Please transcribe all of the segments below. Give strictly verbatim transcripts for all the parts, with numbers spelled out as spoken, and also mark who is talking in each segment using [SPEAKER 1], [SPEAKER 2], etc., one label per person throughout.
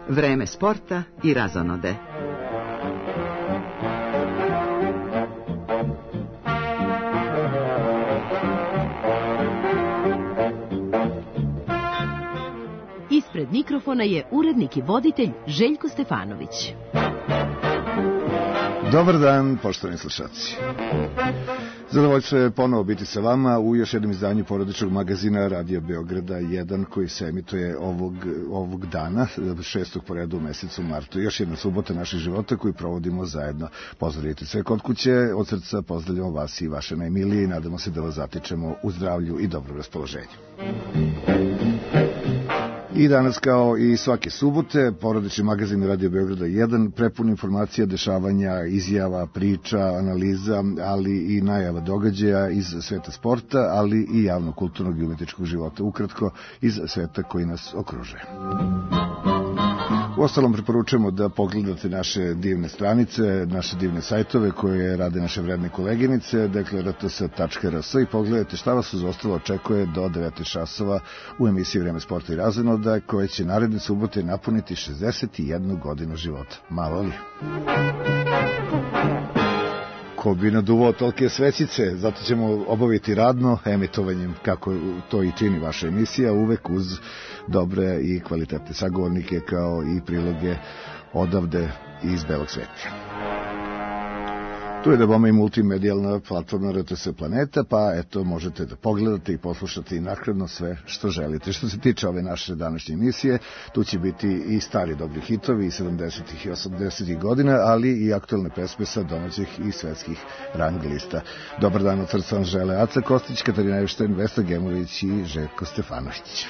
[SPEAKER 1] Vreme sporta i razonode.
[SPEAKER 2] Ispred mikrofona je urednik i voditelj Željko Stefanović.
[SPEAKER 3] Dobar dan, poštovani slušalci. Zadovoljstvo je ponovo biti sa vama u još jednom izdanju porodičnog magazina Radio Beograda jedan, koji se emituje ovog, ovog dana, šestog po redu u mesecu martu. Još jedna subota naših života koju provodimo zajedno. Pozdravite sve kod kuće, od srca pozdravljamo vas i vaše najmilije i nadamo se da vas zatičemo u zdravlju i dobrom raspoloženju. I danas, kao i svake subote, porodični magazin Radio Beograda jedan, prepun informacija, dešavanja, izjava, priča, analiza, ali i najava događaja iz sveta sporta, ali i javnog, kulturnog i umetničkog života, ukratko iz sveta koji nas okružuje. Uostalom, preporučujemo da pogledate naše divne stranice, naše divne sajtove koje rade naše vredne koleginice, dakle r t s tačka r s, i pogledajte šta vas uz ostalo očekuje do devet časova u emisiji Vreme sporta i razonode, koje će naredne subote napuniti šezdeset jednu godinu života. Malo li? Ko bi naduvao tolike svećice, zato ćemo obaviti radno emitovanjem, kako to i čini vaša emisija, uvek uz dobre i kvalitetne sagovornike, kao i priloge odavde iz belog sveta. Tu je da bome i multimedijalna platforma R T S Planeta, pa eto, možete da pogledate i poslušate i nakratko sve što želite. Što se tiče ove naše današnje emisije, tu će biti i stari dobri hitovi iz sedamdesetih i osamdesetih godina, ali i aktualne pesme sa domaćih i svetskih rang lista. Dobar dan od srca vam žele Aca Kostić, Katarina Evštajn, Vesna Gemović i Željko Stefanović.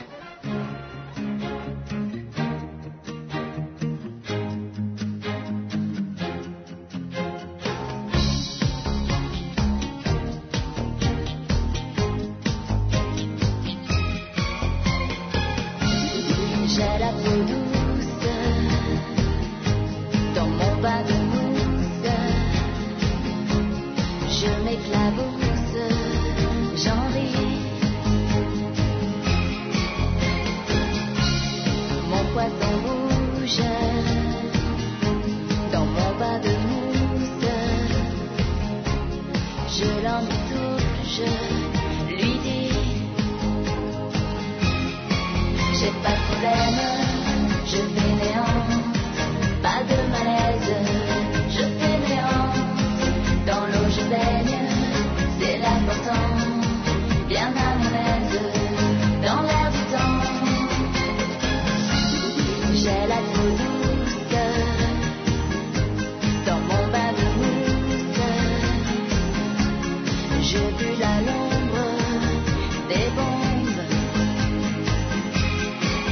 [SPEAKER 4] La l'ombre des bombes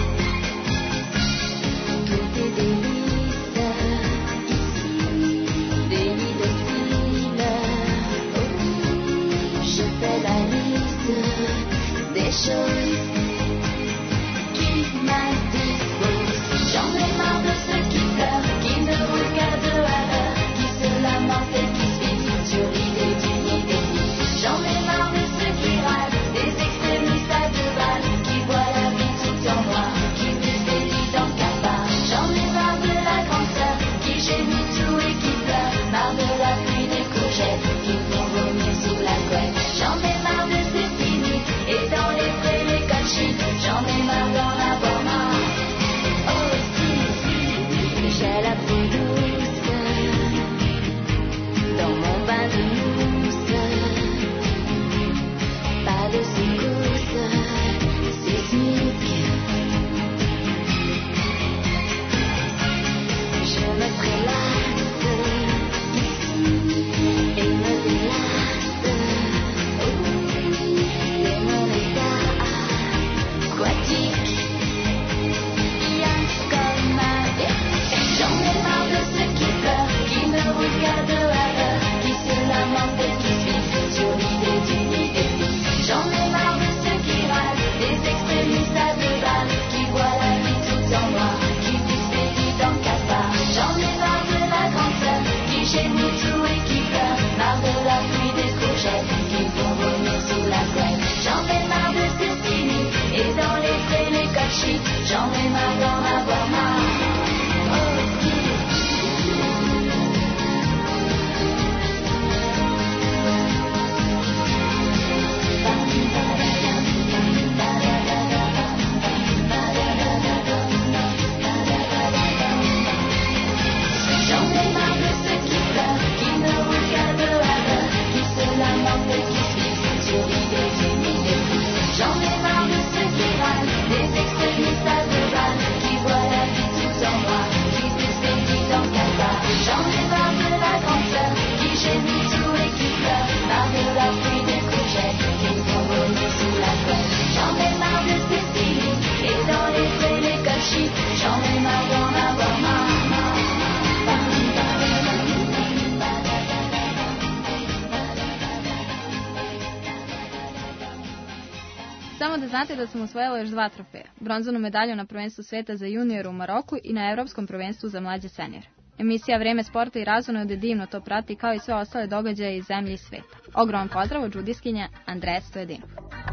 [SPEAKER 4] znate da sam osvojila još dva trofeja. Bronzanu medalju na prvenstvu sveta za junior u Maroku i na evropskom prvenstvu za mlađe senjore. Emisija Vreme sporta i razonode divno to prati kao i sve ostale događaje iz zemlje i sveta. Ogroman pozdrav od džudiskinja Andreja Stojedinov.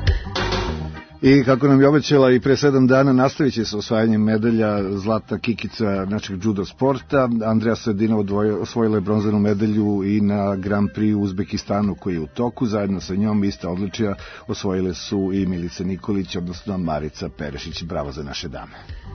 [SPEAKER 3] I kako nam je obećala i pre sedam dana, nastavit će se osvajanjem medalja zlata kikica našeg judo sporta. Andreja Stojedinov osvojila je bronzanu medalju i na Grand Prix u Uzbekistanu koji je u toku. Zajedno sa njom ista odličija osvojile su i Milica Nikolić, odnosno Marica Perešić. Bravo za naše dame.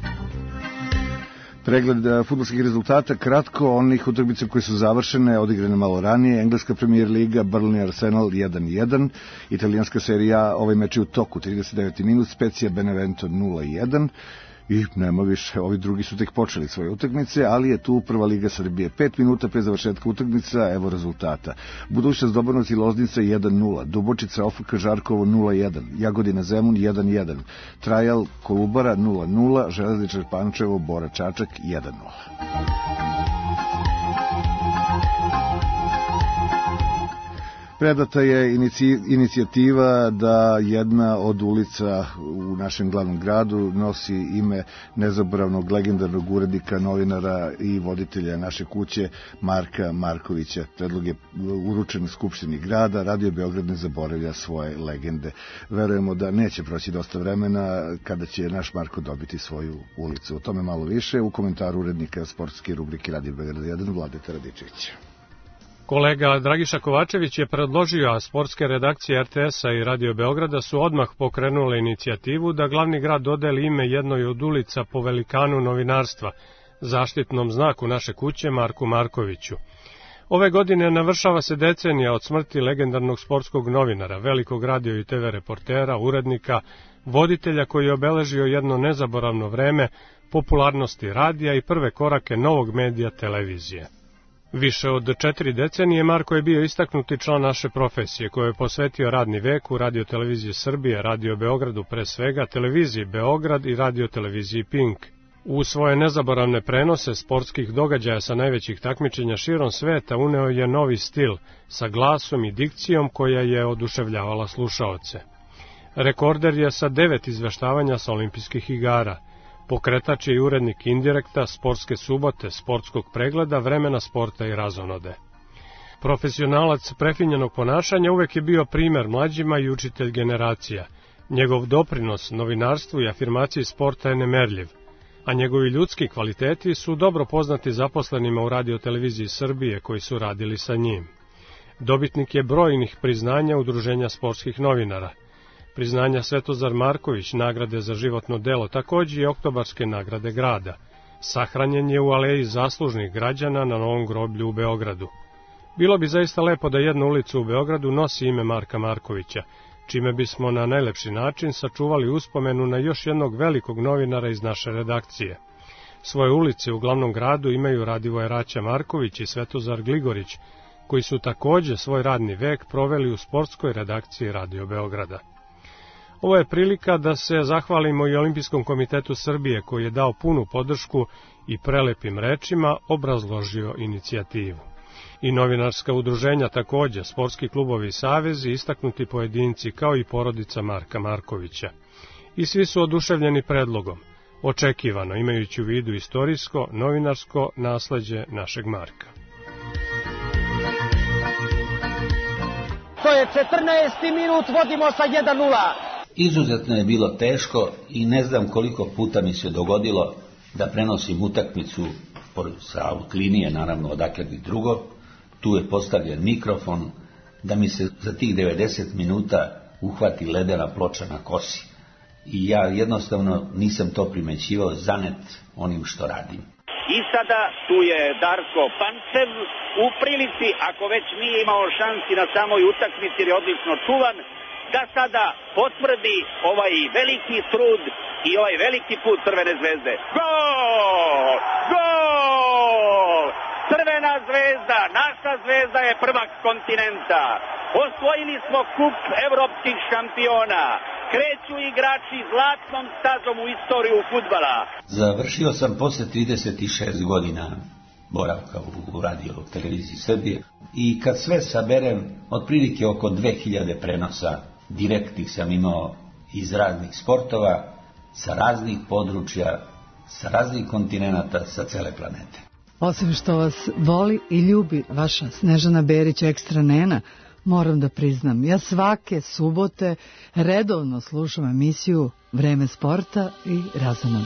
[SPEAKER 3] Pregled fudbalskih rezultata, kratko, onih utakmica koje su završene, odigrane malo ranije. Engleska Premier Liga, Burnley Arsenal jedan jedan, italijanska serija, ovaj meč je u toku, trideset deveti minut, Spezia Benevento nula jedan, i nema više, ovi drugi su tek počeli svoje utakmice, ali je tu Prva liga Srbije. Pet minuta pre završetka utakmica, evo rezultata. Budućnost Dobornovac i Loznica jedan nula, Dubočica O F K Žarkovo nula jedan, Jagodina Zemun jedan jedan, Trajal Kolubara nula nula, Železničar Pančevo Bora Čačak jedan nula. Predata je inicijativa da jedna od ulica u našem glavnom gradu nosi ime nezaboravnog legendarnog urednika, novinara i voditelja naše kuće Marka Markovića. Predlog je uručen Skupštini grada, Radio Beograd ne zaboravlja svoje legende. Verujemo da neće proći dosta vremena kada će naš Marko dobiti svoju ulicu. O tome malo više u komentaru urednika sportske rubrike Radio Beograd jedan Vladeta Radičevića.
[SPEAKER 5] Kolega Dragiša Kovačević je predložio, a sportske redakcije R T S-a i Radio Beograda su odmah pokrenule inicijativu da glavni grad dodeli ime jednoj od ulica po velikanu novinarstva, zaštitnom znaku naše kuće Marku Markoviću. Ove godine navršava se decenija od smrti legendarnog sportskog novinara, velikog radio i T V reportera, urednika, voditelja koji je obeležio jedno nezaboravno vreme popularnosti radija i prve korake novog medija televizije. Više od četiri decenije Marko je bio istaknuti član naše profesije, koje je posvetio radni vek u Radio televiziji Srbije, Radio Beogradu pre svega, televiziji Beograd i Radio televiziji Pink. U svoje nezaboravne prenose sportskih događaja sa najvećih takmičenja širom sveta uneo je novi stil, sa glasom i dikcijom koja je oduševljavala slušaoce. Rekorder je sa devet izveštavanja sa olimpijskih igara. Pokretač je i urednik Indirekta, Sportske subote, Sportskog pregleda, Vremena sporta i razonode. Profesionalac prefinjenog ponašanja uvek je bio primer mlađima i učitelj generacija. Njegov doprinos novinarstvu i afirmaciji sporta je nemerljiv, a njegovi ljudski kvaliteti su dobro poznati zaposlenima u Radio televiziji Srbije koji su radili sa njim. Dobitnik je brojnih priznanja Udruženja sportskih novinara. Priznanja Svetozar Marković, nagrade za životno delo, takođe i oktobarske nagrade grada. Sahranjen je u aleji zaslužnih građana na Novom groblju u Beogradu. Bilo bi zaista lepo da jedna ulica u Beogradu nosi ime Marka Markovića, čime bismo na najlepši način sačuvali uspomenu na još jednog velikog novinara iz naše redakcije. Svoje ulice u glavnom gradu imaju Radivoje Raća Marković i Svetozar Gligorić, koji su takođe svoj radni vek proveli u sportskoj redakciji Radio Beograda. Ovo je prilika da se zahvalimo i Olimpijskom komitetu Srbije koji je dao punu podršku i prelepim rečima obrazložio inicijativu. I novinarska udruženja takođe, sportski klubovi i savezi, istaknuti pojedinci kao i porodica Marka Markovića. I svi su oduševljeni predlogom, očekivano imajući u vidu istorijsko, novinarsko nasleđe našeg Marka.
[SPEAKER 6] To je četrnaesti minut, vodimo sa jedan nula.
[SPEAKER 7] Izuzetno je bilo teško i ne znam koliko puta mi se dogodilo da prenosim utakmicu sa outlinije, naravno odakle bi drugo. Tu je postavljen mikrofon, da mi se za tih devedeset minuta uhvati ledena ploča na kosi. I ja jednostavno nisam to primećivao, zanet onim što radim.
[SPEAKER 8] I sada tu je Darko Pančev u prilici, ako već nije imao šansi na samoj utakmici jer je odlično čuvan, da sada potvrdi ovaj veliki trud i ovaj veliki put Crvene zvezde. Gol! Gol! Crvena zvezda, naša zvezda je prvak kontinenta. Osvojili smo kup evropskih šampiona. Kreću igrači zlatnom stazom u istoriju fudbala.
[SPEAKER 7] Završio sam posle trideset šest godina boravka u Radio televiziji Srbije i kad sve saberem, otprilike oko dve hiljade prenosa direktnih sam imao iz raznih sportova, sa raznih područja, sa raznih kontinenata, sa cele planete.
[SPEAKER 9] Osim što vas voli i ljubi vaša Snežana Berić ekstra nena, moram da priznam, ja svake subote redovno slušam emisiju Vreme sporta i Razonode.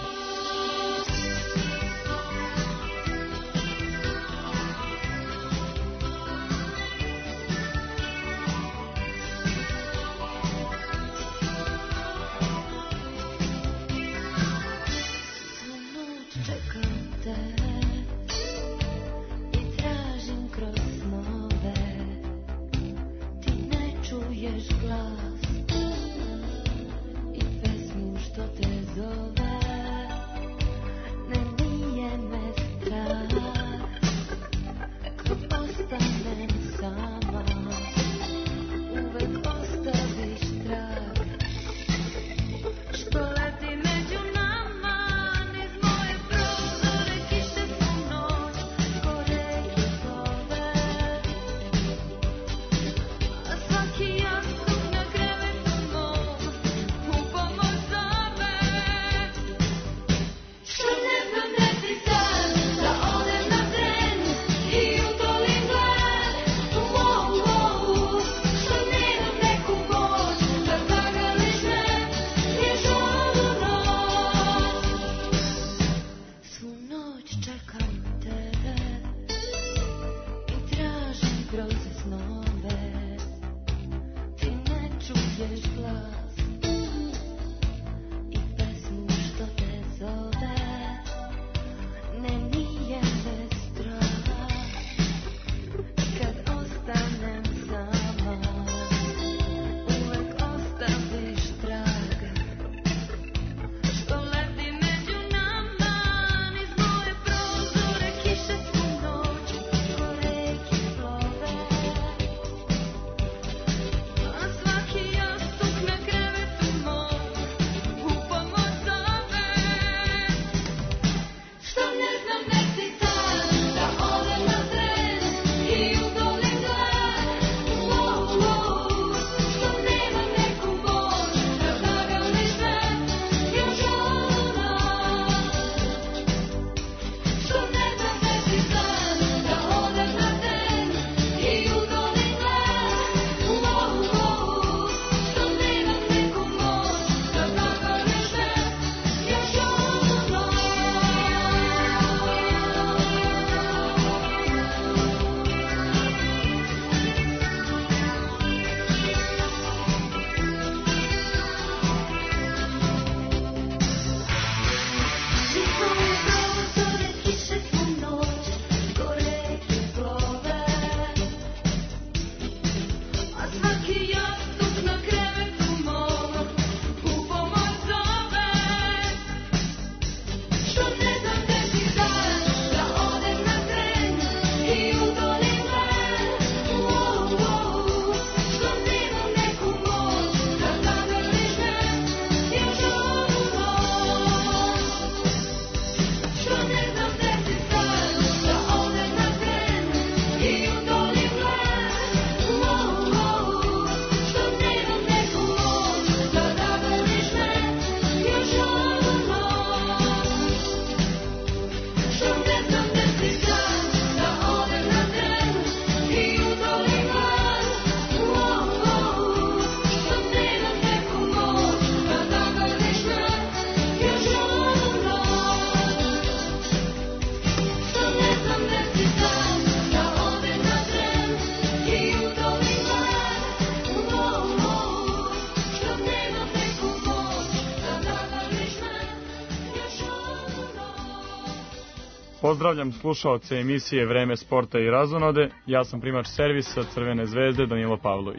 [SPEAKER 10] Pozdravljam slušaoce emisije Vreme sporta i razonode. Ja sam primač servisa Crvene zvezde Danilo Pavlović.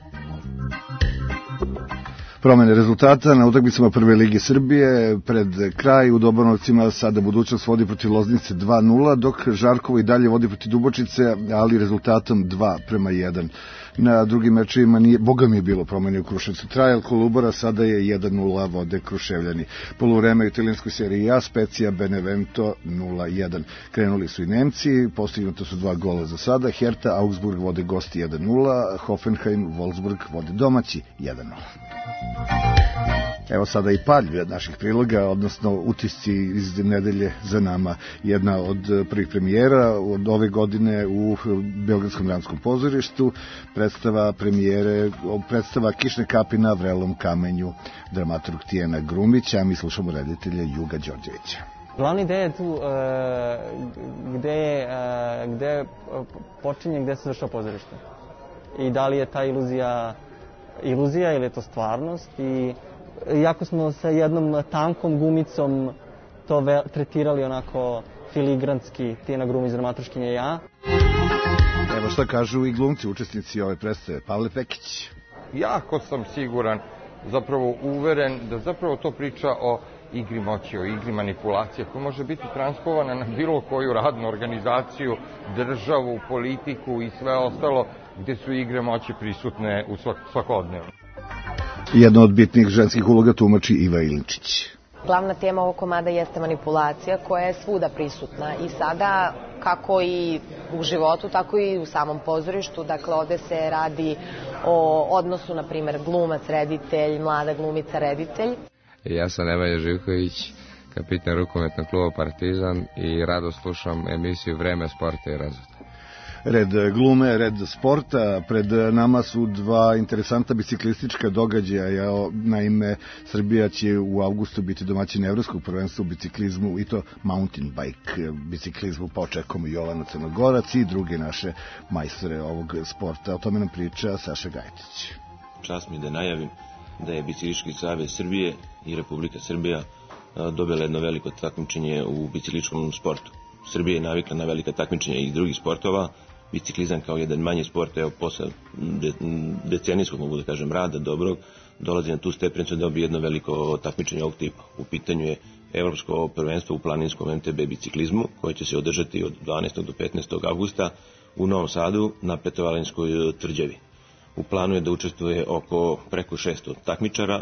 [SPEAKER 3] Promene rezultata na utakmicama Prve lige Srbije. Pred kraj u Dobanovcima sada Budućnost vodi protiv Loznice dva nula, dok Žarkovo i dalje vodi protiv Dubočice, ali rezultatom dva prema jedan. Na drugim mečevima nije, boga mi je bilo promene u Kruševcu. Trajal Kolubara sada je jedan nula, vode Kruševljani. Poluvreme u italijanskoj seriji A, Specija Benevento nula jedan. Krenuli su i Nemci, postignuto su dva gola za sada. Hertha Augsburg vode gosti jedan nula, Hoffenheim Wolfsburg vode domaći jedan nula. Evo sada i palj naših priloga, odnosno utisci iz nedelje za nama. Jedna od prvih premijera od ove godine u Beogradskom dramskom pozorištu, predstava premijere, predstava Kišne kapi na vrelom kamenju, dramaturg Tijana Grumića, a mi slušamo reditelja Juga Đorđevića.
[SPEAKER 11] Glavna ideja je tu gde, gde počinje, gde se završava pozorište. I da li je ta iluzija iluzija ili je to stvarnost. I iako smo sa jednom tankom gumicom to ve, tretirali onako filigranski, Tijana Grumić, dramaturškinja i ja.
[SPEAKER 3] Evo šta kažu i glumci, učesnici ove predstave. Pavle Pekić.
[SPEAKER 12] Jako sam siguran, zapravo uveren da zapravo to priča o igri moći, o igri manipulacije koja može biti transpovana na bilo koju radnu organizaciju, državu, politiku i sve ostalo gde su igre moći prisutne u svakodnevno.
[SPEAKER 3] Jedna od bitnih ženskih uloga tumači Iva Ilinčić.
[SPEAKER 13] Glavna tema ovog komada jeste manipulacija koja je svuda prisutna i sada kako i u životu, tako i u samom pozorištu. Dakle, ovde se radi o odnosu, na primjer, glumac-reditelj, mlada glumica-reditelj.
[SPEAKER 14] Ja sam Nemanja Živković, kapitan rukometnog kluba Partizan i rado slušam emisiju Vreme sporta i razvoja.
[SPEAKER 3] Red glume, red sporta, pred nama su dva interesanta biciklistička događaja. Naime, Srbija će u avgustu biti domaćin evropskog prvenstva u biciklizmu, i to mountain bike biciklizmu, pa očekujemo Jovana Crnogorac i druge naše majstore ovog sporta. O tome nam priča Saša Gajetić.
[SPEAKER 15] Čast mi da najavim da je Biciklistički savez Srbije i Republika Srbija dobila jedno veliko takmičenje u biciklističkom sportu. Srbija je navikla na velika takmičenja i drugih sportova. Biciklizam kao jedan manji sport, evo posle decenijskog, mogu da kažem, rada dobrog, dolazi na tu stepenicu da bi jedno veliko takmičenje ovog tipa. U pitanju je Evropsko prvenstvo u planinskom em te be biciklizmu, koje će se održati od dvanaestog do petnaestog avgusta u Novom Sadu na Petrovaradinskoj tvrđavi. U planu je da učestvuje oko preko šesto takmičara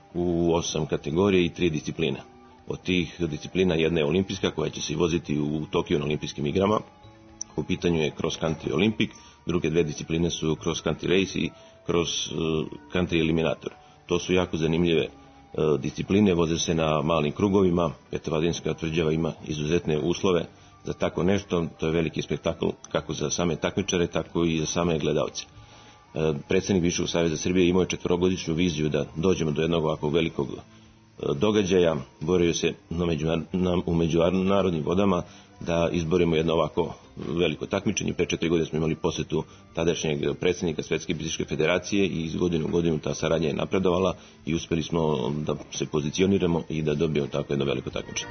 [SPEAKER 15] u osam kategorija i tri discipline. Od tih disciplina jedna je olimpijska, koja će se voziti u Tokiju na olimpijskim igrama. U pitanju je cross country olimpik, druge dve discipline su cross country race i cross country eliminator. To su jako zanimljive discipline, voze se na malim krugovima, Petrovaradinska tvrđava ima izuzetne uslove za tako nešto. To je veliki spektakl kako za same takmičare, tako i za same gledalce. Predsednik Biciklističkog saveza Srbije imao je četvorogodišnju viziju da dođemo do jednog ovakvog velikog događaja, borio se na međunar, na, u međunarodnim vodama da izborimo jedno ovako veliko takmičenje. Pre četiri godine smo imali posetu tadašnjeg predsednika Svetske biciklističke federacije i iz godine u godinu ta saradnja je napredovala i uspeli smo da se pozicioniramo i da dobijemo tako jedno veliko takmičenje.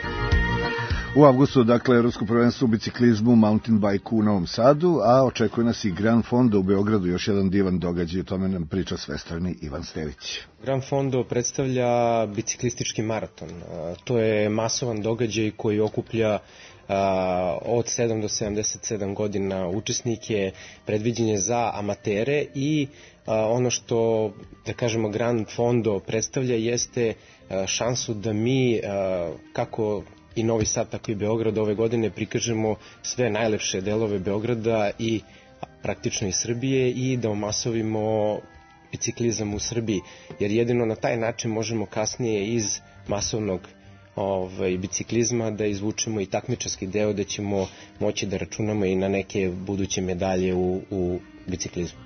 [SPEAKER 3] U avgustu, dakle, Evropsko prvenstvo u biciklizmu, mountain bike u Novom Sadu, a očekuje nas i Gran Fondo u Beogradu, još jedan divan događaj, o tome nam priča svestrani Ivan Stević.
[SPEAKER 16] Gran Fondo predstavlja biciklistički maraton. To je masovan događaj koji okuplja od sedam do sedamdeset sedam godina učesnike, predviđen je za amatere i ono što, da kažemo, Gran Fondo predstavlja jeste šansu da mi, kako i Novi Sad, tako i Beograd ove godine, prikažemo sve najlepše delove Beograda i praktično i Srbije i da omasovimo biciklizam u Srbiji, jer jedino na taj način možemo kasnije iz masovnog ovaj, biciklizma da izvučemo i takmičarski deo, da ćemo moći da računamo i na neke buduće medalje u, u biciklizmu.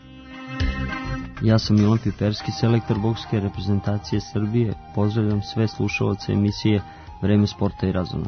[SPEAKER 17] Ja sam Milan Piperski, selektor bokske reprezentacije Srbije. Pozdravljam sve slušaoce emisije Vreme sporta i razonode.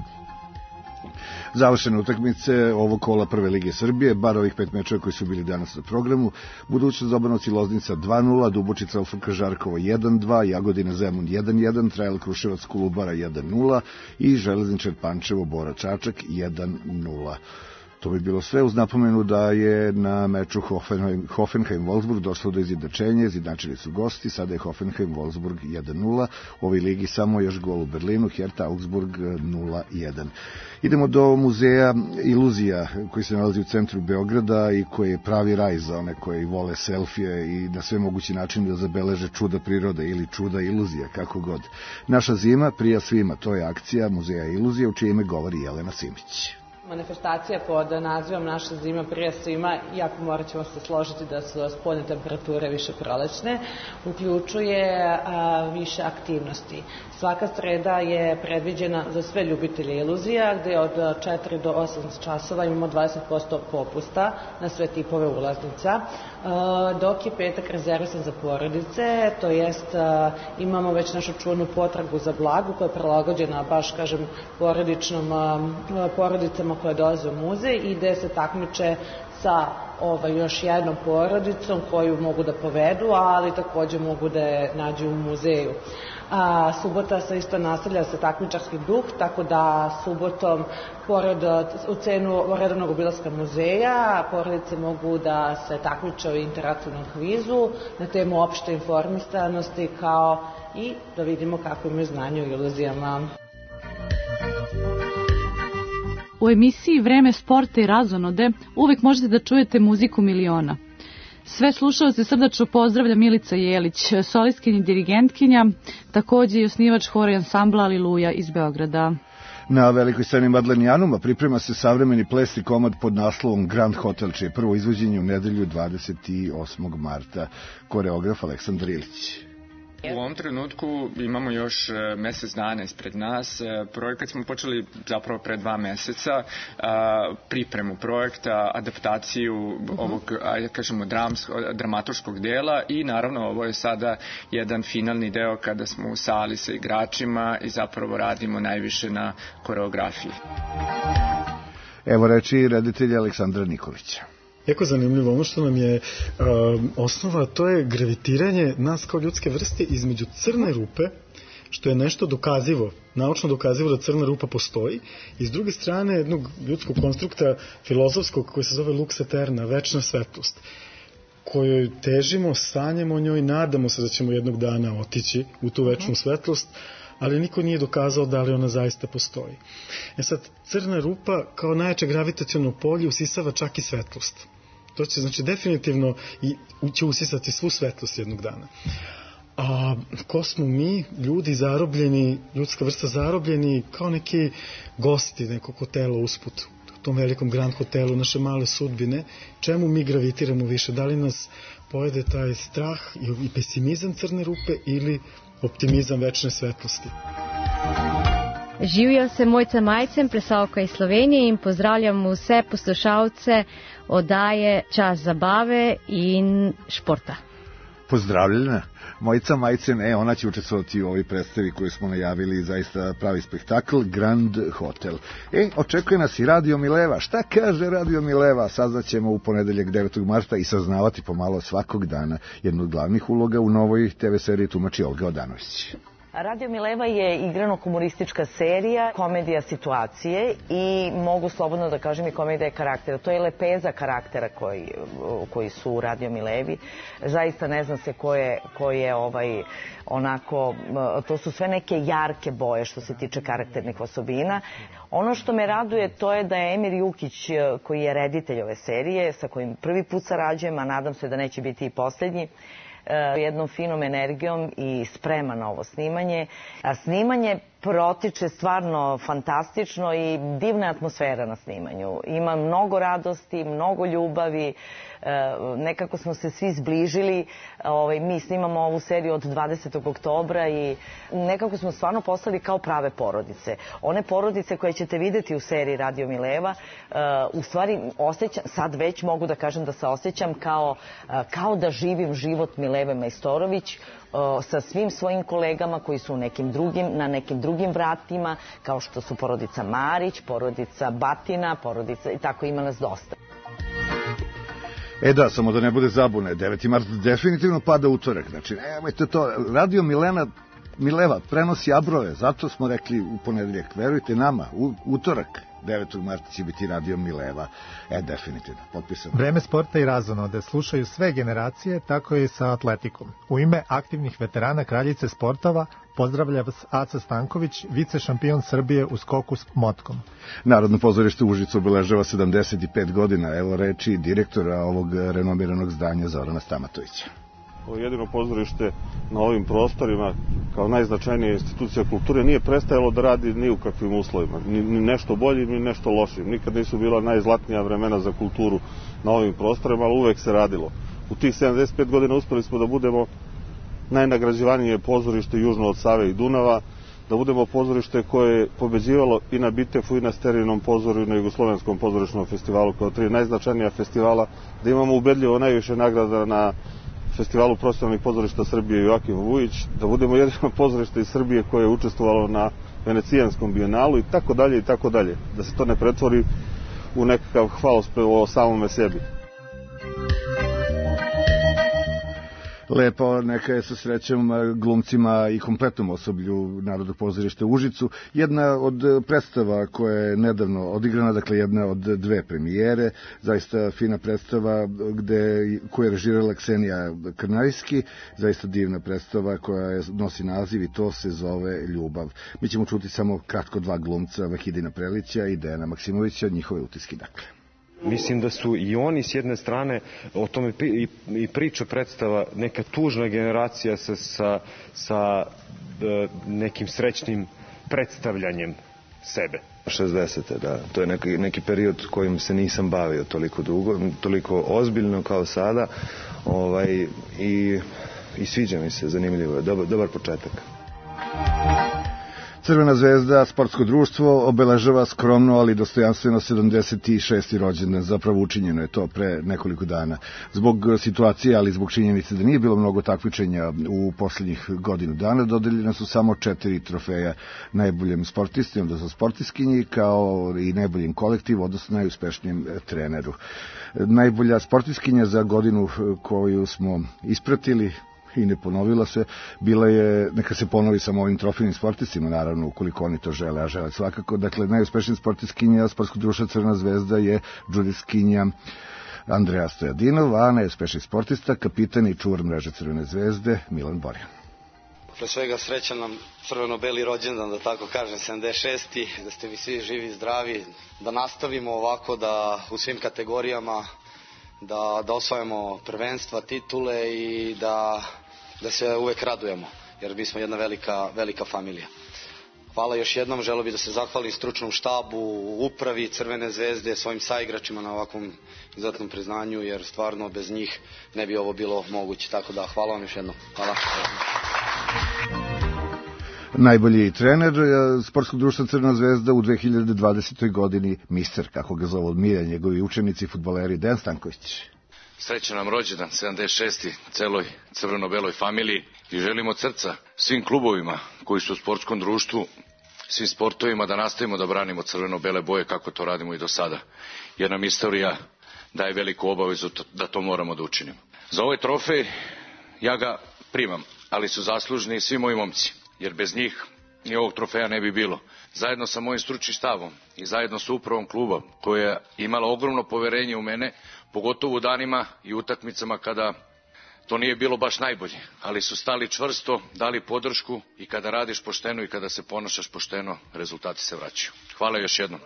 [SPEAKER 3] Završene utakmice ovog kola Prve lige Srbije, bar ovih pet mečeva koji su bili danas na programu. Budućnost Obanovci Loznica dva nula, Dubočica F K Žarkovo jedan dva, Jagodina Zemun jedan jedan, Trajal Kruševac Kolubara jedan nula i Železničar Pančevo Bora Čačak jedan nula. To bi bilo sve, uz napomenu da je na meču Hoffenheim-Wolfsburg došlo do izjednačenja, izjednačili su gosti, sada je Hoffenheim-Wolfsburg jedan nula, u ovoj ligi samo još gol u Berlinu, Hertha Augsburg nula jedan. Idemo do muzeja Iluzija koji se nalazi u centru Beograda i koji je pravi raj za one koji vole selfije i na sve mogući način da zabeleže čuda prirode ili čuda iluzija, kako god. Naša zima prija svima, to je akcija Muzeja Iluzija u čije ime govori Jelena Simić.
[SPEAKER 18] Manifestacija pod nazivom Naša zima prije svima, iako morat ćemo se složiti da su spoljne temperature više prolećne, uključuje a, više aktivnosti. Svaka sreda je predviđena za sve ljubitelje iluzija, gde od četiri do osam časova imamo dvadeset posto popusta na sve tipove ulaznica, a, dok je petak rezervisan za porodice, to jest a, imamo već našu čuvenu potragu za blagu koja je prilagođena baš, kažem, porodičnom, a, porodicama koje dolaze u muzej i gde se takmiče sa ovaj, još jednom porodicom koju mogu da povedu, ali takođe mogu da je nađu u muzeju. A, subota se isto nastavlja sa takmičarski duh, tako da subotom pored u cenu redovnog obilaska muzeja porodice mogu da se takmiče u interaktivnom kvizu na temu opšte informisanosti, kao i da vidimo kako imaju znanje o iluzijama.
[SPEAKER 19] U emisiji Vreme sporta i razonode uvek možete da čujete muziku miliona. Sve slušaoce srdačno pozdravlja Milica Jelić, solistkinja i dirigentkinja, takođe i osnivač hora i ansambla Aliluja iz Beograda.
[SPEAKER 3] Na velikoj sceni Madlenijanuma priprema se savremeni plesni komad pod naslovom Grand Hotel, čije prvo izvođenje u nedelju dvadeset osmog marta. Koreograf Aleksandar Ilić.
[SPEAKER 20] U ovom trenutku imamo još mesec dana ispred nas. Projekat smo počeli zapravo pre dva meseca, pripremu projekta, adaptaciju uh-huh. ovog, ajde kažemo, dramsko, dramaturškog dela i naravno ovo je sada jedan finalni deo kada smo u sali sa igračima i zapravo radimo najviše na koreografiji.
[SPEAKER 3] Evo reči reditelja Aleksandra Nikolića.
[SPEAKER 21] Jako zanimljivo, ono što nam je uh, osnova, to je gravitiranje nas kao ljudske vrste između crne rupe, što je nešto dokazivo, naučno dokazivo da crna rupa postoji, i s druge strane jednog ljudskog konstrukta filozofskog koji se zove lux eterna, večna svetlost, kojoj težimo, sanjamo o njoj, nadamo se da ćemo jednog dana otići u tu večnu svetlost, ali niko nije dokazao da li ona zaista postoji. E sad, crna rupa kao najjače gravitaciono polje usisava čak i svetlost. To će, znači, definitivno i će usisati svu svetlost jednog dana. A ko smo mi, ljudi zarobljeni, ljudska vrsta zarobljeni, kao neki gosti nekog hotela usput, u tom velikom Grand hotelu, naše male sudbine, čemu mi gravitiramo više? Da li nas pojede taj strah i pesimizam crne rupe ili optimizam večne svetlosti?
[SPEAKER 22] Živio se Mojca Majcen, plesalka iz Slovenije, in pozdravljam vse poslušalce oddaje Čas zabave in športa.
[SPEAKER 3] Pozdravljena. Mojca Majcen, e, ona će učestvovati u ovoj predstavi koju smo najavili, zaista pravi spektakl, Grand Hotel. E, očekuje nas i Radio Mileva. Šta kaže Radio Mileva? Saznaćemo u ponedeljak devetog marta i saznavati pomalo svakog dana jednu od glavnih uloga u novoj te ve seriji tumači Olga Odanović.
[SPEAKER 23] Radio Mileva je igrano-humoristička serija, komedija situacije i mogu slobodno da kažem i komedija karaktera. To je lepeza karaktera koji, koji su u Radio Milevi. Zaista ne znam se ko je, ko je ovaj, onako, to su sve neke jarke boje što se tiče karakternih osobina. Ono što me raduje to je da je Emir Jukić, koji je reditelj ove serije, sa kojim prvi put sarađujem, a nadam se da neće biti i poslednji, jednom finom energijom i sprema na ovo snimanje. A snimanje protiče stvarno fantastično i divna atmosfera na snimanju. Ima mnogo radosti, mnogo ljubavi, nekako smo se svi zbližili. Mi snimamo ovu seriju od dvadesetog oktobra i nekako smo stvarno postali kao prave porodice. One porodice koje ćete videti u seriji Radio Mileva, u stvari osjećam, sad već mogu da kažem da se osjećam kao, kao da živim život Mileve Majstorović sa svim svojim kolegama koji su u nekim drugim, na nekim drugim vratima, kao što su porodica Marić, porodica Batina, porodica, i tako ima nas dosta.
[SPEAKER 3] E da, samo da ne bude zabune, deveti mart definitivno pada utorak, znači nemojte to, Radio Milena, Mileva prenosi abrove, zato smo rekli u ponedeljak, verujte nama, u, utorak devetog marta će biti Radio Mileva, e definitivno, potpisano.
[SPEAKER 24] Vreme sporta i razonode slušaju sve generacije, tako i sa atletikom. U ime aktivnih veterana Kraljice sportova pozdravlja vas Aca Stanković, vice šampion Srbije u skoku s motkom.
[SPEAKER 3] Narodno pozorište Užice obeležava sedamdeset pet godina, evo reči direktora ovog renomiranog zdanja Zorana Stamatovića.
[SPEAKER 1] Ovo jedino pozorište na ovim prostorima, kao najznačajnija institucija kulture, nije prestajalo da radi ni u kakvim uslovima, ni, ni nešto boljim, ni nešto lošim. Nikad nisu bila najzlatnija vremena za kulturu na ovim prostorima, ali uvek se radilo. U tih sedamdeset pet godina uspeli smo da budemo najnagrađivanije pozorište južno od Save i Dunava, da budemo pozorište koje je pobeđivalo i na Bitefu i na Sterinom pozorju i na Jugoslovenskom pozorišnom festivalu kao tri najznačajnija festivala, da imamo ubedljivo najviše nagrada na Festivalu profesionalnih pozorišta Srbije Joakim Vujić, da budemo jedino pozorište iz Srbije koje je učestvovalo na Venecijanskom bijenalu i tako dalje i tako dalje. Da se to ne pretvori u nekakav hvalospev o samome sebi.
[SPEAKER 3] Lepo, neka je sa srećom glumcima i kompletnom osoblju Narodnog pozorišta u Užicu. Jedna od predstava koja je nedavno odigrana, dakle jedna od dve premijere, zaista fina predstava gde, koju je režirala Ksenija Krnajski, zaista divna predstava koja je, nosi naziv i to se zove Ljubav. Mi ćemo čuti samo kratko dva glumca, Vahidina Prelića i Dejana Maksimovića, njihove utiske dakle.
[SPEAKER 2] Mislim da su i oni s jedne strane, o tome i priča predstava, neka tužna generacija sa, sa, sa nekim srećnim predstavljanjem sebe.
[SPEAKER 4] šezdeset. da. To je neki, neki period kojim se nisam bavio toliko dugo, toliko ozbiljno kao sada, ovaj, i, i sviđa mi se, zanimljivo je, dobar, dobar početak.
[SPEAKER 3] Crvena zvezda, sportsko društvo, obeležava skromno, ali dostojanstveno sedamdeset šesti rođendan. Zapravo učinjeno je to pre nekoliko dana. Zbog situacije, ali zbog činjenice da nije bilo mnogo takmičenja u poslednjih godinu dana, dodeljene su samo četiri trofeja najboljem sportisti, odnosno sportiskinji, kao i najboljem kolektivu, odnosno najuspešnijem treneru. Najbolja sportiskinja za godinu koju smo ispratili i ne ponovila se, bila je, neka se ponovi samo ovim trofejnim sportistima, naravno, ukoliko oni to žele, a žele svakako. Dakle, najuspešnija sportiskinja sportskog društva Crvena zvezda je džudiskinja Andreja Stojadinov, a najuspešniji sportista, kapitan i čuvar mreže Crvene zvezde, Milan Borjan.
[SPEAKER 5] Pre svega srećan nam crveno-beli rođendan, da tako kažem, sedamdeset šesti da ste vi svi živi i zdravi, da nastavimo ovako, da u svim kategorijama, da, da osvajamo prvenstva, titule i da da se uvek radujemo, jer mi smo jedna velika, velika familija. Hvala još jednom, želeo bih da se zahvalim stručnom štabu, upravi Crvene zvezde, svojim saigračima na ovakvom izuzetnom priznanju, jer stvarno bez njih ne bi ovo bilo moguće. Tako da, hvala vam još jednom. Hvala.
[SPEAKER 3] Najbolji trener sportskog društva Crvena zvezda u dve hiljade dvadesetoj godini, mister, kako ga zove od milja, njegovi učenici, fudbaleri, Dejan Stanković.
[SPEAKER 25] Srećan nam rođendan, sedamdeset šesti celoj crveno-beloj familiji i želimo od srca svim klubovima koji su u sportskom društvu, svim sportovima da nastavimo da branimo crveno-bele boje kako to radimo i do sada. Jer nam istorija daje veliku obavezu da to moramo da učinimo. Za ovaj trofej ja ga primam, ali su zaslužni svi moji momci, jer bez njih ni ovog trofeja ne bi bilo. Zajedno sa mojim stručnim štabom i zajedno sa upravom kluba koja je imala ogromno poverenje u mene, pogotovo u danima i utakmicama kada to nije bilo baš najbolje, ali su stali čvrsto, dali podršku i kada radiš pošteno i kada se ponašaš pošteno, rezultati se vraćaju. Hvala još jednom.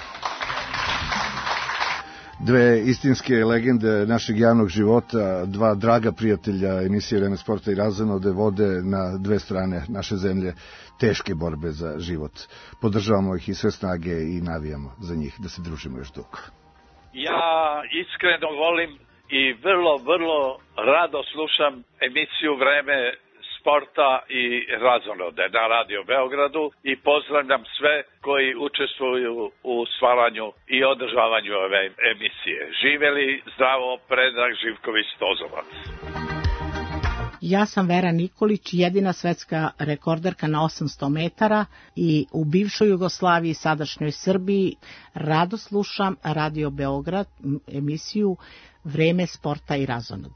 [SPEAKER 3] Dve istinske legende našeg javnog života, dva draga prijatelja emisije Vreme sporta i razonode vode na dve strane naše zemlje teške borbe za život. Podržavamo ih i sve snage i navijamo za njih da se družimo još dugo.
[SPEAKER 26] Ja iskreno volim i vrlo, vrlo rado slušam emisiju Vreme sporta i razonode na Radio Beogradu i pozdravljam sve koji učestvuju u stvaranju i održavanju ove emisije. Živeli zdravo, Predrag Živković-Tozovac.
[SPEAKER 27] Ja sam Vera Nikolić, jedina svetska rekorderka na osamsto metara i u bivšoj Jugoslaviji, sadašnjoj Srbiji, rado slušam Radio Beograd, emisiju Vreme sporta i razonode.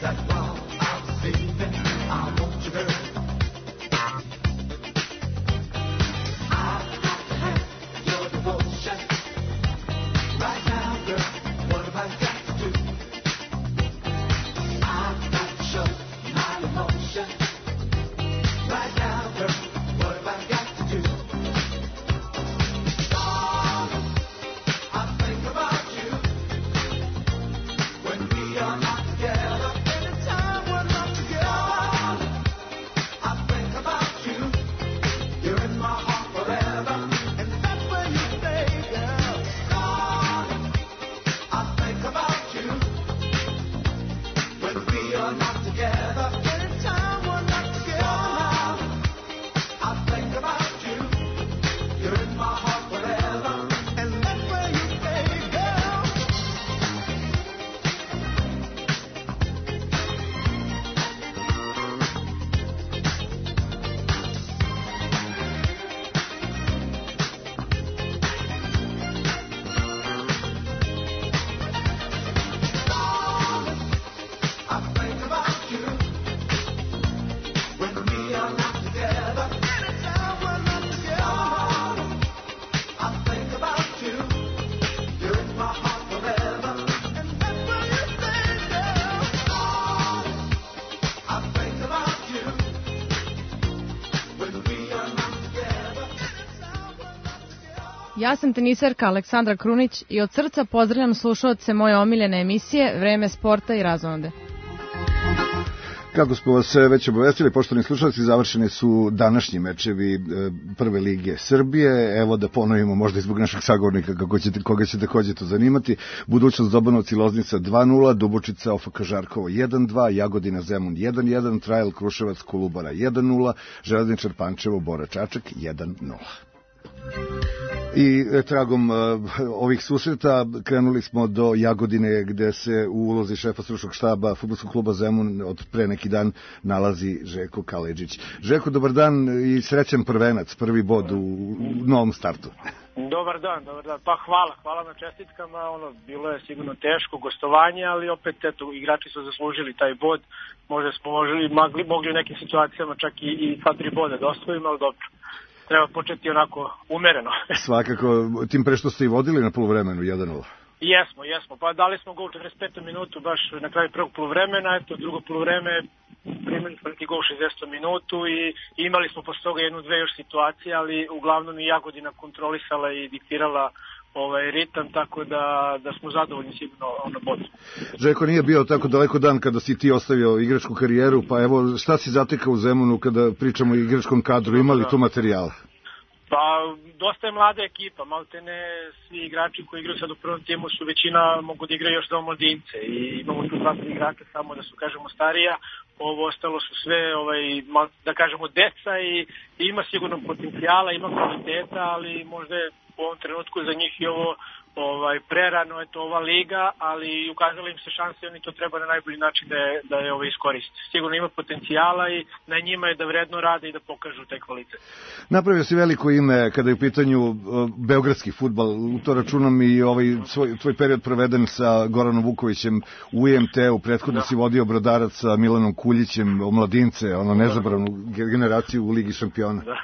[SPEAKER 6] Ja sam tenisarka Aleksandra Krunić i od srca pozdravljam slušalce moje omiljene emisije Vreme sporta i razonode.
[SPEAKER 3] Kako smo vas već obavestili, poštovani slušalci, završeni su današnji mečevi Prve lige Srbije. Evo da ponovimo, možda i zbog našeg sagovornika, kako ćete, koga će takođe to zanimati. Budućnost Dobanovci Loznica dva nula, Dubočica O F K Žarkovo jedan dva, Jagodina Zemun jedan jedan, Trajal Kruševac Kolubara jedan nula, Železničar Pančevo Bora Čačak jedan nula. I tragom uh, ovih susreta krenuli smo do Jagodine, gde se u ulozi šefa stručnog štaba fudbalskog kluba Zemun od pre neki dan nalazi Željko Kaleđić. Željko, dobar dan i srećan prvenac, prvi bod u, u novom startu.
[SPEAKER 7] Dobar dan, dobar dan. Pa hvala, hvala na čestitkama. Ono, bilo je sigurno teško gostovanje, ali opet eto, igrači su zaslužili taj bod. Možda smo moželi, mogli, mogli u nekim situacijama čak i, i dva tri boda da osvojimo, ali dobro. Treba početi onako umereno. Svakako,
[SPEAKER 3] tim pre što ste i vodili na poluvremenu jedan nula.
[SPEAKER 7] Jesmo, jesmo. Pa dali smo gol u četrdeset petom minutu, baš na kraju prvog poluvremena, eto, drugo poluvreme primili smo neki gol u šezdesetom minutu i imali smo posle toga jednu, dve još situacije, ali uglavnom i Jagodina kontrolisala i diktirala ovaj ritam, tako da, da smo zadovoljni sigurno ono bodu.
[SPEAKER 3] Željko, nije bio tako daleko dan kada si ti ostavio igračku karijeru, pa evo šta si zatekao u Zemunu kada pričamo o igračkom kadru, imali tu materijala?
[SPEAKER 7] Pa, dosta je mlada ekipa, maltene svi igrači koji igraju sad u prvom timu su većina mogu da igraju još za omladince i imamo tu dva igrača samo da su, kažemo, starija, ovo ostalo su sve, ovaj, da kažemo, deca i, i ima sigurno potencijala, ima kvaliteta, ali možda je u ovom trenutku za njih i ovo ovaj, prerano, eto, ova liga, ali ukazala im se šanse i oni to treba na najbolji način da je, da je ovaj, iskoriste. Sigurno ima potencijala i na njima je da vredno rade i da pokažu taj kvalitet. Napravio
[SPEAKER 3] si veliko ime kada je u pitanju uh, beogradski fudbal, u to računam i ovaj svoj, tvoj period proveden sa Goranom Vukovićem u I M T-u, prethodno da. Si vodio Brodarac sa Milanom Kuljićem, omladince, ono nezabranu generaciju u Ligi šampiona. Da.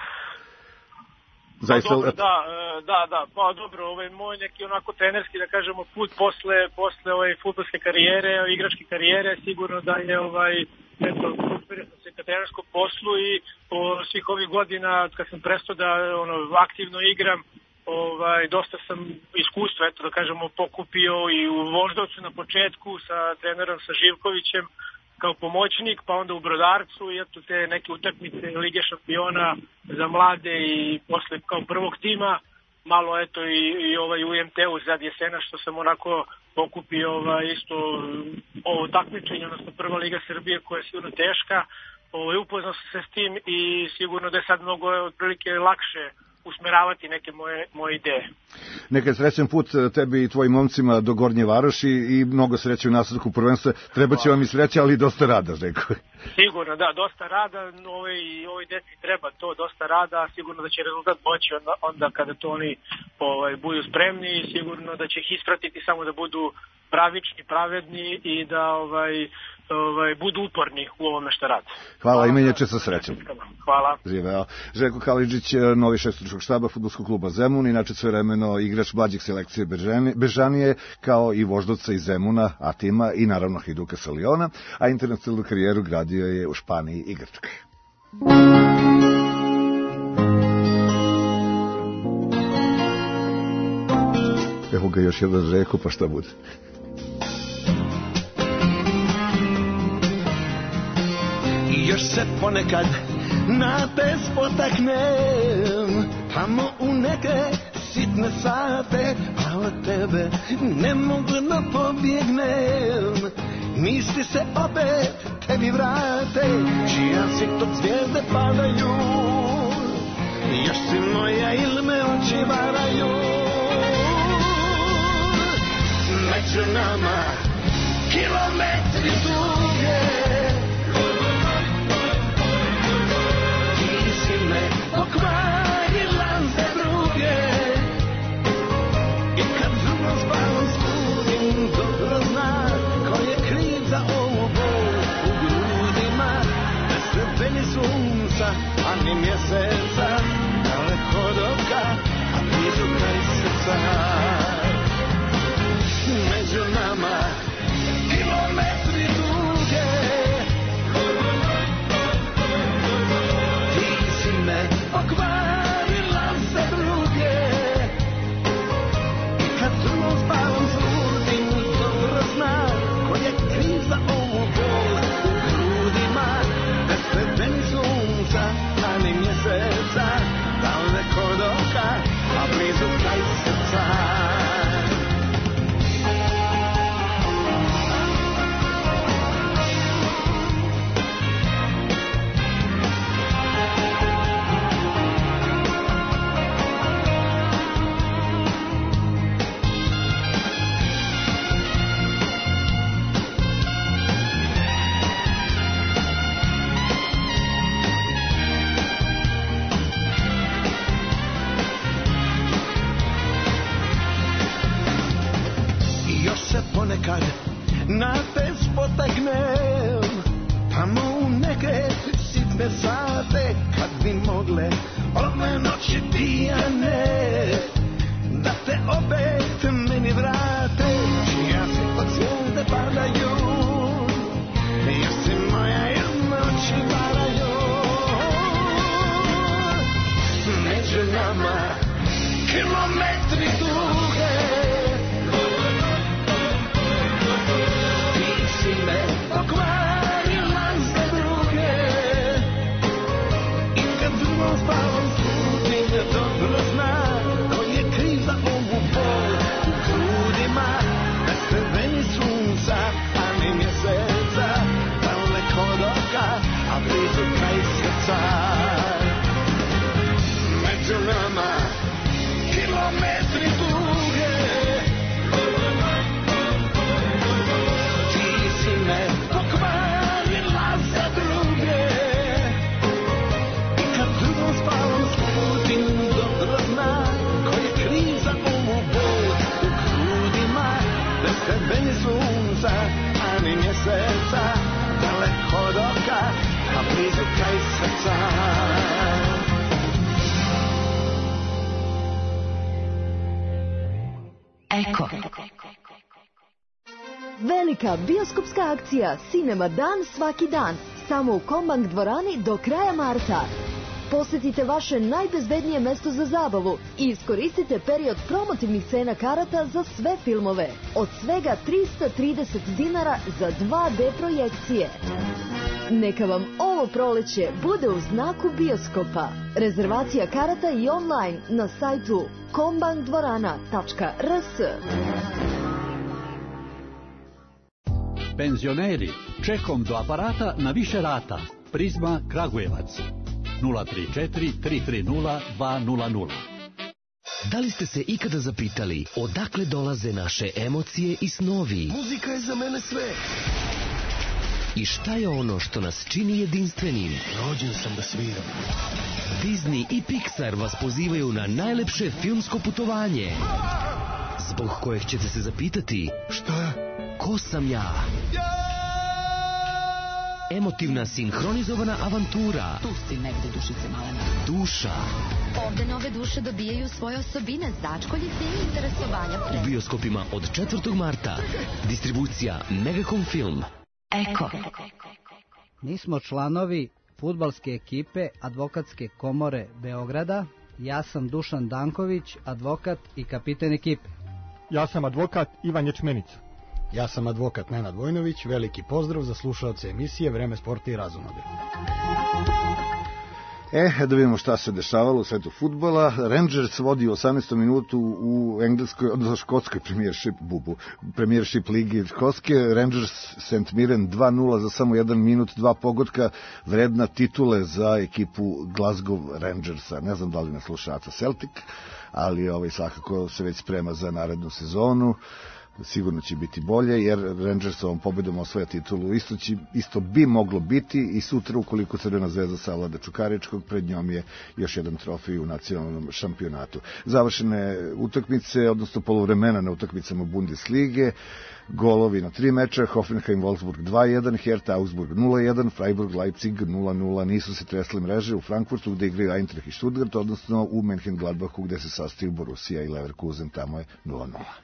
[SPEAKER 7] Zaista... Pa dobro, da, da, da, pa dobro, ovaj moj neki onako trenerski, da kažemo, put posle, posle ove fudbalske karijere, igračke karijere, sigurno da je, ovaj, eto, usmerio sam se ka trenerskom poslu i po svih ovih godina, kad sam prestao da, ono, aktivno igram, ovaj, dosta sam iskustva, eto, da kažemo, pokupio i u Voždovcu na početku sa trenerom, sa Živkovićem, kao pomoćnik, pa onda u Brodarcu i eto te neke utakmice Lige šampiona za mlade i posle kao prvog tima, malo eto i, i ovaj u I M T-u zad jesena što sam onako pokupio ovaj, isto ovo takmičenje, odnosno Prva Liga Srbije koja je sigurno teška, ovaj, upoznao sam se s tim i sigurno da je sad mnogo otprilike lakše usmeravati neke moje, moje ideje.
[SPEAKER 3] Neka srećan put tebi i tvojim momcima do Gornje Varoši i mnogo sreće u nastavku prvenstva. Treba će vam i sreća, ali i dosta rada, rekao.
[SPEAKER 7] Sigurno, da, dosta rada. Ovoj, ovoj deci treba to, dosta rada. Sigurno da će rezultat moći onda, onda kada to oni ovaj, budu spremni i sigurno da će ih ispratiti samo da budu pravični, pravedni i da ovaj, ovaj, budu uporni u ovome što rade.
[SPEAKER 3] Hvala, imenjače sa srećom.
[SPEAKER 7] Hvala.
[SPEAKER 3] Živeo. Željko Kalidžić, novi šef stručnog štaba fudbalskog kluba Zemun, inače svojevremeno igrač mlađih selekcije Bežanije, kao i voždovca iz Zemuna, Atima i naravno Hajduka sa Liona, a internacionalnu karijeru gradio je u Španiji i Grčkoj. Evo ga još jedan Željko, pa šta bude?
[SPEAKER 8] Još se ponekad na te spotaknem, tamo u neke sitne sate, a od tebe ne mogu da pobjegnem. Misli se opet tebi vrate, čija si to zvijezde padaju, još si moja ili me oči varaju. Među nama kilometri duge, pokvarila za druge, i kad zubno spavam sludim, dobro zna ko je kriv za ovu bol u grudima. Bez tebe ni sunca, a ni mjeseca, daleko od oka, a blizu kraj srca. Među nama kilometri duge, pokvarila za druge, i kad drugom spavam sludim, dobro zna ko je kriv za ovu bol u grudima. Bez tebe ni sunca, a ni mjeseca, daleko od oka, a blizu kraj srca. Ponekad na te spotaknem, tamo u neke sitne sate, kad bi mogle ove noći pijane da te opet meni vrate, čija si od zvijezde padaju, jer si moja ili me oči varaju. Među nama kilometri duge, pokvarila za druge, i kad drugom spavam sludim, dobro zna ko je kriv za ovu bol u grudima. Bez tebe ni sunca, a ni mjeseca, daleko od oka, a blizu kraj srca. Među nama kilometri duge, ti si me pokvarila za druge, i kad drugom spavam sludim, dobro zna ko je kriv za ovu bol u grudima. Bez tebe ni sunca, a ni mjeseca, daleko od oka, a blizu kraj srca.
[SPEAKER 9] Eko. Velika bioskopska akcija Cinema Dan svaki dan, samo u Kombank dvorani do kraja marta. Posjetite vaše najbezbednije mesto za zabavu i iskoristite period promotivnih cena karata za sve filmove. Od svega trista trideset dinara za dva de projekcije. Neka vam ovo proleće bude u znaku bioskopa. Rezervacija karata i online na sajtu kombank dvorana tačka r s.
[SPEAKER 10] Penzioneri, čekom do aparata na više rata. Prizma Kragujevac. nula tri četiri tri tri nula dva nula nula.
[SPEAKER 11] Da li ste se ikada zapitali odakle dolaze naše emocije i snovi?
[SPEAKER 8] Muzika je za mene sve.
[SPEAKER 11] I šta je ono što nas čini jedinstvenim?
[SPEAKER 8] Rođen sam da sviram.
[SPEAKER 11] Disney i Pixar vas pozivaju na najlepše filmsko putovanje. zbog kojeg ćete se zapitati šta? Ko sam ja? Emotivna, sinhronizovana avantura.
[SPEAKER 12] Tu si negde, dušice malena.
[SPEAKER 11] Duša.
[SPEAKER 12] Ovde nove duše dobijaju svoje osobine, začkoljice i interesovanja pre.
[SPEAKER 11] U bioskopima od četvrtog marta. Distribucija Megacom Film.
[SPEAKER 12] Eko.
[SPEAKER 13] Mi smo članovi fudbalske ekipe Advokatske komore Beograda. Ja sam Dušan Danković, advokat i kapiten ekipe.
[SPEAKER 14] Ja sam advokat Ivan Ječmenica.
[SPEAKER 15] Ja sam advokat Nenad Vojnović, veliki pozdrav za slušaoce emisije Vreme sporta i razonode.
[SPEAKER 3] E, da vidimo šta se dešavalo u svetu fudbala. Rangers vodi u osamnaestom minutu u engleskoj, odnosno škotskoj premiership, bubu, premiership ligi škotske. Rangers Saint Mirren dva nula za samo jedan minut, dva pogotka, vredna titule za ekipu Glasgow Rangersa. Ne znam da li nas slušaca Celtic, ali ovaj svakako se već sprema za narednu sezonu. Sigurno će biti bolje, jer Rangersovom pobedom osvaja titulu. Isto, će, isto bi moglo biti i sutra, ukoliko Crvena zvezda savlada Čukaričkog, pred njom je još jedan trofej u nacionalnom šampionatu. Završene utakmice, odnosno poluvremena na utakmicama Bundeslige, golovi na tri meča, Hoffenheim-Wolfsburg dva jedan, Hertha Augsburg nula jedan, Freiburg-Leipzig nula nula. Nisu se tresle mreže u Frankfurtu, gde igraju Eintracht i Stuttgart, odnosno u Mönchengladbachu, gde se sastaju Borussia i Leverkusen, tamo je nula nula.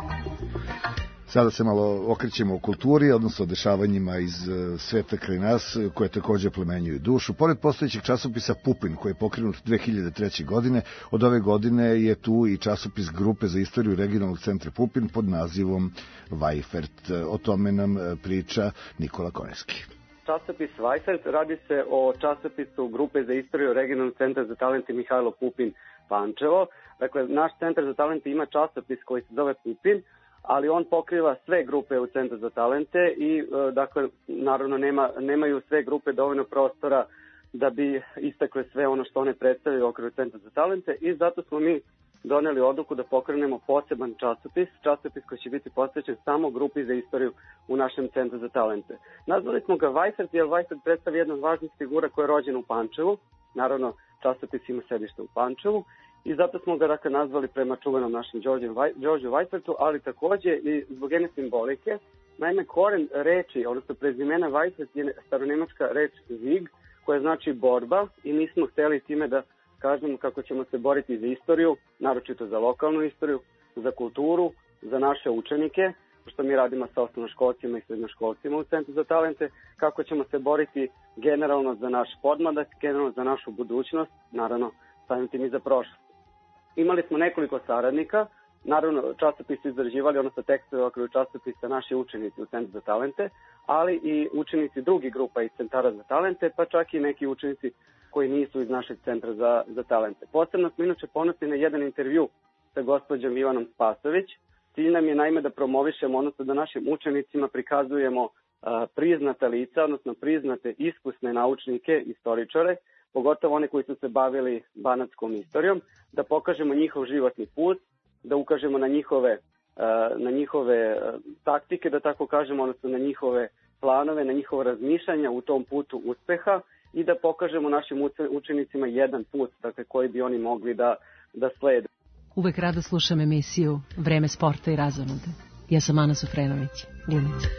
[SPEAKER 3] Sada se malo okrećemo u kulturi, odnosno o dešavanjima iz sveta kraj nas, koje takođe plemenjuju dušu. Pored postojećeg časopisa Pupin, koji je pokrenut dve hiljade treće. godine, od ove godine je tu i časopis Grupe za istoriju regionalnog centra Pupin pod nazivom Vajfert. O tome nam priča Nikola Koneski.
[SPEAKER 16] Časopis Vajfert radi se o časopisu Grupe za istoriju regionalnog centra za talente Mihajlo Pupin Pančevo. Dakle, naš centar za talente ima časopis koji se zove Pupin, ali on pokriva sve grupe u Centru za talente i, dakle, naravno nema, nemaju sve grupe dovoljno prostora da bi istakle sve ono što one predstavljaju u okviru Centra za talente i zato smo mi doneli odluku da pokrenemo poseban časopis, časopis koji će biti posvećen samo grupi za istoriju u našem Centru za talente. Nazvali smo ga Vajfert, jer Vajfert predstavlja jedna od važnih figura koja je rođena u Pančevu, naravno časopis ima sedište u Pančevu, i zato smo ga dakle nazvali prema čuvenom našem Đorđu Vajfertu, ali takođe i zbog jedne simbolike. Naime, koren reči, odnosno prezimena Vajfert je staronemačka reč Zig, koja znači borba, i mi smo hteli time da kažemo kako ćemo se boriti za istoriju, naročito za lokalnu istoriju, za kulturu, za naše učenike, što mi radimo sa osnovnoškolcima i srednjoškolcima u Centru za talente, kako ćemo se boriti generalno za naš podmladak, generalno za našu budućnost, naravno samim tim i za prošlost. Imali smo nekoliko saradnika, naravno časopis izrađivali, odnosno tekstove u okviru časopisa naši učenici u Centru za talente, ali i učenici drugih grupa iz Centara za talente, pa čak i neki učenici koji nisu iz našeg Centra za, za talente. Posebno smo inače ponosni na jedan intervju sa gospođom Ivanom Spasović. Cilj nam je naime da promovišemo, odnosno da našim učenicima prikazujemo a, priznata lica, odnosno priznate iskusne naučnike, istoričare, pogotovo one koji su se bavili banatskom istorijom, da pokažemo njihov životni put, da ukažemo na njihove, na njihove taktike, da tako kažemo, odnosno na njihove planove, na njihove razmišljanja u tom putu uspeha i da pokažemo našim učenicima jedan put, dakle, koji bi oni mogli da, da slede.
[SPEAKER 17] Uvek rado slušam emisiju Vreme sporta i razonode. Ja sam Ana Sufrenović, glumica.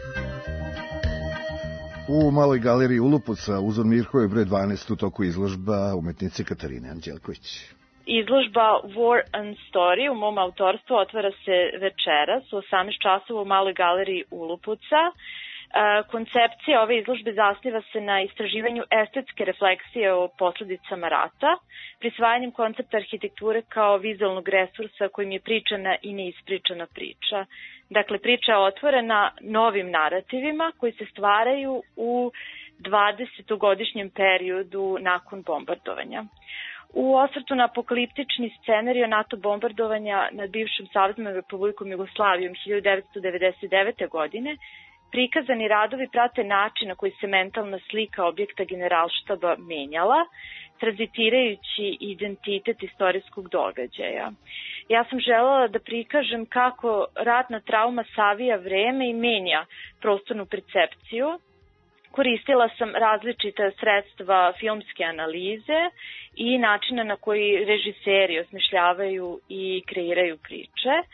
[SPEAKER 3] U Maloj galeriji Ulupoca Uzor Mirkove broj dvanaest u toku izložba umetnice Katarine Anđelković.
[SPEAKER 18] Izložba War and Story u mom autorstvu otvara se večeras u osamnaest časova u Maloj galeriji Ulupoca. Koncepcija ove izložbe zasniva se na istraživanju estetske refleksije o posledicama rata, prisvajanjem koncepta arhitekture kao vizualnog resursa kojim je pričana i neispričana priča. Dakle, priča je otvorena novim narativima koji se stvaraju u dvadesetogodišnjem periodu nakon bombardovanja. U osvrtu na apokaliptični scenarij NATO bombardovanja nad bivšom Saveznom Republikom Jugoslavijom hiljadu devetsto devedeset devete. godine, prikazani radovi prate način na koji se mentalna slika objekta Generalštaba menjala, tranzitirajući identitet istorijskog događaja. Ja sam želela da prikažem kako ratna trauma savija vreme i menja prostornu percepciju. Koristila sam različita sredstva filmske analize i načina na koji režiseri osmišljavaju i kreiraju priče.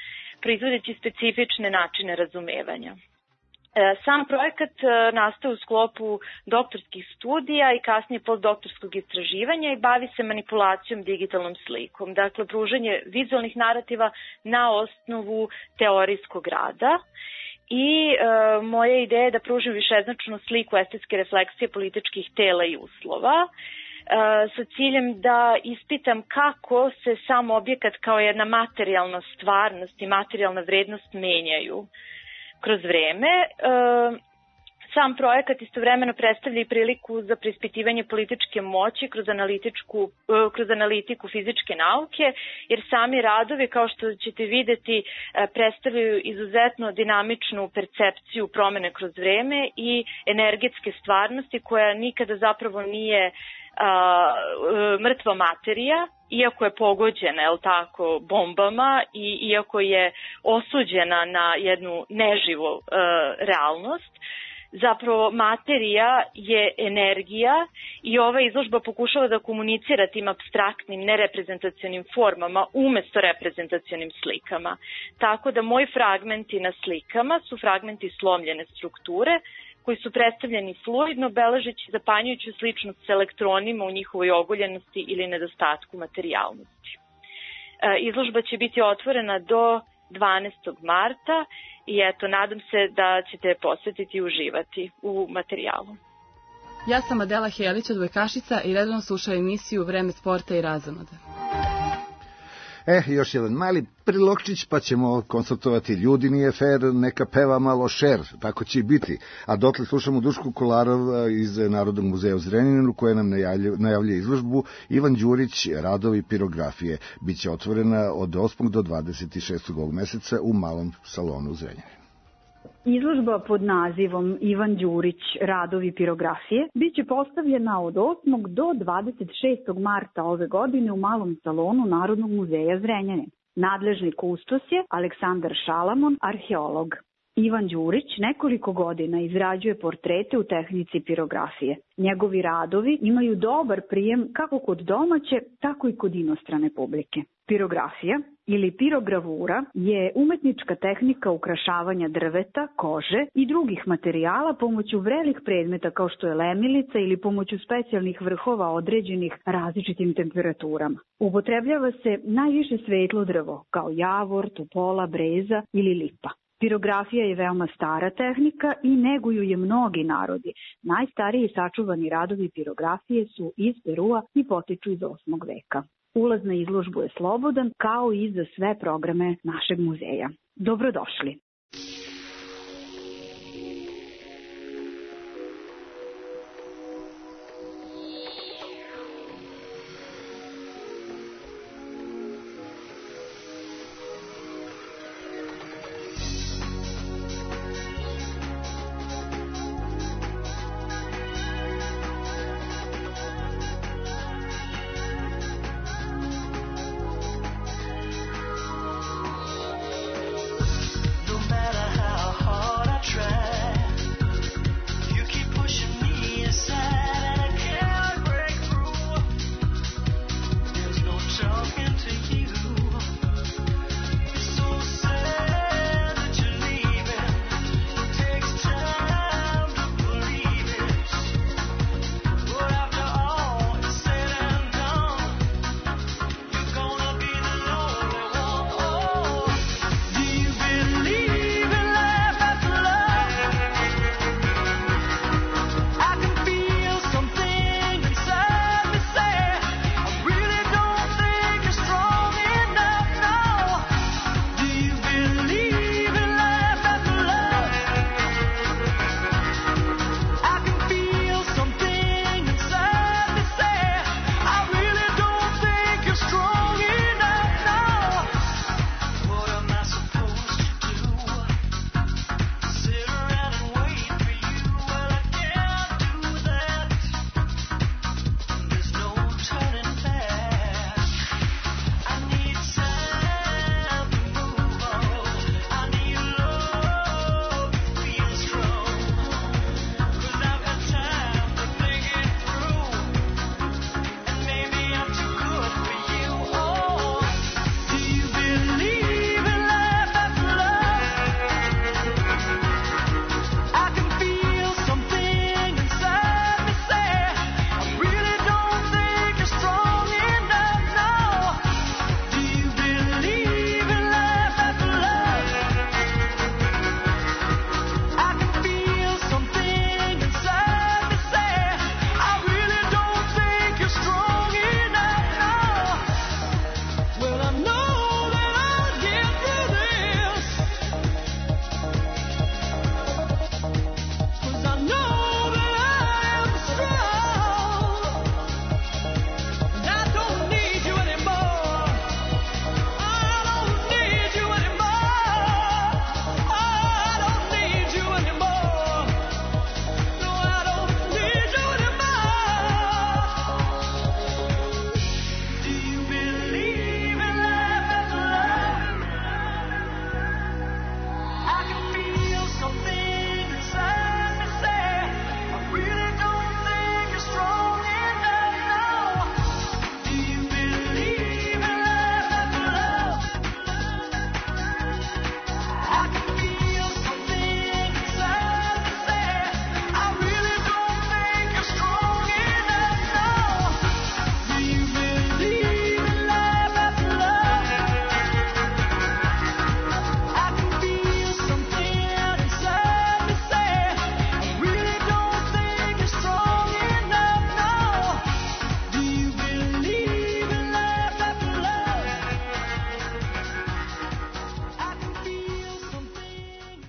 [SPEAKER 18] proizvodeći specifične načine razumevanja. Sam projekat nastaje u sklopu doktorskih studija i kasnije postdoktorskog istraživanja i bavi se manipulacijom digitalnom slikom, dakle pružanje vizualnih narativa na osnovu teorijskog rada. I e, moja ideja je da pružim višeznačnu sliku estetske refleksije političkih tela i uslova, e, sa ciljem da ispitam kako se sam objekat kao jedna materijalna stvarnost i materijalna vrednost menjaju kroz vreme. E, Sam projekat istovremeno predstavlja i priliku za preispitivanje političke moći kroz, analitičku, kroz analitiku fizičke nauke, jer sami radovi, kao što ćete videti, predstavljaju izuzetno dinamičnu percepciju promene kroz vreme i energetske stvarnosti koja nikada zapravo nije a, mrtva materija, iako je pogođena, je li tako, bombama i iako je osuđena na jednu neživu a, realnost. Zapravo materija je energija i ova izložba pokušava da komunicira tim apstraktnim, nereprezentacionim formama umesto reprezentacionim slikama. Tako da moji fragmenti na slikama su fragmenti slomljene strukture koji su predstavljeni fluidno, beležeći zapanjujuću sličnost s elektronima u njihovoj oguljenosti ili nedostatku materijalnosti. Izložba će biti otvorena do dvanaestog marta i eto, nadam se da ćete posetiti i uživati u materijalu.
[SPEAKER 1] Ja sam Adela Helić, odbojkašica i redovno slušam emisiju Vreme sporta i razonode.
[SPEAKER 3] E, još jedan mali prilogčić, pa ćemo konstatovati ljudi nije fair, neka peva malo šer, tako će i biti. A dotle slušamo Dušku Kolarov iz Narodnog muzeja u Zrenjaninu koja nam najavlja izložbu Ivan Đurić, radovi pirografije. Biće otvorena od osmog do dvadeset šestog ovog meseca u malom salonu u Zrenjaninu.
[SPEAKER 19] Izložba pod nazivom Ivan Đurić, radovi pirografije, biće postavljena od osmog do dvadeset šestog marta ove godine u malom salonu Narodnog muzeja Zrenjanin. Nadležni kustos je Aleksandar Šalamon, arheolog. Ivan Đurić nekoliko godina izrađuje portrete u tehnici pirografije. Njegovi radovi imaju dobar prijem kako kod domaće, tako i kod inostrane publike. Pirografija ili pirogravura je umetnička tehnika ukrašavanja drveta, kože i drugih materijala pomoću vrelih predmeta kao što je lemilica ili pomoću specijalnih vrhova određenih različitim temperaturama. Upotrebljava se najviše svetlo drvo kao javor, topola, breza ili lipa. Pirografija je veoma stara tehnika i neguju je mnogi narodi. Najstariji sačuvani radovi pirografije su iz Perua i potiču iz osmog veka. Ulaz na izložbu je slobodan, kao i za sve programe našeg muzeja. Dobrodošli!
[SPEAKER 8] Matter how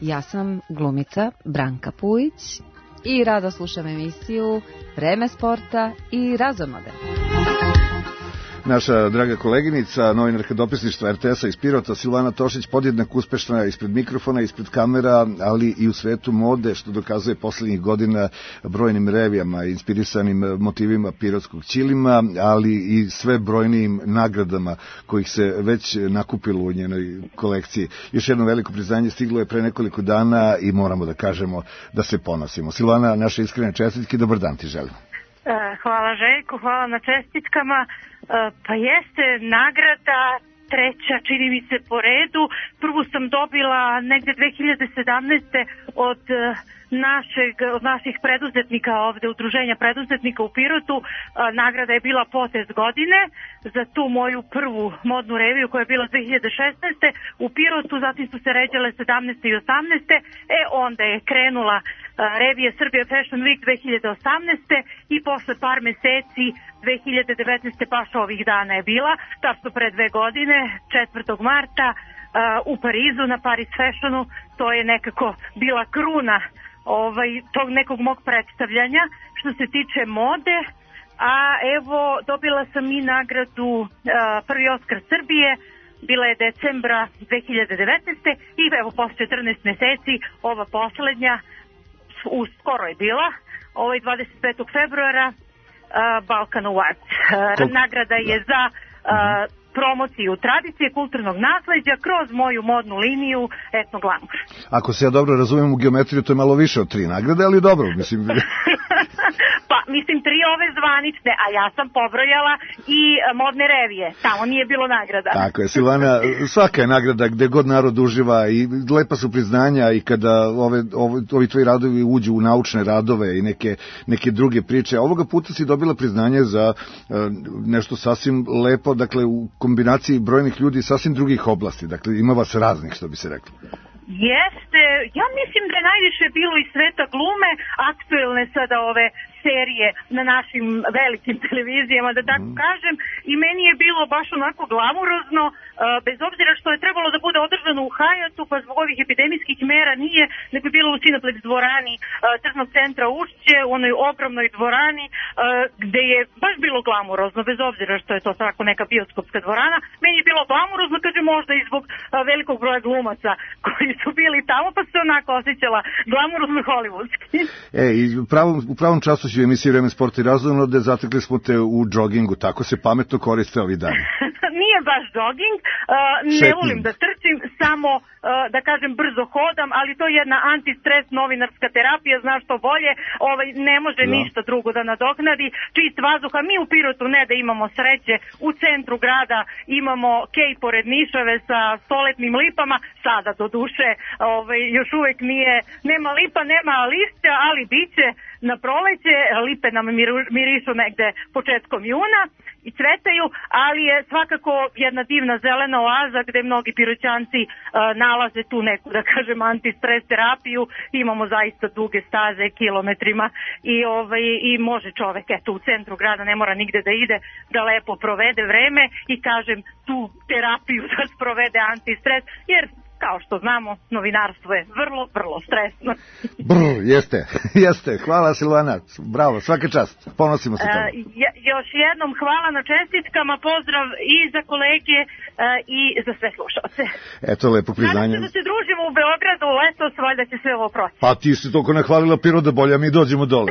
[SPEAKER 2] Ja sam glumica Branka Pujić i rado slušam emisiju Vreme sporta i razonode.
[SPEAKER 3] Naša draga koleginica, novinarka dopisništva er te es-a iz Pirota, Silvana Tošić, podjednak uspešna ispred mikrofona, ispred kamera, ali i u svetu mode, što dokazuje poslednjih godina brojnim revijama, inspirisanim motivima pirotskog ćilima, ali i sve brojnijim nagradama kojih se već nakupilo u njenoj kolekciji. Još jedno veliko priznanje stiglo je pre nekoliko dana i moramo da kažemo da se ponosimo. Silvana, naše iskrene čestitke, dobar dan ti želim.
[SPEAKER 4] Hvala Željko, hvala na čestitkama. Pa jeste nagrada treća, čini mi se po redu. Prvu sam dobila negde dve hiljade sedamnaeste. od našeg, od naših preduzetnika ovde, udruženja preduzetnika u Pirotu. Nagrada je bila potez godine za tu moju prvu modnu reviju koja je bila dve hiljade šesnaeste. u Pirotu, zatim su se ređale sedamnaeste i osamnaeste. E onda je krenula revija Serbia Fashion Week dve hiljade osamnaeste. i posle par meseci dve hiljade devetnaeste. baš ovih dana je bila, tačno pre dve godine, četvrtog marta u Parizu na Paris Fashionu. To je nekako bila kruna ovaj, tog nekog mog predstavljanja što se tiče mode. A evo, dobila sam i nagradu uh, prvi Oskar Srbije, bila je decembra dve hiljade devetnaeste. i evo posle četrnaest meseci ova poslednja, u, skoro je bila, ovaj dvadeset petog februara, uh, Balkan Awards. Uh, nagrada je za uh, promociju tradicije, kulturnog nasleđa kroz moju modnu liniju Etno Glamour.
[SPEAKER 3] Ako se ja dobro razumijem u geometriju, to je malo više od tri nagrade, ali dobro, mislim.
[SPEAKER 4] Pa, mislim, tri ove zvanične, a ja sam pobrojala i modne revije. Tamo nije bilo nagrada.
[SPEAKER 3] Tako je, Silvana, svaka je nagrada gde god narod uživa i lepa su priznanja i kada ove, ove, ovi tvoji radovi uđu u naučne radove i neke, neke druge priče. Ovoga puta si dobila priznanje za uh, nešto sasvim lepo, dakle, u kombinaciji brojnih ljudi sasvim drugih oblasti. Dakle, ima vas raznih, što bi se reklo.
[SPEAKER 4] Jeste, ja mislim da je najviše bilo iz sveta glume, aktuelne sada ove serije na našim velikim televizijama, da tako mm. kažem, i meni je bilo baš onako glamurozno, bez obzira što je trebalo da bude održano u Hajatu, pa zbog ovih epidemijskih mera nije, nego je bilo u Cineplex dvorani Tržnog centra Ušće, u onoj ogromnoj dvorani, gde je baš bilo glamurozno, bez obzira što je to svako neka bioskopska dvorana. Meni je bilo glamurozno, kaže, možda i zbog velikog broja glumaca koji su bili tamo, pa se onako osjećala glamurozno hollywoodski. E,
[SPEAKER 3] i u pravom, u pravom času u emisiji Vreme sporta i razonode zatekli smo te u džogingu, tako se pametno koriste ovi dani.
[SPEAKER 4] Nije baš džoging, uh, ne volim da trčim, samo uh, da kažem brzo hodam, ali to je jedna antistres novinarska terapija, znaš što bolje, ovaj, ne može da. ništa drugo da nadoknadi, čist vazduh, a mi u Pirotu ne da imamo sreće, u centru grada imamo kej pored Nišave sa stoletnim lipama, sada do duše ovaj, još uvek nije, nema lipa, nema lišća, ali biće na proleće, lipe nam mirišu negde početkom juna i cvetaju, ali je svakako jedna divna zelena oaza gde mnogi Piroćanci uh, nalaze tu neku, da kažem, antistres terapiju. Imamo zaista duge staze kilometrima i, ovaj, i može čovek, eto, u centru grada ne mora nigde da ide, da lepo provede vreme i, kažem, tu terapiju da sprovede antistres, jer kao što znamo, novinarstvo je vrlo, vrlo stresno.
[SPEAKER 3] Brr, jeste, jeste. Hvala Silvana, bravo, svaka čast, ponosimo se tamo.
[SPEAKER 4] Uh, još jednom hvala na čestitkama, pozdrav i za kolege uh, i za sve slušalce.
[SPEAKER 3] Eto, lepo priznanje.
[SPEAKER 4] Nadam se da se družimo u Beogradu, letos, valjda će sve ovo proći.
[SPEAKER 3] Pa ti si toliko nahvalila Pirot da bolje, mi dođemo dole.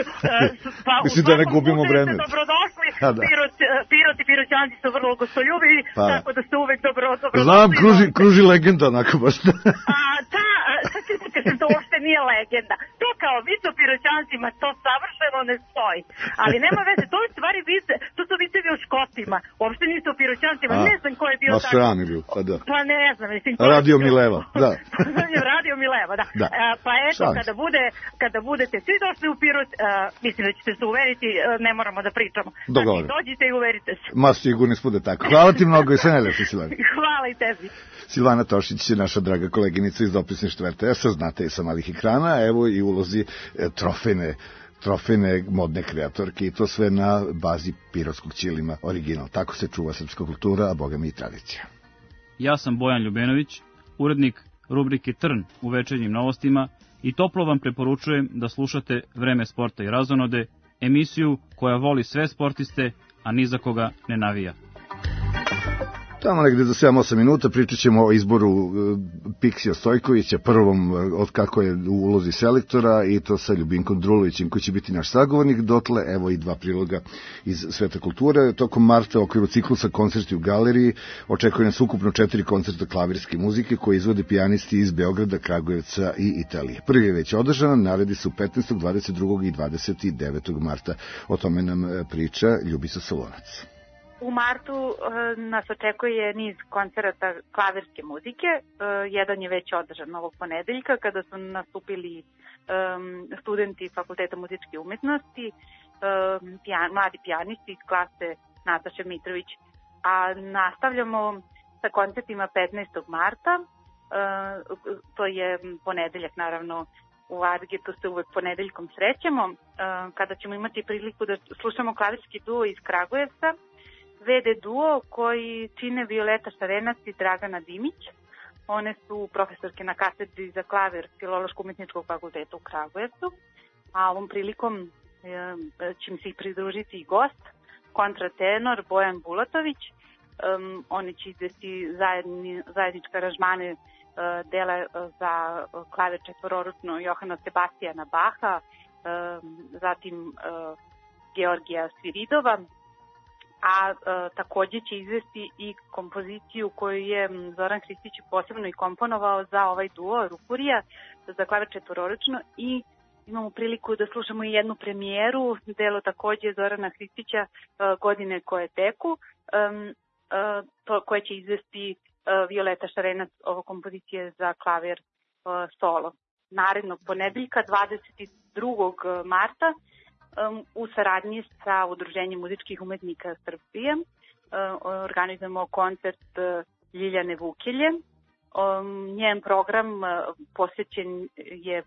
[SPEAKER 4] Pa,
[SPEAKER 3] mislim da ne gubimo vreme.
[SPEAKER 4] Dobrodošli,
[SPEAKER 3] da.
[SPEAKER 4] Pirot, Pirot i Piroćanci su vrlo gostoljubivi, pa. tako da ste uvek dobro, dobrodošli.
[SPEAKER 3] Znam, kruži, kruži legenda, onako baš.
[SPEAKER 4] A, ta, sad ću ti kažem, to uopšte nije legenda. To kao vice o Piroćancima, to savršeno ne stoji. Ali nema veze, to je stvari vice, to su vicevi o Škotima, uopšte nisu o Piroćancima,
[SPEAKER 3] A,
[SPEAKER 4] ne znam ko je bio tako.
[SPEAKER 3] Mastroianni bio, pa da.
[SPEAKER 4] Pa ne znam, mislim.
[SPEAKER 3] Radio Mileva, da.
[SPEAKER 4] Radio Mileva, da. da. A, pa eto, Šans. kada, bude, kada budete svi došli u Pirot, a, mislim da ćete se uveriti, a, ne moramo da pričamo.
[SPEAKER 3] Dogovor.
[SPEAKER 4] Znači, dođite i uverite se.
[SPEAKER 3] Ma sigurno bude tako. Hvala ti mnogo i sve najlepše, Silvana.
[SPEAKER 4] Hvala i tebi.
[SPEAKER 3] Silvana Tošić je naša draga koleginica iz dopisništva er te es-a, znate je sa malih ekrana, evo i ulozi e, trofejne, trofejne modne kreatorke i to sve na bazi pirotskog ćilima original. Tako se čuva srpska kultura, a boga mi i tradicija.
[SPEAKER 20] Ja sam Bojan Ljubenović, urednik
[SPEAKER 5] rubrike Trn u večernjim novostima i toplo vam preporučujem da slušate Vreme sporta i razonode, emisiju koja voli sve sportiste, a ni za koga ne navija.
[SPEAKER 3] Tamo negde za sedam osam minuta pričat ćemo o izboru Piksija Stojkovića, prvom od kako je u ulozi selektora, i to sa Ljubinkom Drulovićem koji će biti naš sagovornik. Dotle, evo i dva priloga iz sveta kulture. Tokom marta u okviru ciklusa Koncerti u galeriji očekuje nas ukupno četiri koncerta klavirske muzike koje izvode pijanisti iz Beograda, Kragujevca i Italije. Prvi je već održan, naredi su petnaestog, dvadeset drugog i dvadeset devetog marta. O tome nam priča Ljubica Solonac.
[SPEAKER 4] U martu nas očekuje niz koncerata klavirske muzike. Jedan je već održan ovog ponedeljka kada su nastupili studenti Fakulteta muzičke umetnosti, mladi pijanisti iz klase Nataše Mitrović. A nastavljamo sa koncertima petnaestog marta, to je ponedeljak naravno. U Argetu se uvek ponedeljkom srećemo, kada ćemo imati priliku da slušamo klavirski duo iz Kragujevca, V D duo koji čine Violeta Šarenac i Dragana Dimić. One su profesorke na katedri za klavir Filološko-umetničkog fakulteta u Kragujevcu, a ovom prilikom e, će mi se ih pridružiti i gost, kontratenor Bojan Bulatović. Um, oni će izvesti zajedni, zajedničke aranžmane uh, dela uh, za klavir četvororučno Johana Sebastijana Baha, uh, zatim uh, Georgija Sviridova, a e, takođe će izvesti i kompoziciju koju je Zoran Hristić posebno i komponovao za ovaj duo Rupurija, za klavir četvororučno, i imamo priliku da slušamo i jednu premijeru, delo takođe Zorana Hristića, e, Godine koje teku, e, e, to, koje će izvesti e, Violeta Šarenac, ovo kompozicije za klavir e, solo. Narednog ponedeljka, dvadeset drugog marta, u saradnji sa Udruženjem muzičkih umetnika Srbije organizujemo koncert Ljiljane Vukelje. Njen program posvećen je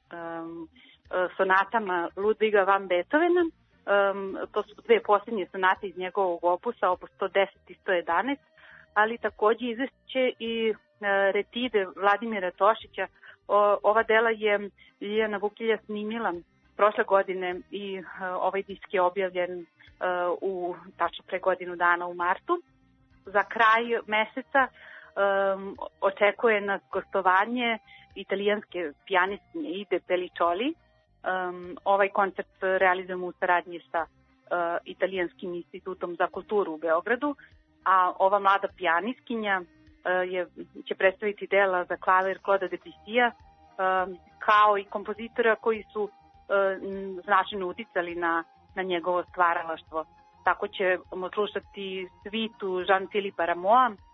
[SPEAKER 4] sonatama Ludviga van Beethovena. To su dve posljednje sonate iz njegovog opusa, opus sto deset i sto jedanaest, ali takođe izvešće i retide Vladimira Tošića. Ova dela je Ljiljana Vukelja snimila prošle godine i uh, ovaj disk je objavljen uh, u tačno pre godinu dana u martu. Za kraj meseca um, očekuje nas gostovanje italijanske pijanistkinje Ide Pelliccioli. Um, ovaj koncert realizujemo u saradnji sa uh, Italijanskim institutom za kulturu u Beogradu, a ova mlada pijanistkinja uh, je, će predstaviti dela za klavir Claude Debussija, um, kao i kompozitora koji su značajno uticali na, na njegovo stvaralaštvo. Tako ćemo slušati svitu Jean-Philippe Rameau, um,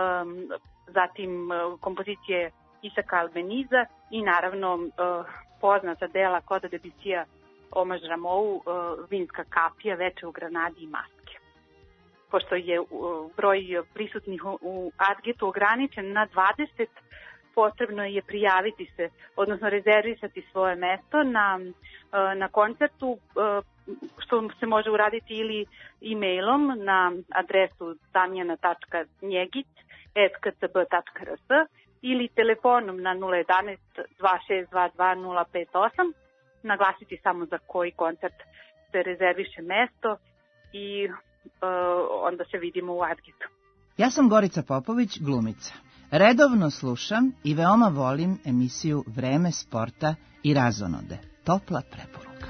[SPEAKER 4] zatim kompozicije Isaka Albeniza i naravno uh, poznata dela Claude Debussija Omaž Rameau, uh, Vinska kapija, Veče u Granadi i Maske. Pošto je uh, broj prisutnih u, u Adgetu ograničen na dvadeset, potrebno je prijaviti se, odnosno rezervisati svoje mesto na, na koncertu, što se može uraditi ili e-mailom na adresu damjana tačka njegić at k c b tačka r s ili telefonom na nula jedanaest dva šest dva dva nula pet osam, naglasiti samo za koji koncert se rezerviše mesto i uh, onda se vidimo u Adgetu.
[SPEAKER 20] Ja sam Gorica Popović, glumica. Redovno slušam i veoma volim emisiju Vreme sporta i razonode. Topla preporuka.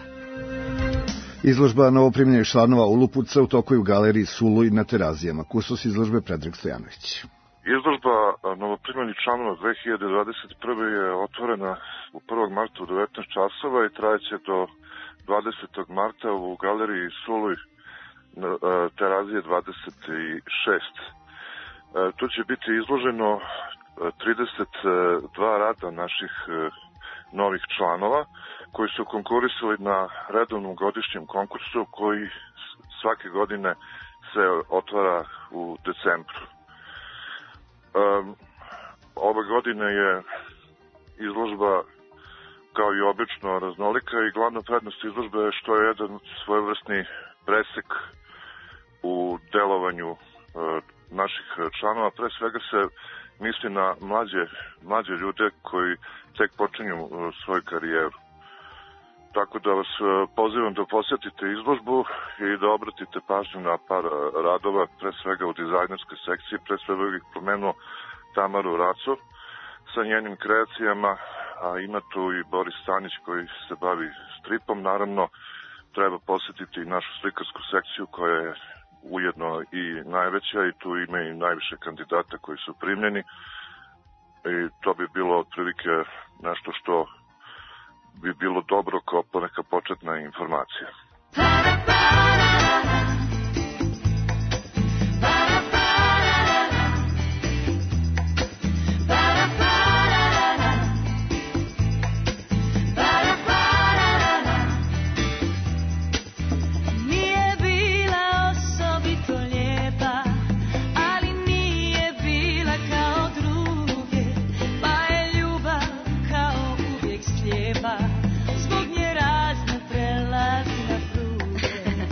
[SPEAKER 3] Izložba novoprimljenih članova Ulupuca u toku je u galeriji Suluj na Terazijama. Kustos izložbe Predrag Stojanović.
[SPEAKER 21] Izložba novoprimljenih članova dve hiljade dvadeset prve. je otvorena u prvog marta u devetnaest časova i trajeće do dvadesetog marta u galeriji Suluj na Terazije dvadeset šest. Tu će biti izloženo trideset dva rada naših novih članova koji su konkurisali na redovnom godišnjem konkursu koji svake godine se otvara u decembru. Ove godine je izložba kao i obično raznolika i glavna prednost izložbe je što je jedan svojevrsni presek u delovanju naših članova. Pre svega se misli na mlađe, mlađe ljude koji tek počinju svoju karijeru. Tako da vas pozivam da posjetite izložbu i da obratite pažnju na par radova, pre svega u dizajnerskoj sekciji. Pre svega bih pomenuo Tamaru Racov sa njenim kreacijama, a ima tu i Boris Stanić koji se bavi stripom. Naravno, treba posjetiti i našu slikarsku sekciju koja je ujedno i najveća i tu ima i najviše kandidata koji su primljeni. I to bi bilo otprilike nešto što bi bilo dobro kao poneka početna informacija.
[SPEAKER 6] Zbog nje razne prelazi na pruge.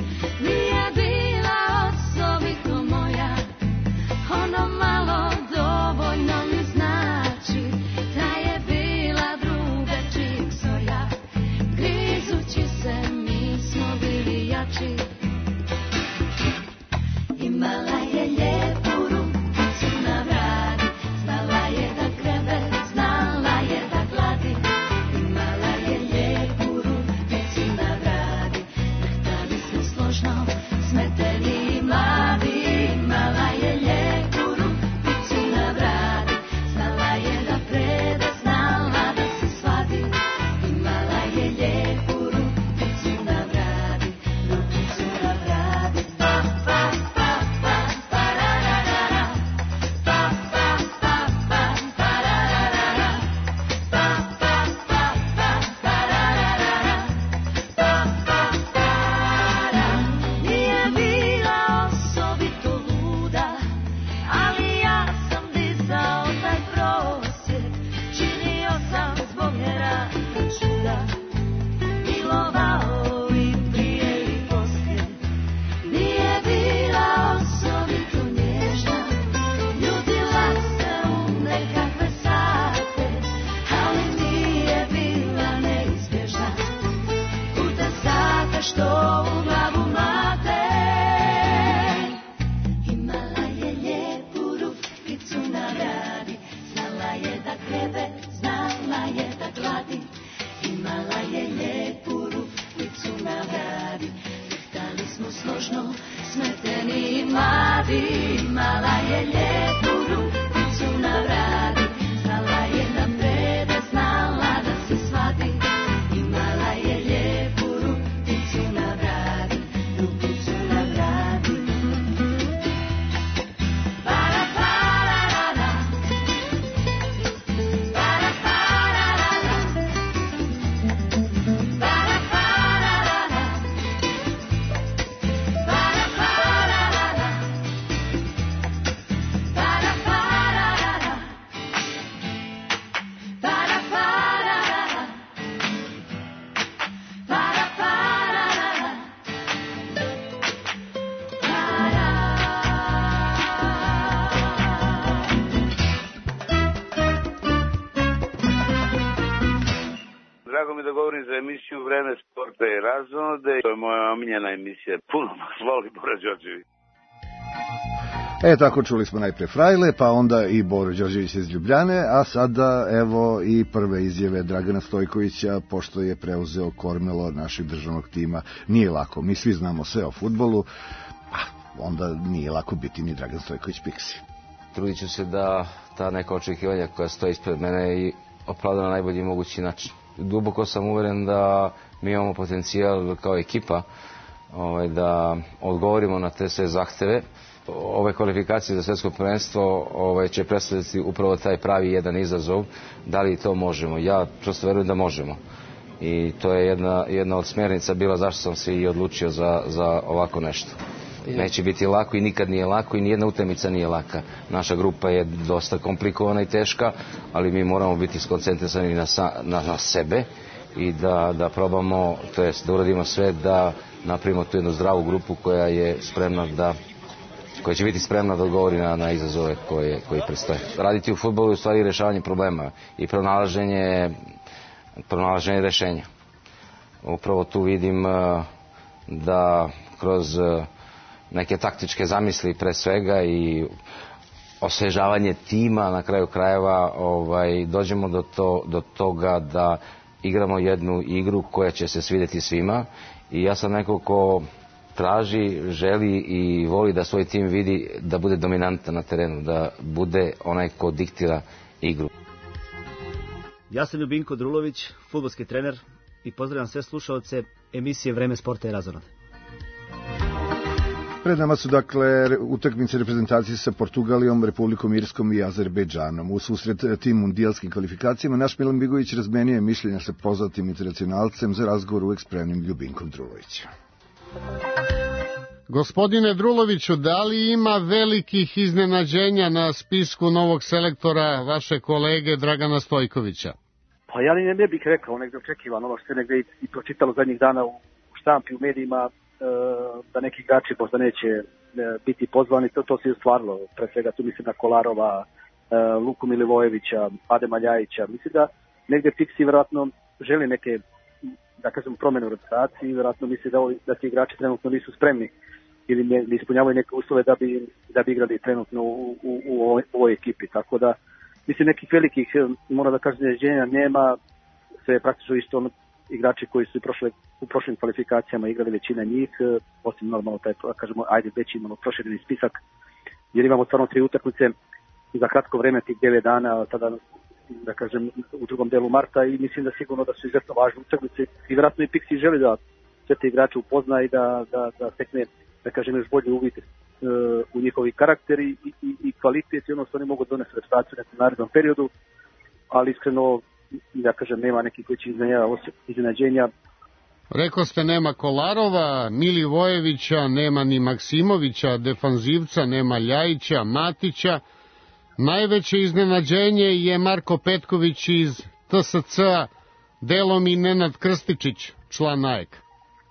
[SPEAKER 22] Drago mi da govorim za emisiju Vreme sporta i razonode. To je moja omiljena emisija. Puno vas voli Bora Đorđević.
[SPEAKER 3] E, tako čuli smo najpre Frajle, pa onda i Boro Đorđević iz Ljubljane, a sada evo i prve izjave Dragana Stojkovića, pošto je preuzeo kormilo našeg državnog tima. Nije lako, mi svi znamo sve o fudbalu, a onda nije lako biti ni Dragan Stojković Pixi.
[SPEAKER 23] Trudit ću se da ta neka očekivanja koja stoji ispred mene i opravda na najbolji mogući način. Duboko sam uveren da mi imamo potencijal kao ekipa ovaj, da odgovorimo na te sve zahteve. Ove kvalifikacije za svjetsko prvenstvo ovaj, će predstaviti upravo taj pravi jedan izazov. Da li to možemo? Ja prosto verujem da možemo. I to je jedna, jedna od smjernica bila zašto sam se i odlučio za, za ovako nešto. Neće biti lako i nikad nije lako i nijedna utakmica nije laka. Naša grupa je dosta komplikovana i teška, ali mi moramo biti skoncentrisani na, na, na sebe i da, da probamo, to jest da uradimo sve da napravimo tu jednu zdravu grupu koja je spremna da koja će biti spremna da odgovori na, na izazove koje, koji predstoje. Raditi u fudbalu je u stvari rešavanje problema i pronalaženje, pronalaženje rešenja. Upravo tu vidim da kroz neke taktičke zamisli pre svega i osvežavanje tima na kraju krajeva ovaj, dođemo do, to, do toga da igramo jednu igru koja će se svidjeti svima i ja sam neko ko traži, želi i voli da svoj tim vidi da bude dominantan na terenu, da bude onaj ko diktira igru.
[SPEAKER 7] Ja sam Ljubinko Drulović, fudbalski trener i pozdravljam sve slušaoce emisije Vreme sporta i razonode.
[SPEAKER 3] Pred nama su dakle utakmice reprezentacije sa Portugalijom, Republikom Irskom i Azerbejdžanom. U susret tim mundijalskim kvalifikacijama naš Milan Bigović razmenio je mišljenja sa poznatim internacionalcem za razgovor uvek spremnim Ljubinkom Drulovićem.
[SPEAKER 9] Gospodine Druloviću, da li ima velikih iznenađenja na spisku novog selektora vaše kolege Dragana Stojkovića?
[SPEAKER 10] Pa ja ne bih rekao, negde očekivano, ono što se negde i pročitalo zadnjih dana u štampi, u medijima, da neki igrači možda neće biti pozvani, to, to se je ostvarilo. Pre svega tu mislim na Kolarova, Luku Milivojevića, Adema Ljajića. Mislim da negde Pixi vjerojatno želi neke, da kažem, promene u rotaciji, vjerojatno misli da, ovi, da ti igrači trenutno nisu spremni ili ne, ne ispunjavaju neke uslove da bi, da bi igrali trenutno u, u, u, ovoj, u ovoj ekipi. Tako da, mislim, nekih velikih, mora da kažem, iznenađenja nema, sve je praktično isto ono, igrači koji su prošle, u prošlim kvalifikacijama igrali većina njih, osim normalno taj, kažemo, ajde već imamo prošireni spisak, jer imamo stvarno tri utakmice za kratko vreme, tih devet dana, tada, da kažem, u drugom delu marta i mislim da sigurno da su izuzetno važne utakmice i vjerojatno i Pixi želi da sve te igrače upozna i da, da, da stekne, da kažem, još bolje uvid uh, u njihovi karakteri i, i, i kvalitet i ono što oni mogu donesti reprezentaciju u nekom narednom periodu, ali iskreno, da kažem, nema nekih koji će iznenađenja.
[SPEAKER 9] Rekao ste nema Kolarova, Milivojevića, nema ni Maksimovića, defanzivca, nema Ljajića, Matića. Najveće iznenađenje je Marko Petković iz T S C-a, delom i Nenad Krstičić, član A E K.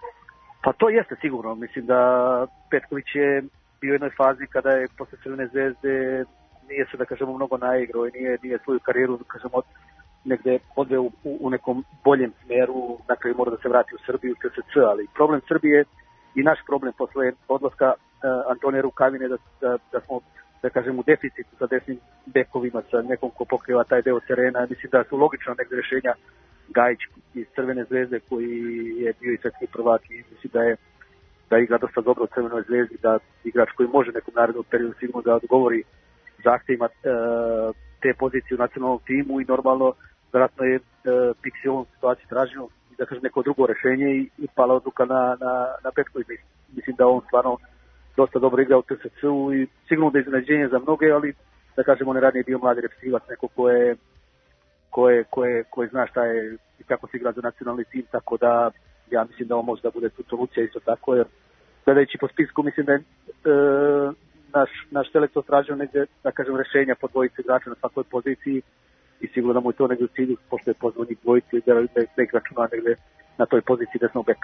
[SPEAKER 10] Pa to jeste sigurno. Mislim da Petković je bio u jednoj fazi kada je posle Crvene zvezde nije se, da kažemo, mnogo naigrao i nije, nije svoju karijeru, da kažemo, od, negde odveo u, u nekom boljem smeru, na kraju mora da se vrati u Srbiju, u T S C, ali problem Srbije i naš problem posle odlaska uh, Antonija Rukavine da, da, da smo, da kažem, u deficitu sa desnim bekovima, sa nekom ko pokriva taj deo terena. Mislim da su logično negde rešenja Gajić iz Crvene zvezde koji je bio i svetski prvak i mislim da je da igra dosta dobro u Crvenoj zvezdi, da igrač koji može nekom narednom periodu sigurno da odgovori zahtevima e, te pozicije u nacionalnom timu i normalno vjerojatno je e, Pixi u ovom situaciji tražio da kažem neko drugo rešenje i, i pala odluka na, na, na Petković. Mislim da on stvarno dosta dobro igra u T S C-u i sigurno da je iznenađenje za mnoge, ali da kažem on je ranije bio mladi reprezentativac, neko ko je koje, koje, koje zna šta je i kako se igra za nacionalni tim, tako da ja mislim da on može da bude tu solucija isto tako, jer gledajući po spisku mislim da je e, naš, naš selektor tražio negde, da kažem, rešenja po dvojici igrača na svakoj poziciji i sigurno da mu je to negde u cilju, pošto je pozvao njih dvojici, da, da, da igra računa negde na toj poziciji desnog beka.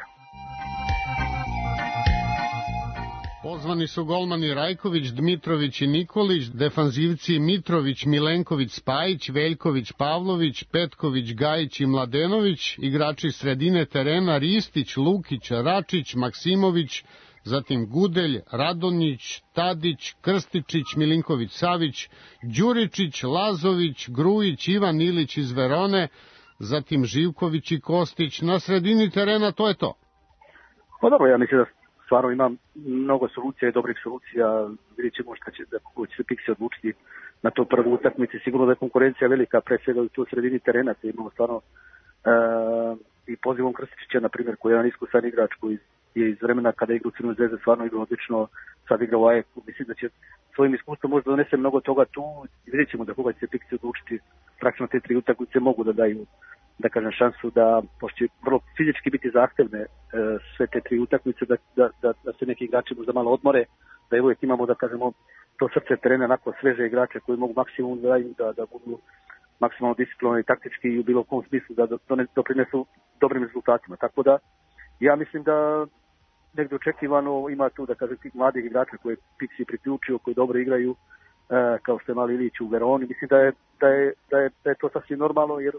[SPEAKER 9] Pozvani su golmani Rajković, Dmitrović i Nikolić, defanzivci Mitrović, Milenković, Spajić, Veljković, Pavlović, Petković, Gajić i Mladenović, igrači sredine terena Ristić, Lukić, Račić, Maksimović, zatim Gudelj, Radonjić, Tadić, Krstičić, Milinković, Savić, Đuričić, Lazović, Grujić, Ivan Ilić iz Verone, zatim Živković i Kostić. Na sredini terena to je to.
[SPEAKER 10] Pa dobro, ja mislim da stvarno imam mnogo solucija i dobrih solucija. Vidjet ćemo šta će, da će se Pixi odlučiti na to prvu utakmici. Sigurno da je konkurencija velika, pre svega u tu sredini terena. Te imamo stvarno uh, i pozivom Krstičića, na primjer, koji je jedan iskusan igrač koji je iz vremena kada je igra u Crvenoj zvezdi stvarno igra odlično, sad igra u A E K-u. Mislim da će svojim iskustvom možda donese mnogo toga tu i vidjet ćemo da koga će se Pixi odlučiti. Praktično te tri utakmice mogu da daju, da kažem, šansu da, pošto će vrlo fizički biti zahtevne e, sve te tri utakmice, da, da, da, da se neki igrači možda malo odmore, da uvijek imamo, da kažemo, to srce terena, onako sveže igrače koji mogu maksimum da daju, da, da budu maksimalno disciplinovani taktički i u bilo kom smislu da doprinesu dobrim rezultatima. Tako da, ja mislim da negde očekivano, ima tu da kažem tih mladih igrača koje Pixi priključio, koji dobro igraju, e, kao što je Mali Ilić u Veroni. Mislim da je, da je, da je, da je to sasvim normalno, jer e,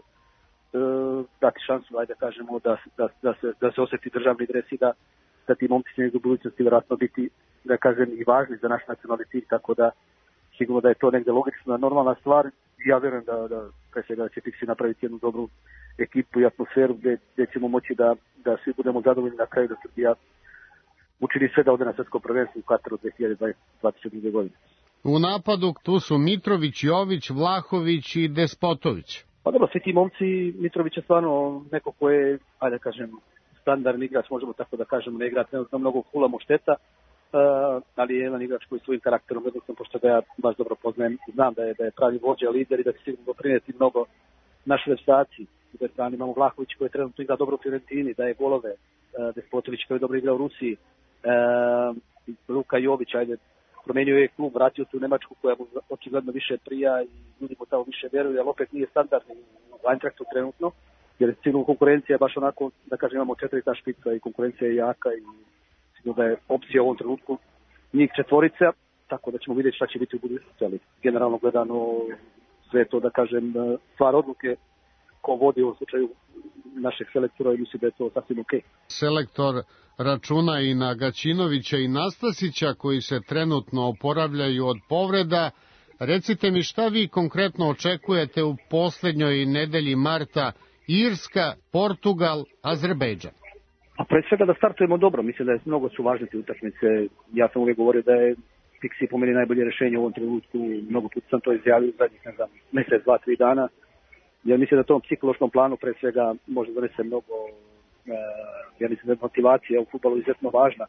[SPEAKER 10] dati šansu, ajde da kažemo, da, da, da, se, da se osjeti državni dres i da, da ti momci će u budućnosti vjerojatno biti, da kažem, i važni za naš nacionalni cilj, tako da sigurno da je to negde logična, normalna stvar. Ja vjerujem da, da, pre svega, da će Pixi napraviti jednu dobru ekipu i atmosferu gdje, gdje ćemo moći da, da svi budemo zadovoljni na kraju, da Srbija učini sve da ode na svjetsko prvenstvo u Kataru dve hiljade dvadeset druge. godine.
[SPEAKER 9] U napadu tu su Mitrović, Jović, Vlahović i Despotović.
[SPEAKER 10] Pa dobro, svi ti momci, Mitrović je stvarno neko ko je, ajde da kažem, standardni igrač, možemo tako da kažemo, ne igrati ne mnogo hula mu šteta, uh, ali je jedan igrač koji svojim karakterom, jednostavno, pošto ga ja baš dobro poznajem, znam da je, da je pravi vođa, lider i da će sigurno doprinijeti mnogo našoj reprezentaciji. U toj strani imamo Vlahović koji je trenutno igra dobro u Fiorentini, daje golove, uh, Despotović koji je dobro igrao u Rusiji, uh, Luka Jović, ajde, promenio je klub, vratio tu Nemačku koja mu očigledno više prija i ljudi mu tamo više vjeruju, ali opet nije standardni u Eintrachtu trenutno, jer sigurno konkurencija je baš onako, da kažem, imamo četiri ta špica i konkurencija je jaka i sigurno da je opcija u ovom trenutku njih četvorica, tako da ćemo vidjeti šta će biti u budućnosti, ali generalno gledano sve to, da kažem, stvar odluke ko vodi u ovom slučaju našeg selektora i mislim da je to sasvim okej.
[SPEAKER 9] Selektor računa i na Gaćinovića i Nastasića koji se trenutno oporavljaju od povreda. Recite mi šta vi konkretno očekujete u posljednjoj nedelji marta, Irska, Portugal, Azerbejdžan?
[SPEAKER 10] A pre svega da startujemo dobro, mislim da je mnogo su važne te utakmice. Ja sam uvijek govorio da je Pixi po meni najbolje rješenje u ovom trenutku, mnogo puta sam to izjavio u zadnjih, ne znam, mjesec, dva, tri dana. Ja mislim da tom psihološkom planu pre svega može donese mnogo, uh, ja mislim da je motivacija u fudbalu izuzetno važna.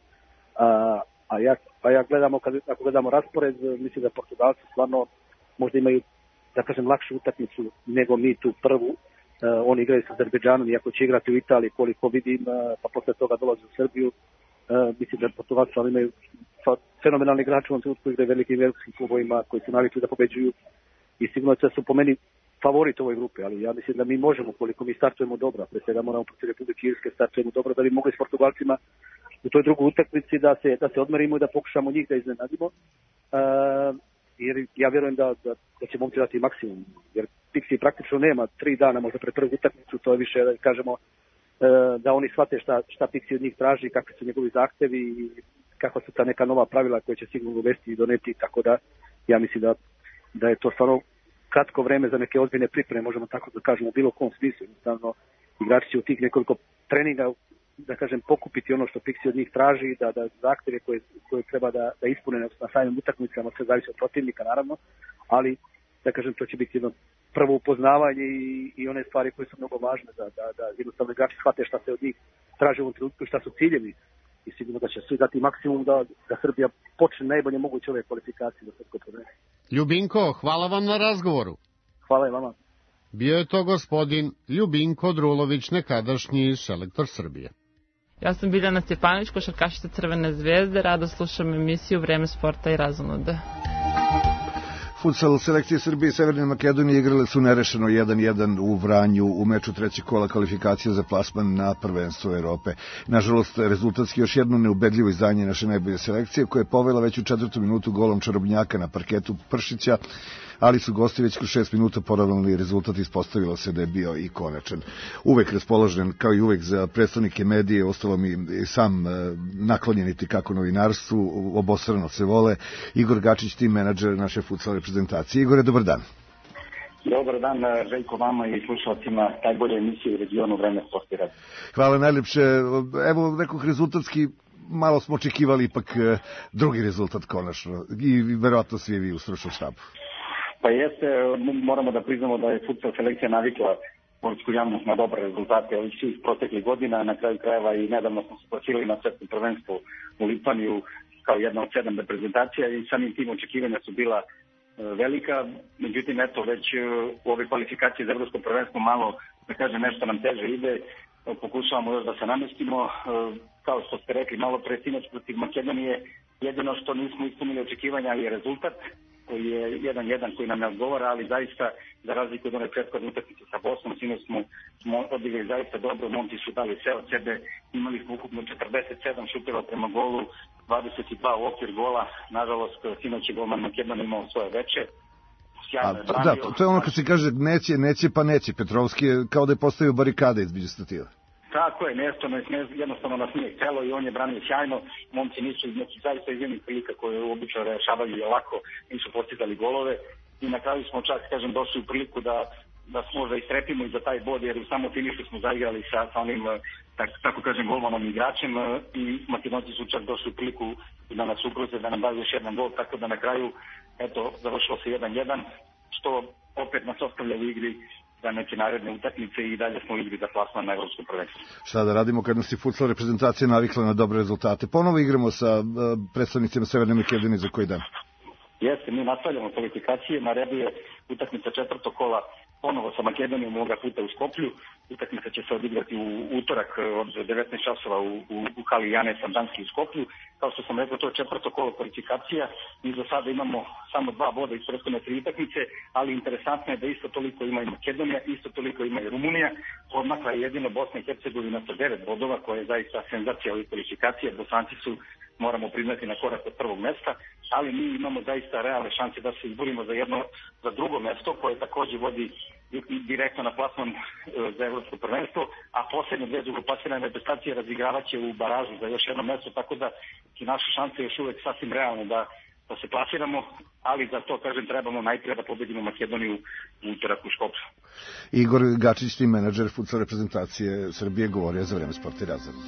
[SPEAKER 10] Uh, a ja, a ja gledamo, kad, ako gledamo raspored, mislim da Portugalci stvarno možda imaju, da kažem, lakšu utakmicu nego mi tu prvu. Uh, oni igraju sa Azerbejdžanom, iako će igrati u Italiji, koliko vidim, uh, pa posle toga dolaze u Srbiju. Uh, mislim da Portugalci imaju fenomenalni igrači u ovom trenutku, igraju velikim velikim klubovima koji su navikli da pobeđuju i sigurno da su po meni favorit ovoj grupe, ali ja mislim da mi možemo, koliko mi startujemo dobro, pre svega moramo protiv Republike Irske startujemo dobro, da bi mogli s Portugalcima u toj drugoj utakmici da se, da se odmerimo i da pokušamo njih da iznenadimo. Uh, jer ja vjerujem da, da, da će momci dati maksimum, jer Pixi praktično nema tri dana možda pre prvu utakmicu, to je više da kažemo uh, da oni shvate šta, šta Pixi od njih traži, kakvi su njegovi zahtevi i kakva su ta neka nova pravila koje će sigurno uvesti i doneti, tako da ja mislim da, da je to stvarno kratko vreme za neke ozbiljne pripreme, možemo tako da kažemo u bilo kom smislu. Jednostavno, igrači će u tih nekoliko treninga, da kažem, pokupiti ono što Pixi od njih traži, da, da zahtjeve koje, koje treba da, da ispune na samim utakmicama, sve zavisi od protivnika, naravno, ali, da kažem, to će biti jedno prvo upoznavanje i, i one stvari koje su mnogo važne, da, da, da jednostavno igrači shvate šta se od njih traži u ovom trenutku i šta su ciljevi. I sigurno da će svi dati maksimum da, da Srbija počne najbolje moguće ove kvalifikacije za svetsko prvenstvo.
[SPEAKER 9] Ljubinko, hvala vam na razgovoru.
[SPEAKER 10] Hvala i vama.
[SPEAKER 9] Bio je to gospodin Ljubinko Drulović, nekadašnji selektor Srbije.
[SPEAKER 1] Ja sam Biljana Stjepanović, košarkašica Crvene zvezde, rado slušam emisiju Vreme sporta i razonoda.
[SPEAKER 3] Futsal selekcije Srbije i Severne Makedonije igrale su nerešeno jedan jedan u Vranju u meču trećeg kola kvalifikacija za plasman na prvenstvo Evrope. Nažalost, rezultatski još jedno neubedljivo izdanje naše najbolje selekcije koja je povela već u četvrtu minutu golom Čarobnjaka na parketu Pršića, ali su gosti već kroz šest minuta poravnali rezultat, ispostavilo se da je bio i konačan. Uvek raspoložen, kao i uvek za predstavnike medije, ostalo mi sam naklonjeniti kako novinarstvu, obostrano se vole, Igor Gačić, tim menadžer naše futsal reprezentacije. Igore, dobar dan.
[SPEAKER 11] Dobar dan, Željko, vama i slušalcima najbolje emisije u regionu Vreme sporta i razonode.
[SPEAKER 3] Hvala najljepše. Evo, nekog rezultatski malo smo očekivali ipak drugi rezultat konačno i verovatno svi vi u stručnom štabu.
[SPEAKER 11] Pa jeste, moramo da priznamo da je futsal selekcija navikla sportsku javnost na dobre rezultate ovih svih proteklih godina, na kraju krajeva i nedavno smo se plasirali na svetskom prvenstvu u Litvaniju kao jedna od sedam reprezentacija i samim tim očekivanja su bila velika, međutim eto već u ove kvalifikacije za evropsko prvenstvo malo, da kažem, nešto nam teže ide, pokušavamo još da se namestimo, kao što ste rekli malo pre, sinoć protiv Makedonije, jedino što nismo ispunili očekivanja je rezultat, koji je jedan jedan koji nam ne odgovara, ali zaista za razliku od one prethodne utakmice sa Bosnom, sinoć smo, smo odigrali zaista dobro, momci su dali sve od sebe, imali smo ukupno četrdeset sedam šuteva prema golu, dvadeset dva u okvir gola, nažalost sinoć je golman Makedonije imao svoje veče.
[SPEAKER 3] A, da, to, to je ono kad se kaže neće, neće pa neće, Petrovski je kao da je postavio barikade između stativa.
[SPEAKER 11] Tako je, nešto ne, jednostavno nas nije htjelo i on je branio sjajno, momci nisu neki zaista iz jednih prilika koje obično rešavaju i lako, nisu postizali golove i na kraju smo čak, kažem, došli u priliku da, da smo možda istrepimo i za taj bod, jer u samo finišu smo zaigrali sa, sa onim, tak, tako kažem, golmanom igračem i Makedonci su čak došli u priliku da nas ugroze, da nam daju još jedan gol, tako da na kraju, eto, završilo se jedan jedan, što opet nas ostavlja u igri za neke naredne utakmice i dalje smo u igri za plasman na evropskom prvenstvu.
[SPEAKER 3] Šta da radimo kad nas je futsal reprezentacija navikla na dobre rezultate? Ponovo igramo sa uh, predstavnicima Severne Makedonije za koji dan?
[SPEAKER 11] Jeste, mi nastavljamo kvalifikacije, na redu je utakmica četvrtog kola ponovo sa Makedonijom ovoga puta u Skoplju. Utakmica će se odigrati u utorak od devetnaest časova u, u, u hali Jane Sandanski u Skoplju. Kao što sam rekao, to je četvrto kolo kvalifikacija. Mi za sada imamo samo dva boda iz prethodne tri utakmice, ali interesantno je da isto toliko ima i Makedonija, isto toliko ima i Rumunija. Odmakla je jedino Bosna i Hercegovina sa devet bodova, koja je zaista senzacija ovih kvalifikacija. Bosanci su, moramo priznati, na korak od prvog mesta, ali mi imamo zaista realne šanse da se izborimo za jedno, za drugo mesto, koje takođe vodi direktno na plasman za evropsko prvenstvo, a poslednje dve drugoplasirane reprezentacije razigravaće u baražu za još jedno mesto, tako da su naše šanse još uvek sasvim realne da, da se plasiramo, ali za to, kažem, trebamo najprije da pobedimo Makedoniju u utorak u Škoplju.
[SPEAKER 3] Igor Gačić, tim menadžer futsal reprezentacije Srbije, govorio za Vreme sporta i razreda.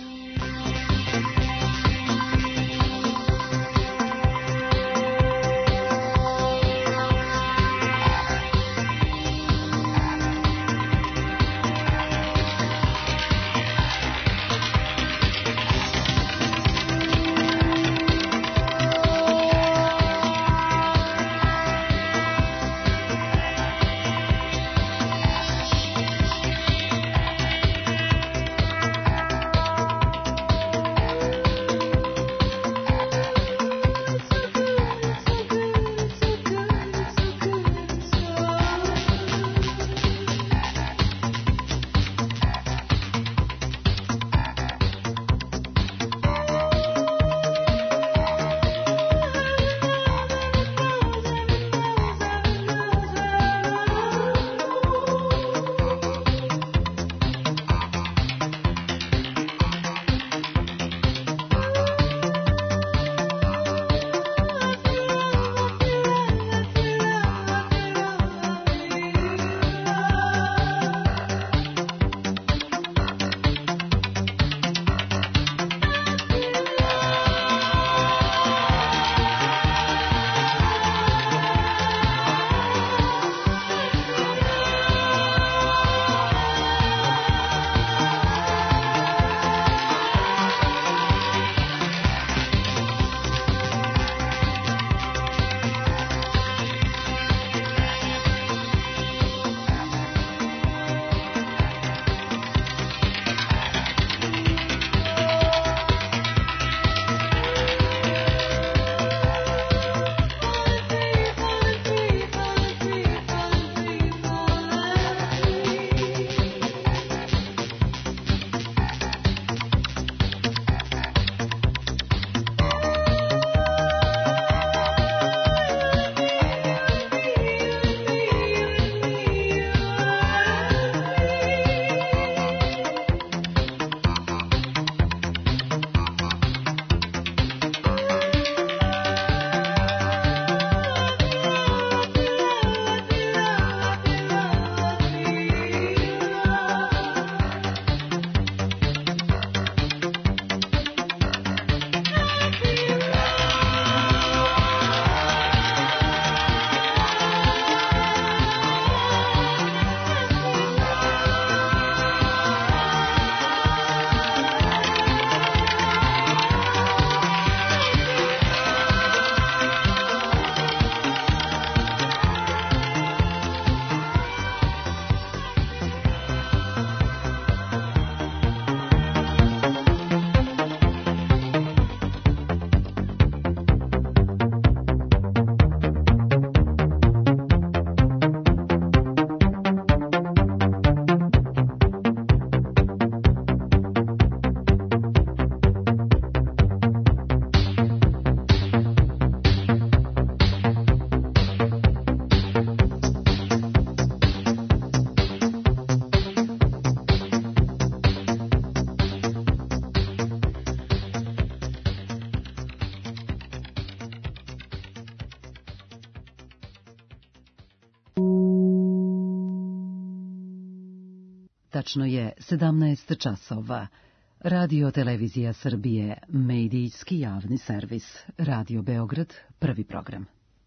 [SPEAKER 12] Tačno je sedamnaest časova. Radio Televizija Srbije, medijski javni servis. Radio Beograd, prvi program.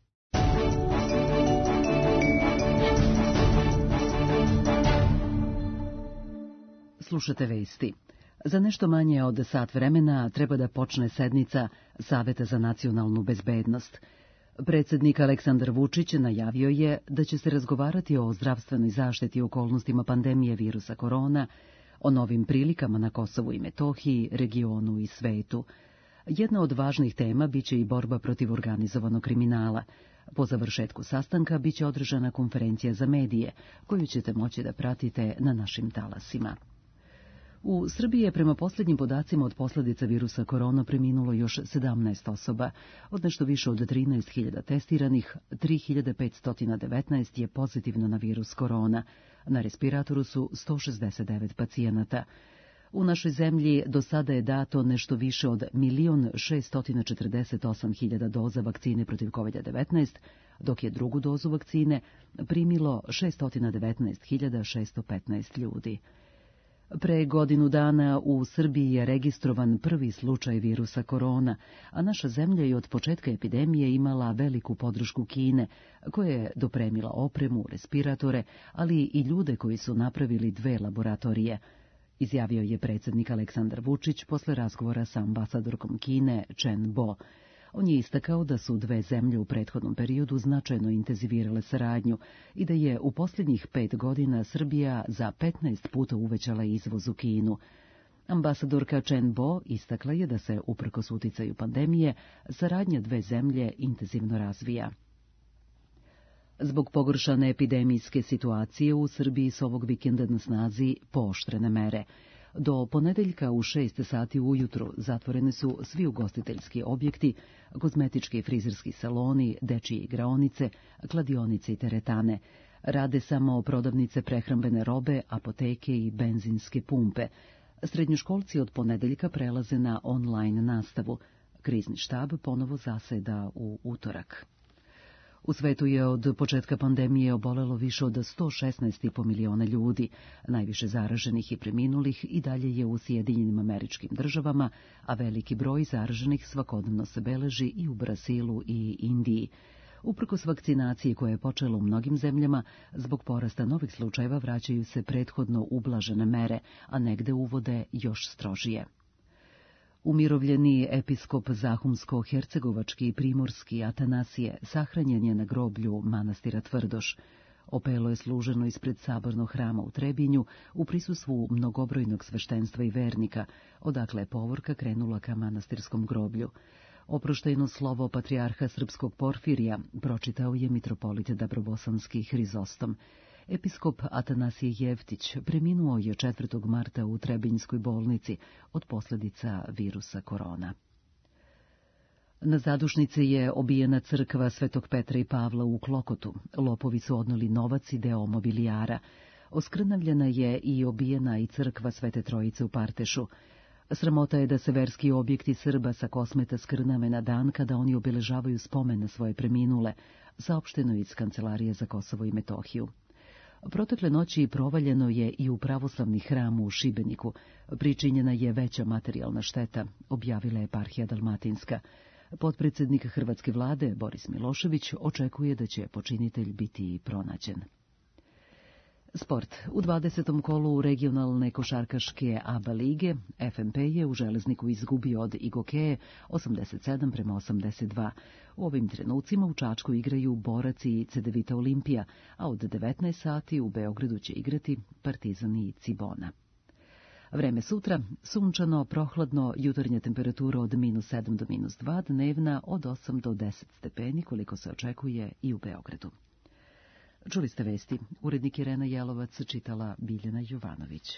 [SPEAKER 12] Slušate vesti. Za nešto manje od sat vremena treba da počne sednica Saveta za nacionalnu bezbednost. Predsjednik Aleksandar Vučić najavio je da će se razgovarati o zdravstvenoj zaštiti u okolnostima pandemije virusa korona, o novim prilikama na Kosovu i Metohiji, regionu i svetu. Jedna od važnih tema biće i borba protiv organizovanog kriminala. Po završetku sastanka biće održana konferencija za medije, koju ćete moći da pratite na našim talasima. U Srbiji je prema posljednjim podacima od posljedica virusa korona preminulo još sedamnaest osoba. Od nešto više od trinaest hiljada testiranih, tri hiljade petsto devetnaest je pozitivno na virus korona. Na respiratoru su sto šezdeset devet pacijenata. U našoj zemlji do sada je dato nešto više od milion šesto četrdeset osam hiljada doza vakcine protiv kovid devetnaest, dok je drugu dozu vakcine primilo šesto devetnaest hiljada šesto petnaest ljudi. Pre godinu dana u Srbiji je registrovan prvi slučaj virusa korona, a naša zemlja je od početka epidemije imala veliku podršku Kine, koja je dopremila opremu, respiratore, ali i ljude koji su napravili dve laboratorije, izjavio je predsjednik Aleksandar Vučić posle razgovora sa ambasadorkom Kine Chen Bo. On je istakao da su dve zemlje u prethodnom periodu značajno intenzivirale saradnju i da je u posljednjih pet godina Srbija za petnaest puta uvećala izvoz u Kinu. Ambasadorka Chen Bo istakla je da se, uprkos uticaju pandemije, saradnja dve zemlje intenzivno razvija. Zbog pogoršane epidemijske situacije u Srbiji s ovog vikenda na snazi pooštrene mere. Do ponedeljka u šest sati ujutru zatvorene su svi ugostiteljski objekti, kozmetički i frizerski saloni, dečije igraonice, kladionice i teretane. Rade samo prodavnice prehrambene robe, apoteke i benzinske pumpe. Srednjoškolci od ponedeljka prelaze na online nastavu. Krizni štab ponovo zaseda u utorak. U svetu je od početka pandemije obolelo više od sto šesnaest i po miliona ljudi. Najviše zaraženih i preminulih i dalje je u Sjedinjenim Američkim Državama, a veliki broj zaraženih svakodnevno se beleži i u Brazilu i Indiji. Uprkos vakcinacije koja je počela u mnogim zemljama, zbog porasta novih slučajeva vraćaju se prethodno ublažene mere, a negde uvode još strožije. Umirovljeni episkop Zahumsko-hercegovački i primorski Atanasije sahranjen je na groblju manastira Tvrdoš. Opelo je služeno ispred sabornog hrama u Trebinju u prisustvu mnogobrojnog sveštenstva i vernika, odakle je povorka krenula ka manastirskom groblju. Oproštajno slovo patrijarha srpskog Porfirija pročitao je mitropolit Dabrobosanski Hrizostom. Episkop Atanasije Jevtić preminuo je četvrtog marta u Trebinjskoj bolnici od posljedica virusa korona. Na zadušnici je obijena crkva Svetog Petra i Pavla u Klokotu. Lopovi su odneli novac i deo mobilijara. Oskrnavljena je i obijena i crkva Svete Trojice u Partešu. Sramota je da se verski objekti Srba sa Kosmeta skrnave na dan kada oni obeležavaju spomen na svoje preminule, saopšteno iz Kancelarije za Kosovo i Metohiju. Protekle noći provaljeno je i u pravoslavni hram u Šibeniku. Pričinjena je veća materijalna šteta, objavila je eparhija Dalmatinska. Potpredsjednik hrvatske vlade, Boris Milošević, očekuje da će počinitelj biti pronađen. Sport. U dvadesetom kolu regionalne košarkaške A B A lige F M P je u Železniku izgubio od Igokeje osamdeset sedam prema osamdeset dva. U ovim trenucima u Čačku igraju Borac i Cedevita Olimpija, a od devetnaest sati u Beogradu će igrati Partizan i Cibona. Vreme sutra, sunčano, prohladno, jutarnja temperatura od minus sedam do minus dva, dnevna od osam do deset stepeni, koliko se očekuje i u Beogradu. Čuli ste vesti. Urednik Irena Jelovac, čitala Biljana Jovanović.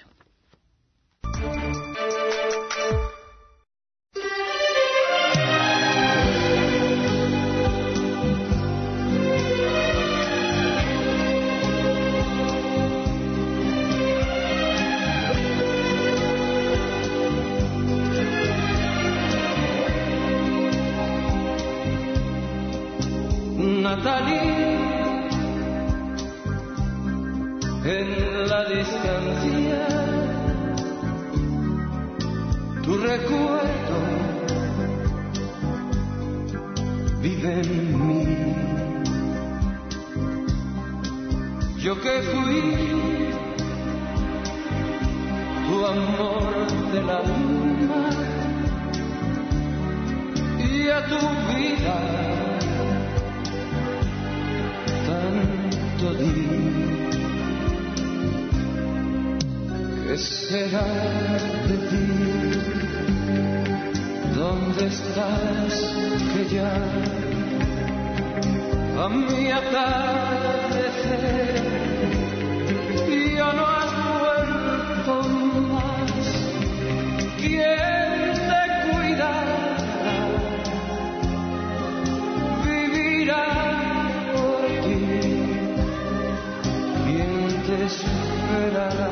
[SPEAKER 6] Nathalie, en la distancia, tu recuerdo vive en mí. Yo que fui tu amor del alma y a tu vida tanto di. ¿Qué será de ti? ¿Dónde estás? Que ya a mi atardecer ya no has vuelto más. ¿Quién te cuidará? Vivirá por ti. ¿Quién te esperará?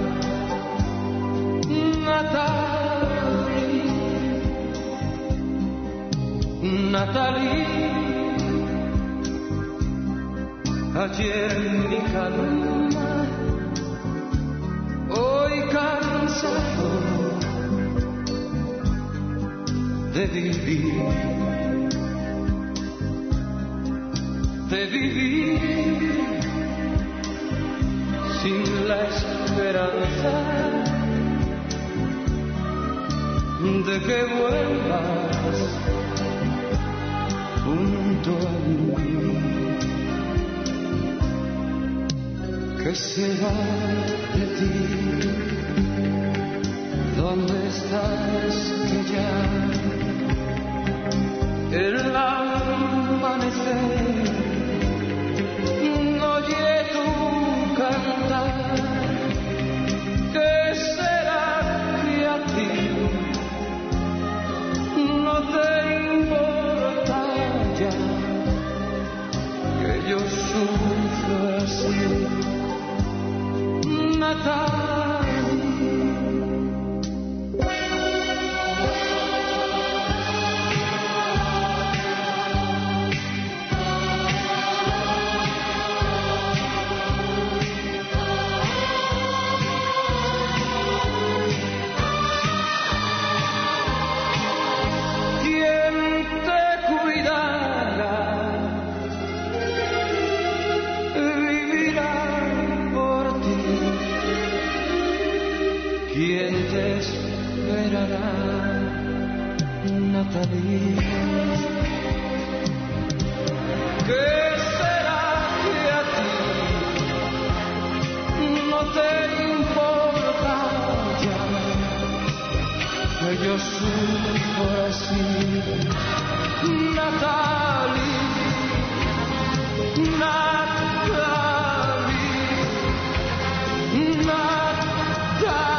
[SPEAKER 6] Natalie, Natalie, ayer mi calma, hoy cansado de vivir, de vivir sin la esperanza de que vuelvas junto a mí. ¿Qué será de ti? ¿Dónde estás? Que ya el amanecer no oye tu cantar. ¿Qué será que a ti no te importa ya que yo sufro así? ¿Quién te esperará, Natalie? ¿Qué será que a ti no te importa ya que yo sufro así? Natalie, Natalie, Natalie.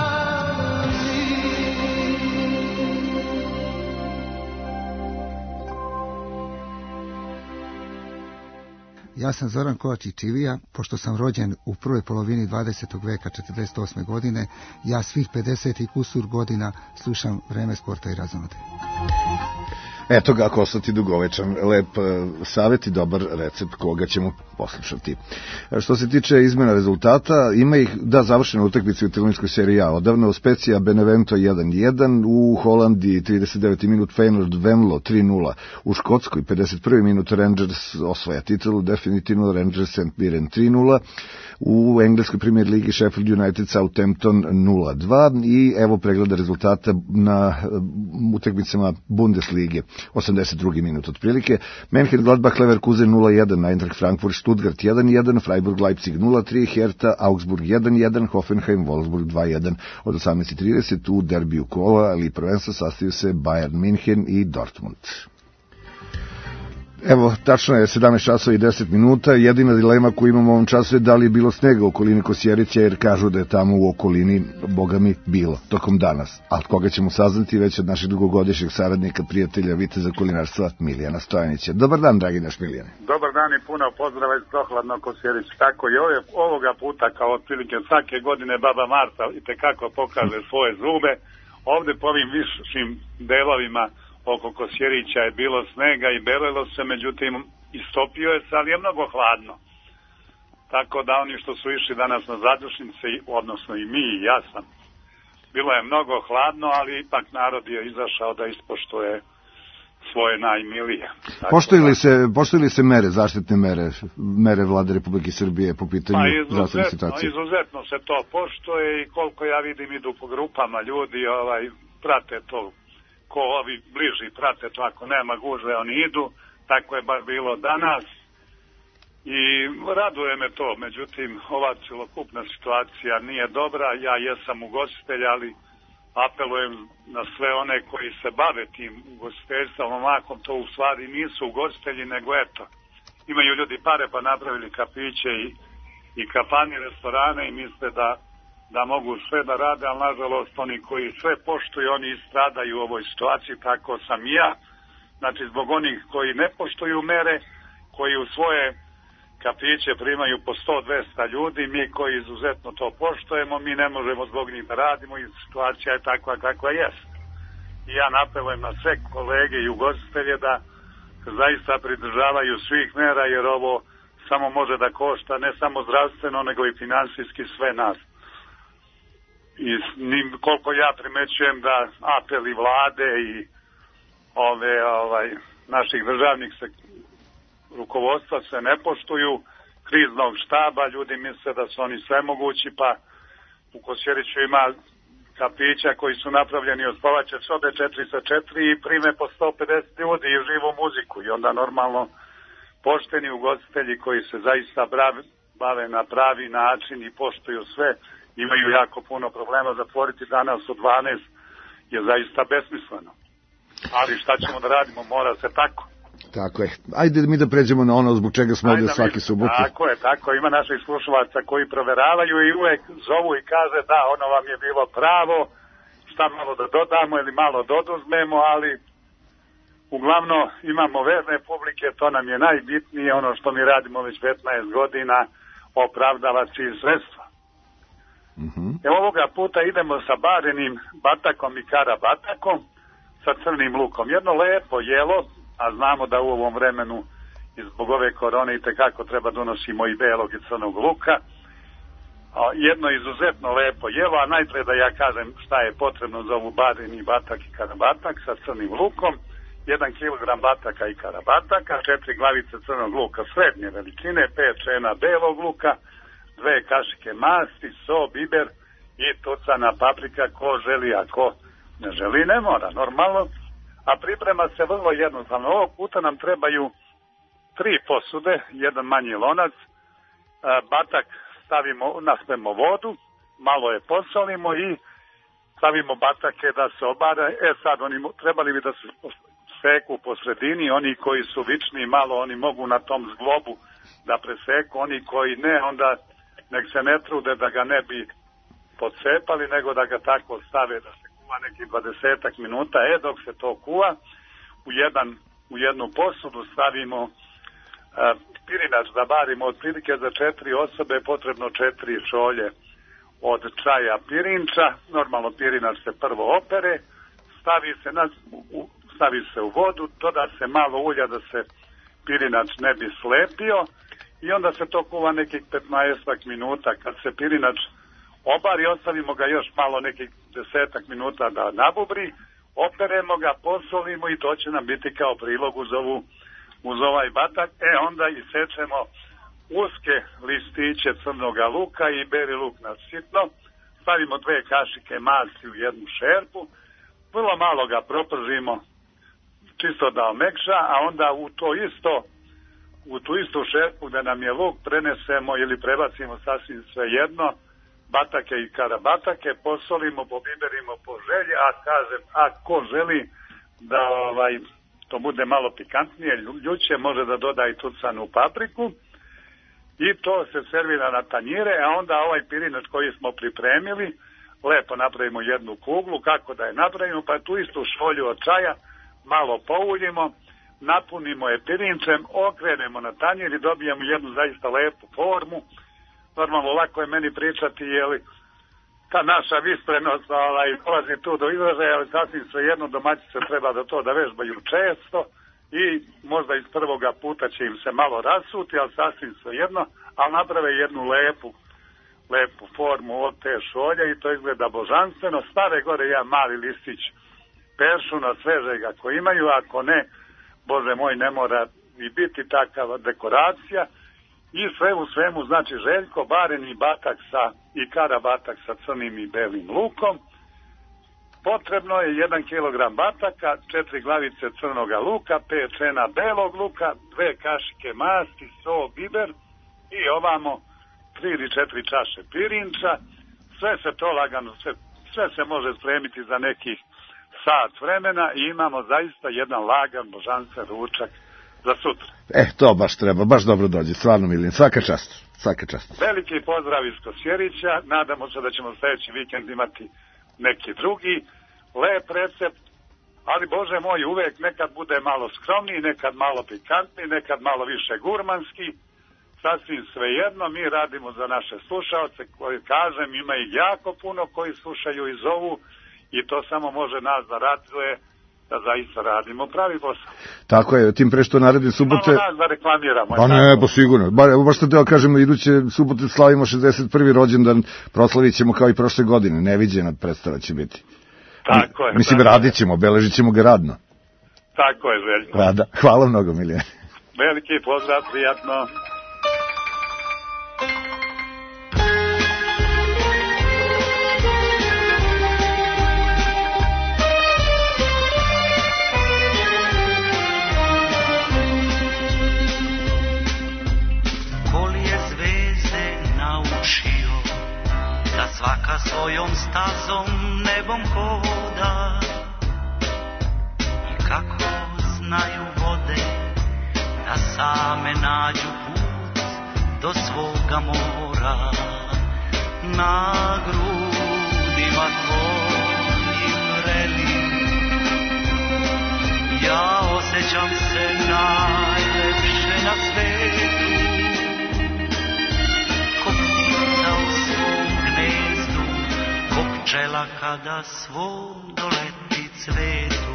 [SPEAKER 13] Ja sam Zoran Kovačić Ivija, pošto sam rođen u prvoj polovini dvadesetog veka, četrdeset osme godine, ja svih pedeset i kusur godina slušam Vreme sporta i razonode.
[SPEAKER 3] Eto ga, ako ostati dugovečan, lep savjet i dobar recept koga ćemo poslušati. Što se tiče izmena rezultata, ima ih, da, završena utakmica u telinskoj seriji A. Odavno u Specija Benevento jedan jedan, u Holandiji trideset deveti minut Feyenoord Venlo tri nula, u Škotskoj pedeset prvi minut Rangers osvaja titulu, definitivno Rangers Saint Mirren tri nula, u engleskoj premier ligi Sheffield United Southampton nula dva i evo pregleda rezultata na utakmicama Bundeslige. osamdeset drugi minut otprilike. Mönchengladbach Leverkusen nula jedan, Eintracht Frankfurt Stuttgart jedan jedan, Freiburg Leipzig nula tri, Hertha Augsburg jedan jedan, Hoffenheim Wolfsburg dva jedan. Od osamnaest trideset u derbiju kola, ali prvenstva sastaju se Bayern München i Dortmund. Evo, tačno je sedamnaest časova i deset minuta. Jedina dilema koju imamo u ovom času je da li je bilo snega u okolini Kosjerića, jer kažu da je tamo u okolini, boga mi, bilo, tokom danas. Ali koga ćemo saznati već od našeg dugogodišnjeg saradnika, prijatelja, viteza kulinarstva Milijana Stojanića. Dobar dan, dragi naš Milijane.
[SPEAKER 14] Dobar dan i puno pozdrava iz prohladnog Kosjerića. Tako i ove, ovoga puta, kao otprilike svake godine, baba Marta itekako pokaže svoje zube. Ovde po ovim višim delovima oko Kosjerića je bilo snega i belelo se, međutim istopio je se, ali je mnogo hladno. tako da oni što su išli danas na zadušnice, odnosno i mi i ja sam, bilo je mnogo hladno, ali ipak narod je izašao da ispoštuje svoje najmilije.
[SPEAKER 3] Poštuju li se, poštuju li se mere, zaštitne mere, mere vlade Republike Srbije po pitanju
[SPEAKER 14] pa
[SPEAKER 3] zdravstvene situacije?
[SPEAKER 14] Izuzetno se to poštuje i koliko ja vidim idu po grupama ljudi, ovaj, prate to, ko ovi bliži prate to, ako nema gužve oni idu, tako je bar bilo danas i raduje me to, međutim ova celokupna situacija nije dobra, ja jesam ugostitelj, ali apelujem na sve one koji se bave tim ugostiteljstvom, omakom to u stvari nisu ugostitelji, nego eto, imaju ljudi pare pa napravili kafiće i, i kafani, restorane i misle da, da mogu sve da rade, ali nažalost oni koji sve poštuju, oni stradaju u ovoj situaciji, tako sam i ja. Znači zbog onih koji ne poštuju mere, koji u svoje kafiće primaju po sto do dvesta ljudi, mi koji izuzetno to poštujemo, mi ne možemo zbog njih da radimo i situacija je takva kakva jest. I ja napelujem na sve kolege i ugostitelje da zaista pridržavaju svih mera, jer ovo samo može da košta ne samo zdravstveno, nego i finansijski sve nas. I koliko ja primećujem da apeli vlade i ove ovaj, naših državnih sektora, rukovodstva se ne poštuju, kriznog štaba, ljudi misle da su oni sve mogući, pa u Kosjeriću ima kafića koji su napravljeni od spavaće sobe četiri sa četiri i prime po sto pedeset ljudi i živu muziku i onda normalno pošteni ugostitelji koji se zaista bave na pravi način i poštuju sve, imaju jako puno problema. Zatvoriti danas u dvanaest je zaista besmisleno. Ali šta ćemo da radimo, mora se tako.
[SPEAKER 3] Tako je. Ajde mi da pređemo na ono zbog čega smo ovdje svaki subotu.
[SPEAKER 14] Tako je, tako. Ima naših slušalaca koji proveravaju i uvek zovu i kaže da, ono vam je bilo pravo, šta malo da dodamo ili malo doduzmemo, ali uglavnom imamo vezne publike, to nam je najbitnije, ono što mi radimo već petnaest godina, opravdava cilj sredstva.
[SPEAKER 3] Mm-hmm.
[SPEAKER 14] E ovoga puta idemo sa barenim batakom i karabatakom, sa crnim lukom. Jedno lepo jelo, a znamo da u ovom vremenu i zbog ove korone i tekako treba donosimo i belog i crnog luka. Jedno izuzetno lepo jelo, a najpre da ja kažem šta je potrebno za ovu bareni batak i karabatak sa crnim lukom. Jedan kilogram bataka i karabataka, četiri glavice crnog luka srednje veličine, pet čena belog luka, dve kašike masti, so, biber i tucana paprika, ko želi, a ko ne želi ne mora, normalno. A priprema se vrlo jednostavno. Ovog puta nam trebaju tri posude, jedan manji lonac, batak stavimo, naspemo vodu, malo je posolimo i stavimo batake da se obare. E sad, oni trebali bi da se seku po sredini, oni koji su vični malo, oni mogu na tom zglobu da preseku, oni koji ne, onda nek se ne trude da ga ne bi podsepali, nego da ga tako stave da se nekih dvadesetak minuta, e dok se to kuva, u, jedan, u jednu posudu stavimo e, pirinač da barimo otprilike za četiri osobe je potrebno četiri šolje od čaja pirinča, normalno pirinač se prvo opere, stavi se, na, u, stavi se u vodu, doda se malo ulja da se pirinač ne bi slepio i onda se to kuva nekih petnaest minuta. Kad se pirinač obari, ostavimo ga još malo nekih desetak minuta da nabubri, operemo ga, posolimo i to će nam biti kao prilog uz, ovu, uz ovaj batak. E onda isečemo uske listiće crnoga luka i beli luk na sitno, stavimo dve kašike masti u jednu šerpu, vrlo malo ga propržimo čisto da omekša, a onda u to isto u tu istu šerpu da nam je luk prenesemo ili prebacimo sasvim svejedno batake i karabatake, posolimo, pobiberimo po želji, a kažem, ako želi da ovaj, to bude malo pikantnije, ljuće, može da doda i tucanu papriku i to se servira na tanjire, a onda ovaj pirinač koji smo pripremili, lepo napravimo jednu kuglu, kako da je napravimo, pa tu istu šolju od čaja malo pouljimo, napunimo je pirinčem, okrenemo na tanjir i dobijemo jednu zaista lepu formu. Normalno, lako je meni pričati, jeli, ta naša visprenost ovaj, dolazi tu do izražaja, ali sasvim svejedno domaćice treba da to da vežbaju često i možda iz prvoga puta će im se malo rasuti, ali sasvim svejedno, ali naprave jednu lepu, lepu formu od te šolje i to izgleda božanstveno. Stave gore jedan mali listić peršuna svežega ako imaju, ako ne, Bože moj, ne mora i biti takava dekoracija. I sve u svemu, znači Željko, bareni batak sa, i kara batak sa crnim i belim lukom. Potrebno je jedan kilogram bataka, četiri glavice crnoga luka, pet čena belog luka, dve kašike masti, so, biber i ovamo tri ili četiri čaše pirinča. Sve se to lagano, sve, sve se može spremiti za nekih sat vremena i imamo zaista jedan lagan božanstven ručak za sutra.
[SPEAKER 3] E, to baš treba, baš dobro dođe, stvarno Miljan, svaka čast, svaka čast.
[SPEAKER 14] Veliki pozdrav iz Kosjerića, nadamo se da ćemo sljedeći vikend imati neki drugi lep recept, ali Bože moj, uvek nekad bude malo skromniji, nekad malo pikantniji, nekad malo više gurmanski, sasvim svejedno, mi radimo za naše slušaoce koji, kažem, ima ih jako puno koji slušaju i zovu i to samo može nas da raduje da zaista radimo pravi posao.
[SPEAKER 3] Tako je, tim pre što naredne subote...
[SPEAKER 14] Malo nas da reklamiramo.
[SPEAKER 3] Pa ne, pa sigurno. Ba, baš što teo kažemo, iduće subote slavimo šezdeset prvi rođendan, proslavit ćemo kao i prošle godine, neviđena predstava će biti.
[SPEAKER 14] Tako je.
[SPEAKER 3] Mislim, radit ćemo, obeležit ćemo ga radno.
[SPEAKER 14] Tako je, Željko.
[SPEAKER 3] Rada. Hvala mnogo, Miljan.
[SPEAKER 14] Veliki pozdrav, prijatno.
[SPEAKER 15] Svaka svojom stazom nebom hoda i kako znaju vode da same nađu put do svoga mora. Na grudima tvojim vrelim ja osjećam se najlepše na svetu, ko ptica u svom gnezdu, ko pčela kada svom doleti cvetu.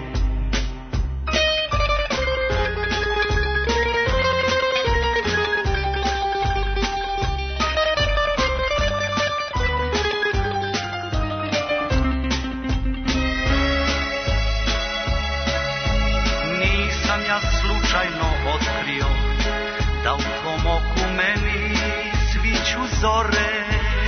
[SPEAKER 15] Nisam ja slučajno otkrio da u tvom oku meni sviću zore,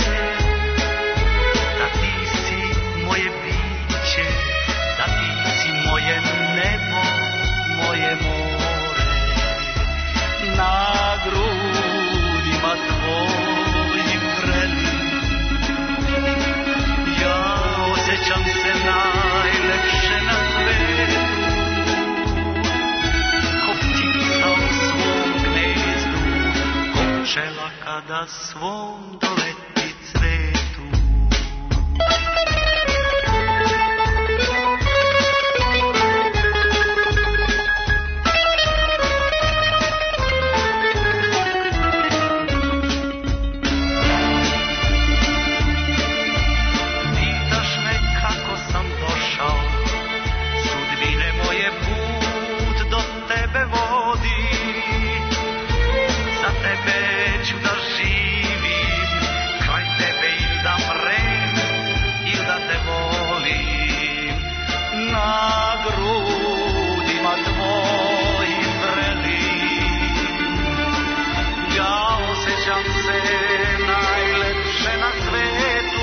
[SPEAKER 15] da ti si moje biće, da ti si moje nebo, moje more. Na grudima tvojim vrelim ja osjećam se najlepše na svetu, ko ptica u svom gnezdu, ko pčela kada svom doleti cvetu. Pitaš me kako sam došao, sudbine moje put do tebe vodi, za tebe ću da živim, kraj tebe ili da mrem, ili da te volim. Na grudima tvojim vrelim ja osjećam se najlepše na svetu,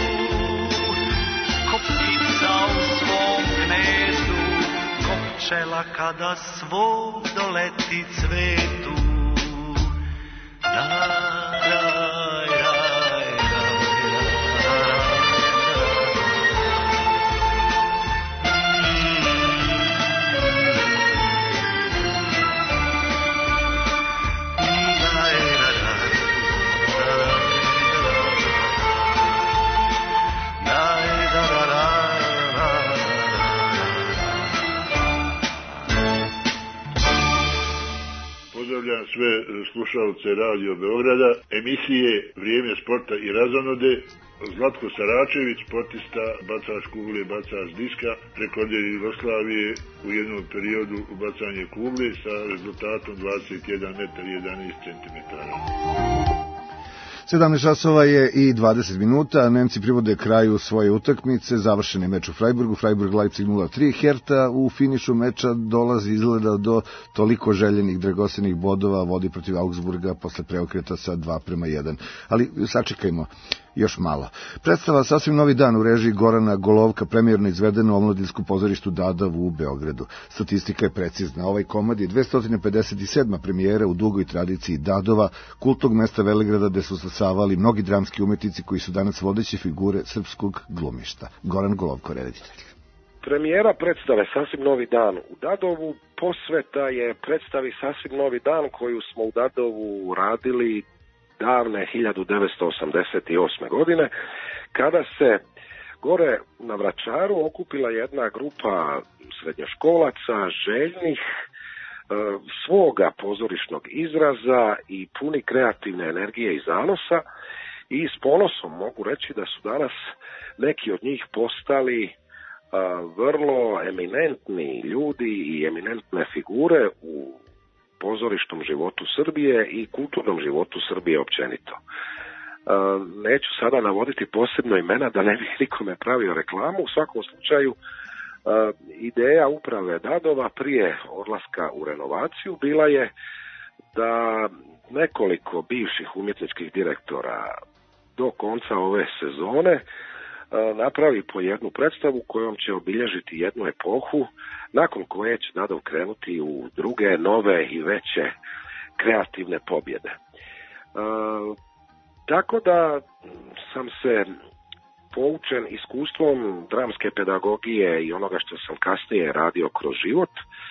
[SPEAKER 15] ko ptica u svom gnezdu, ko pčela kada svom doleti cvetu. Da, da, da,
[SPEAKER 16] Pozdravljam sve slušalce Radio Beograda, emisije Vrijeme sporta i razonode. Zlatko Saračević, sportista, bacač kugle, bacač diska, rekorder Jugoslavije u jednom periodu u bacanje kugle sa rezultatom dvadeset jedan metar i jedanaest centimetara.
[SPEAKER 3] sedamnaest časova je i dvadeset minuta, Nemci privode kraju svoje utakmice, završen je meč u Freiburgu, Freiburg-Leipzig nula tri, Hertha u finišu meča dolazi izgleda do toliko željenih dragocenih bodova, vodi protiv Augsburga posle preokreta sa dva prema jedan. Ali sačekajmo još malo. Predstava Sasvim novi dan u režiji Gorana Golovka, premijerno izvedena u omladinskom pozorištu Dadavu u Beogradu. Statistika je precizna. Ovaj komad je dvesta pedeset sedma premijera u dugoj tradiciji Dadova, kultog mesta Velegrada gde su stasavali mnogi dramski umetnici koji su danas vodeće figure srpskog glumišta. Goran Golovko, reditelj.
[SPEAKER 17] Premijera predstave Sasvim novi dan u Dadovu posveta je predstavi Sasvim novi dan koju smo u Dadovu radili davne hiljadu devetsto osamdeset osme. godine, kada se gore na Vračaru okupila jedna grupa srednjoškolaca željnih e, svoga pozorišnog izraza i puni kreativne energije i zanosa, i s ponosom mogu reći da su danas neki od njih postali a, vrlo eminentni ljudi i eminentne figure u pozorišnom životu Srbije i kulturnom životu Srbije općenito. E, neću sada navoditi posebno imena da ne bi nikome pravio reklamu. U svakom slučaju e, ideja uprave Dadova prije odlaska u renovaciju bila je da nekoliko bivših umjetničkih direktora do konca ove sezone napravi po jednu predstavu kojom će obilježiti jednu epohu nakon koje će Dadov krenuti u druge, nove i veće kreativne pobjede. E, tako da sam se poučen iskustvom dramske pedagogije i onoga što sam kasnije radio kroz život,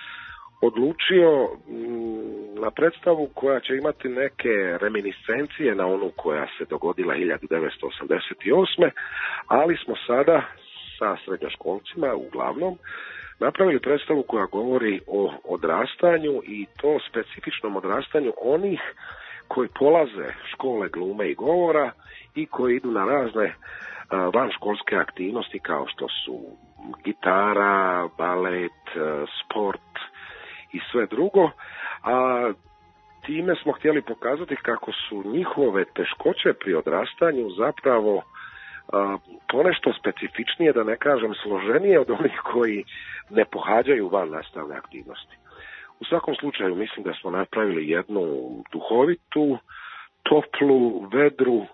[SPEAKER 17] odlučio na predstavu koja će imati neke reminiscencije na onu koja se dogodila hiljadu devetsto osamdeset osme. ali smo sada sa srednjoškolcima uglavnom napravili predstavu koja govori o odrastanju, i to specifičnom odrastanju onih koji polaze škole glume i govora i koji idu na razne vanškolske aktivnosti kao što su gitara, balet, sport i sve drugo, a time smo htjeli pokazati kako su njihove teškoće pri odrastanju zapravo a, ponešto specifičnije, da ne kažem složenije od onih koji ne pohađaju van nastavne aktivnosti. U svakom slučaju mislim da smo napravili jednu duhovitu, toplu, vedru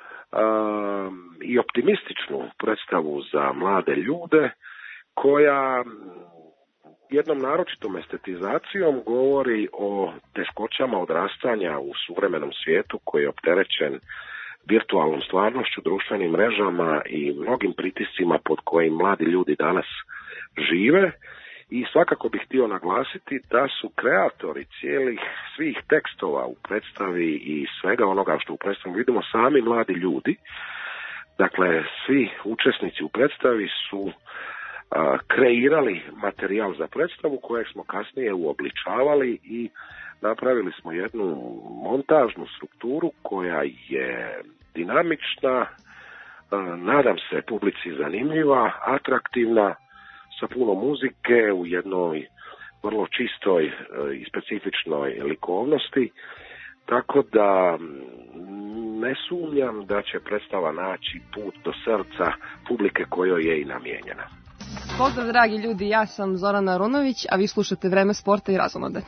[SPEAKER 17] a, i optimističnu predstavu za mlade ljude koja jednom naročitom estetizacijom govori o teškoćama odrastanja u suvremenom svijetu koji je opterećen virtualnom stvarnošću, društvenim mrežama i mnogim pritiscima pod kojim mladi ljudi danas žive. I svakako bih htio naglasiti da su kreatori cijelih svih tekstova u predstavi i svega onoga što u predstavi vidimo sami mladi ljudi. Dakle, svi učesnici u predstavi su a, kreirali materijal za predstavu kojeg smo kasnije uobličavali i napravili smo jednu montažnu strukturu koja je dinamična, a, nadam se publici zanimljiva, atraktivna, sa puno muzike u jednoj vrlo čistoj e, i specifičnoj likovnosti, tako da ne sumnjam da će predstava naći put do srca publike kojoj je i namijenjena.
[SPEAKER 18] Pozdrav dragi ljudi, ja sam Zorana Arunović, a vi slušate Vreme sporta i razonode.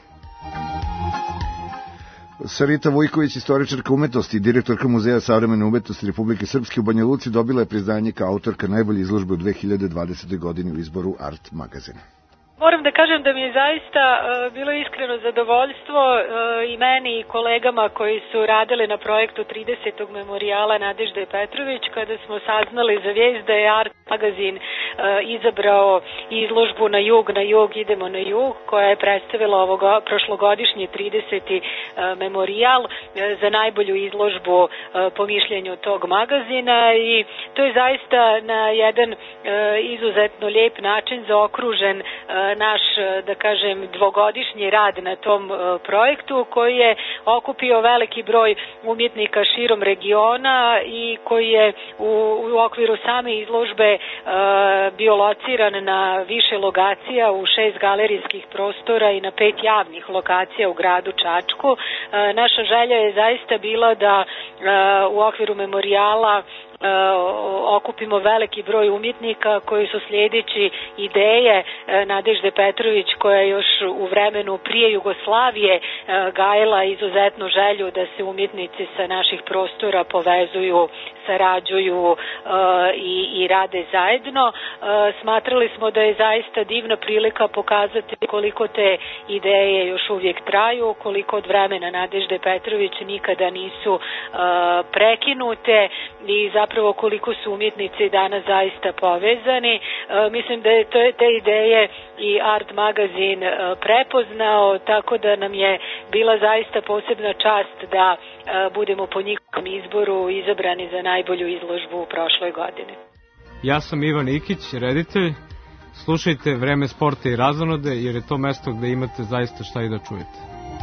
[SPEAKER 3] Sarita Vujković, istoričarka umetnosti i direktorka Muzeja savremene umetnosti Republike Srpske u Banja Luci, dobila je priznanje kao autorka najbolje izložbe u dve hiljade dvadesete. godini u izboru Art magazina.
[SPEAKER 19] Moram da kažem da mi je zaista uh, bilo iskreno zadovoljstvo uh, i meni i kolegama koji su radili na projektu tridesetog memorijala Nadežde Petrović, kada smo saznali za vijest da je Art magazin uh, izabrao izložbu Na jug, na jug, idemo na jug, koja je predstavila ovoga, prošlogodišnji trideseti uh, memorijal uh, za najbolju izložbu uh, po mišljenju tog magazina, i to je zaista na jedan uh, izuzetno lijep način zaokružen uh, naš, da kažem, dvogodišnji rad na tom projektu koji je okupio veliki broj umjetnika širom regiona i koji je u, u okviru same izložbe bio lociran na više lokacija u šest galerijskih prostora i na pet javnih lokacija u gradu Čačku. Naša želja je zaista bila da u okviru memorijala okupimo veliki broj umjetnika koji su sljedeći ideje Nadežde Petrović, koja još u vremenu prije Jugoslavije gajila izuzetnu želju da se umjetnici sa naših prostora povezuju, sarađuju i, i rade zajedno. Smatrali smo da je zaista divna prilika pokazati koliko te ideje još uvijek traju, koliko od vremena Nadežde Petrović nikada nisu prekinute i zapravo koliko su umjetnici danas zaista povezani. Mislim da je te ideje i Art magazin prepoznao, tako da nam je bila zaista posebna čast da budemo po njihovom izboru izabrani za najbolju izložbu u prošloj godini.
[SPEAKER 2] Ja sam Ivan Ikić, reditelj. Slušajte Vreme sporta i razonode, jer je to mesto gde imate zaista šta i da čujete.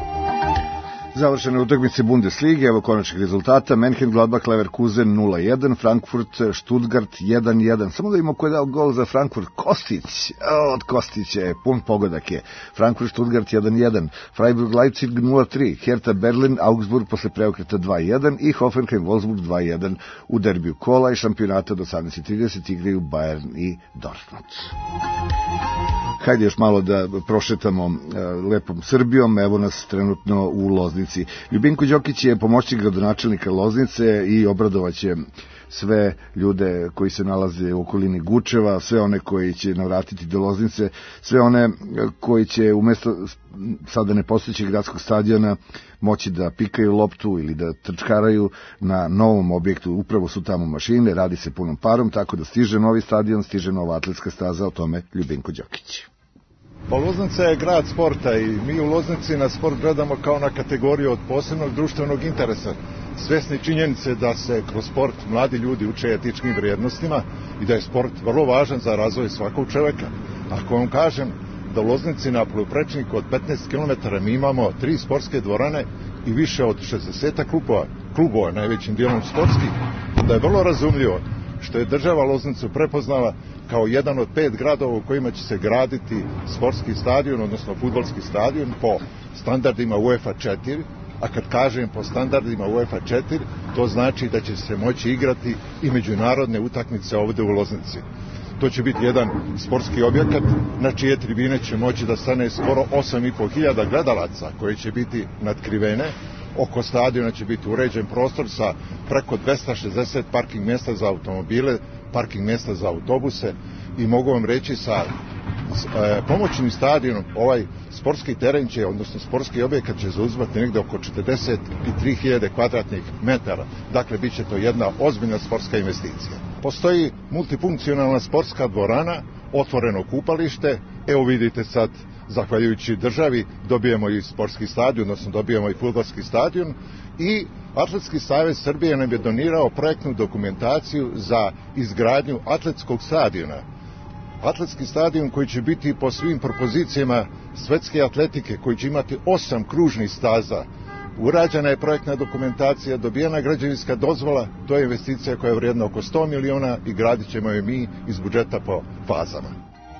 [SPEAKER 3] Završene utakmice Bundeslige, evo konačnih rezultata: Mönchengladbach Leverkusen nula jedan, Frankfurt Stuttgart jedan jedan. Samo da imamo ko je dao gol za Frankfurt, Kostić. O, od Kostića je, pun pogodak je. Frankfurt Stuttgart jedan jedan, Freiburg Leipzig nula tri, Hertha Berlin Augsburg posle preokreta dva jedan i Hoffenheim Wolfsburg dva jedan. U derbiju kola i šampionata do osamnaest trideset igraju Bayern i Dortmund. Hajde još malo da prošetamo uh, lepom Srbijom. Evo nas trenutno u Loznici. Ljubinko Đokić je pomoćnik gradonačelnika Loznice i obradovaće sve ljude koji se nalaze u okolini Gučeva, sve one koji će navratiti do Loznice, sve one koji će umesto sada nepostojećeg gradskog stadiona moći da pikaju loptu ili da trčkaraju na novom objektu. Upravo su tamo mašine, radi se punom parom, tako da stiže novi stadion, stiže nova atletska staza, o tome Ljubinko Đokić.
[SPEAKER 5] Pa Loznica je grad sporta i mi u Loznici na sport gledamo kao na kategoriju od posebnog društvenog interesa. Svesni činjenice da se kroz sport mladi ljudi uče etičkim vrijednostima i da je sport vrlo važan za razvoj svakog čoveka. Ako vam kažem da u Loznici na poluprečniku od petnaest kilometara mi imamo tri sportske dvorane i više od šezdeset klubova, klubova najvećim dijelom sportskih, da je vrlo razumljivo što je država Loznicu prepoznala kao jedan od pet gradova u kojima će se graditi sportski stadion, odnosno fudbalski stadion po standardima UEFA četiri, a kad kažem po standardima UEFA četiri, to znači da će se moći igrati i međunarodne utakmice ovde u Loznici. To će biti jedan sportski objekat na čije tribine će moći da stane skoro osam i po hiljada gledalaca koji će biti nadkrivene. Oko stadiona će biti uređen prostor sa preko dvesta šezdeset parking mjesta za automobile, parking mjesta za autobuse i mogu vam reći sa e, pomoćnim stadionom ovaj sportski teren će, odnosno sportski objekat će zauzimati negde oko četrdeset tri hiljade kvadratnih metara. Dakle, bit će to jedna ozbiljna sportska investicija. Postoji multifunkcionalna sportska dvorana, otvoreno kupalište, evo vidite sad, zahvaljujući državi dobijemo i sportski stadion, odnosno dobijemo i fudbalski stadion i Atletski savez Srbije nam je donirao projektnu dokumentaciju za izgradnju atletskog stadiona. Atletski stadion koji će biti po svim propozicijama svetske atletike, koji će imati osam kružnih staza. Urađena je projektna dokumentacija, dobijena građevinska dozvola, to je investicija koja je vrijedna oko sto miliona i gradit ćemo je mi iz budžeta po fazama.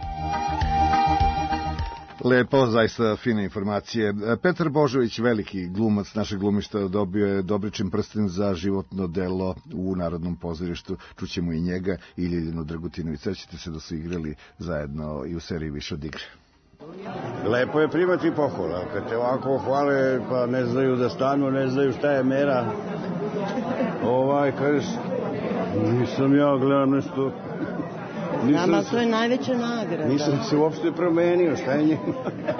[SPEAKER 3] Lepo, zaista fine informacije. Petar Božović, veliki glumac našeg glumišta, dobio je Dobričin prsten za životno delo u Narodnom pozorištu. Čućemo i njega i Ljiljanu Dragutinović. Sećate se da su igrali zajedno i u seriji Više od igre.
[SPEAKER 8] Lepo je primati pohvala. Kad te ovako hvale, pa ne znaju da stanu, ne znaju šta je mera. Ovaj, kažeš, nisam ja gledam nešto...
[SPEAKER 24] Nisam Nama to je najveća nagrada.
[SPEAKER 8] Nisam se uopšte promenio, šta je njima?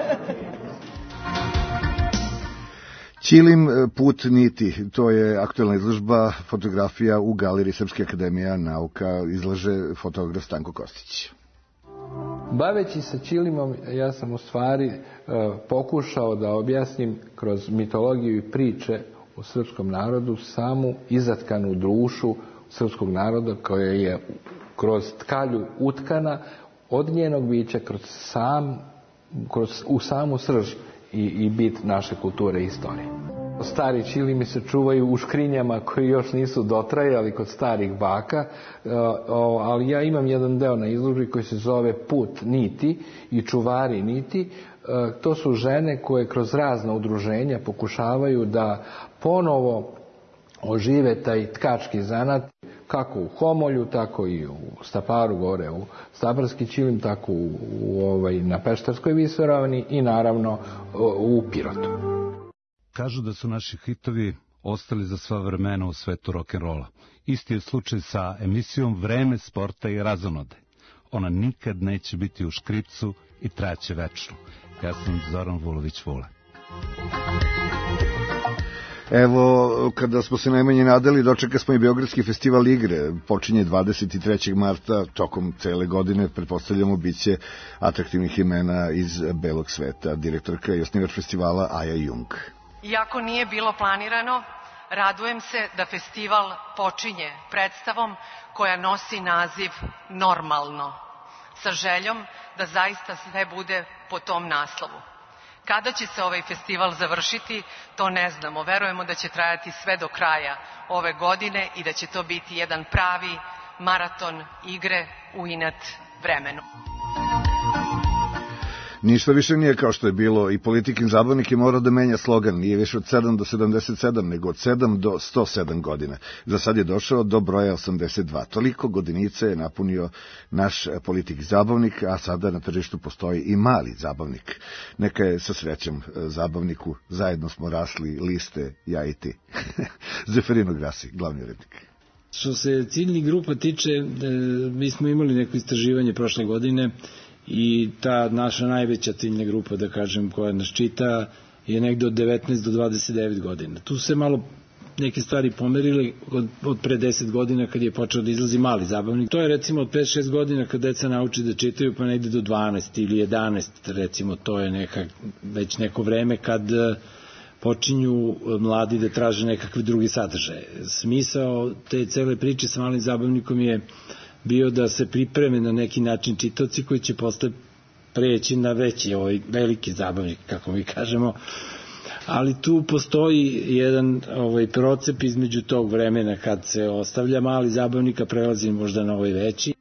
[SPEAKER 3] Ćilim put niti, to je aktuelna izložba fotografija u Galeriji Srpske akademije nauka, izlaže fotograf Stanko Kostić.
[SPEAKER 25] Baveći se Ćilimom, ja sam u stvari e, pokušao da objasnim kroz mitologiju i priče o srpskom narodu samu izatkanu dušu srpskog naroda koja je kroz tkalju utkana od njenog bića, kroz sam kroz, u samu srž i, i bit naše kulture i istorije. Stari ćilimi se čuvaju u škrinjama koji još nisu dotrajali kod starih baka, ali ja imam jedan deo na izložbi koji se zove Put niti i čuvari niti. To su žene koje kroz razna udruženja pokušavaju da ponovo ožive taj tkački zanat, kako u Homolju, tako i u Staparu, gore u Staparski ćilim, tako u, u, ovaj, na Peštarskoj visoravni i naravno u Pirotu.
[SPEAKER 4] Kažu da su naši hitovi ostali za sva vremena u svetu rock'n'rolla. Isti je slučaj sa emisijom Vreme sporta i razonode. Ona nikad neće biti u škripcu i trajaće večno. Ja sam Zoran Vulović Vule.
[SPEAKER 3] Evo, kada smo se najmanje nadali, dočeka smo i Beogradski festival igre. Počinje dvadeset trećeg marta, tokom cele godine, pretpostavljamo, bit će atraktivnih imena iz belog sveta. Direktorka i osnivač festivala Aja Jung.
[SPEAKER 20] Iako nije bilo planirano, radujem se da festival počinje predstavom koja nosi naziv Normalno, sa željom da zaista sve bude po tom naslovu. Kada će se ovaj festival završiti, to ne znamo. Verujemo da će trajati sve do kraja ove godine i da će to biti jedan pravi maraton igre u inat vremenu.
[SPEAKER 3] Ništa više nije kao što je bilo i Politikin zabavnik je morao da menja slogan. Nije više od sedam do sedamdeset sedam, nego od sedam do sto sedam godina. Za sad je došao do broja osamdeset dva. Toliko godinica je napunio naš Politik zabavnik, a sada na tržištu postoji i mali zabavnik. Neka je sa srećom zabavniku. Zajedno smo rasli, liste, ja i ti. Zeferino Grasi, glavni urednik.
[SPEAKER 21] Što se ciljnih grupa tiče, mi smo imali neko istraživanje prošle godine i ta naša najveća ciljna grupa, da kažem, koja nas čita, je negde od devetnaest do dvadeset devet godina. Tu se malo neke stvari pomerile od, od pre deset godina kad je počeo da izlazi mali zabavnik. To je recimo od pet šest godina kad deca nauči da čitaju, pa negde do dvanaest ili jedanaest, recimo, to je neka, već neko vreme kad počinju mladi da traže nekakve druge sadržaje. Smisao te cele priče sa malim zabavnikom je bio da se pripreme na neki način čitaoci koji će posle preći na veći, ovaj veliki zabavnik, kako mi kažemo, ali tu postoji jedan ovaj procep između tog vremena kad se ostavlja mali zabavnik, a prelazi možda na ovaj veći.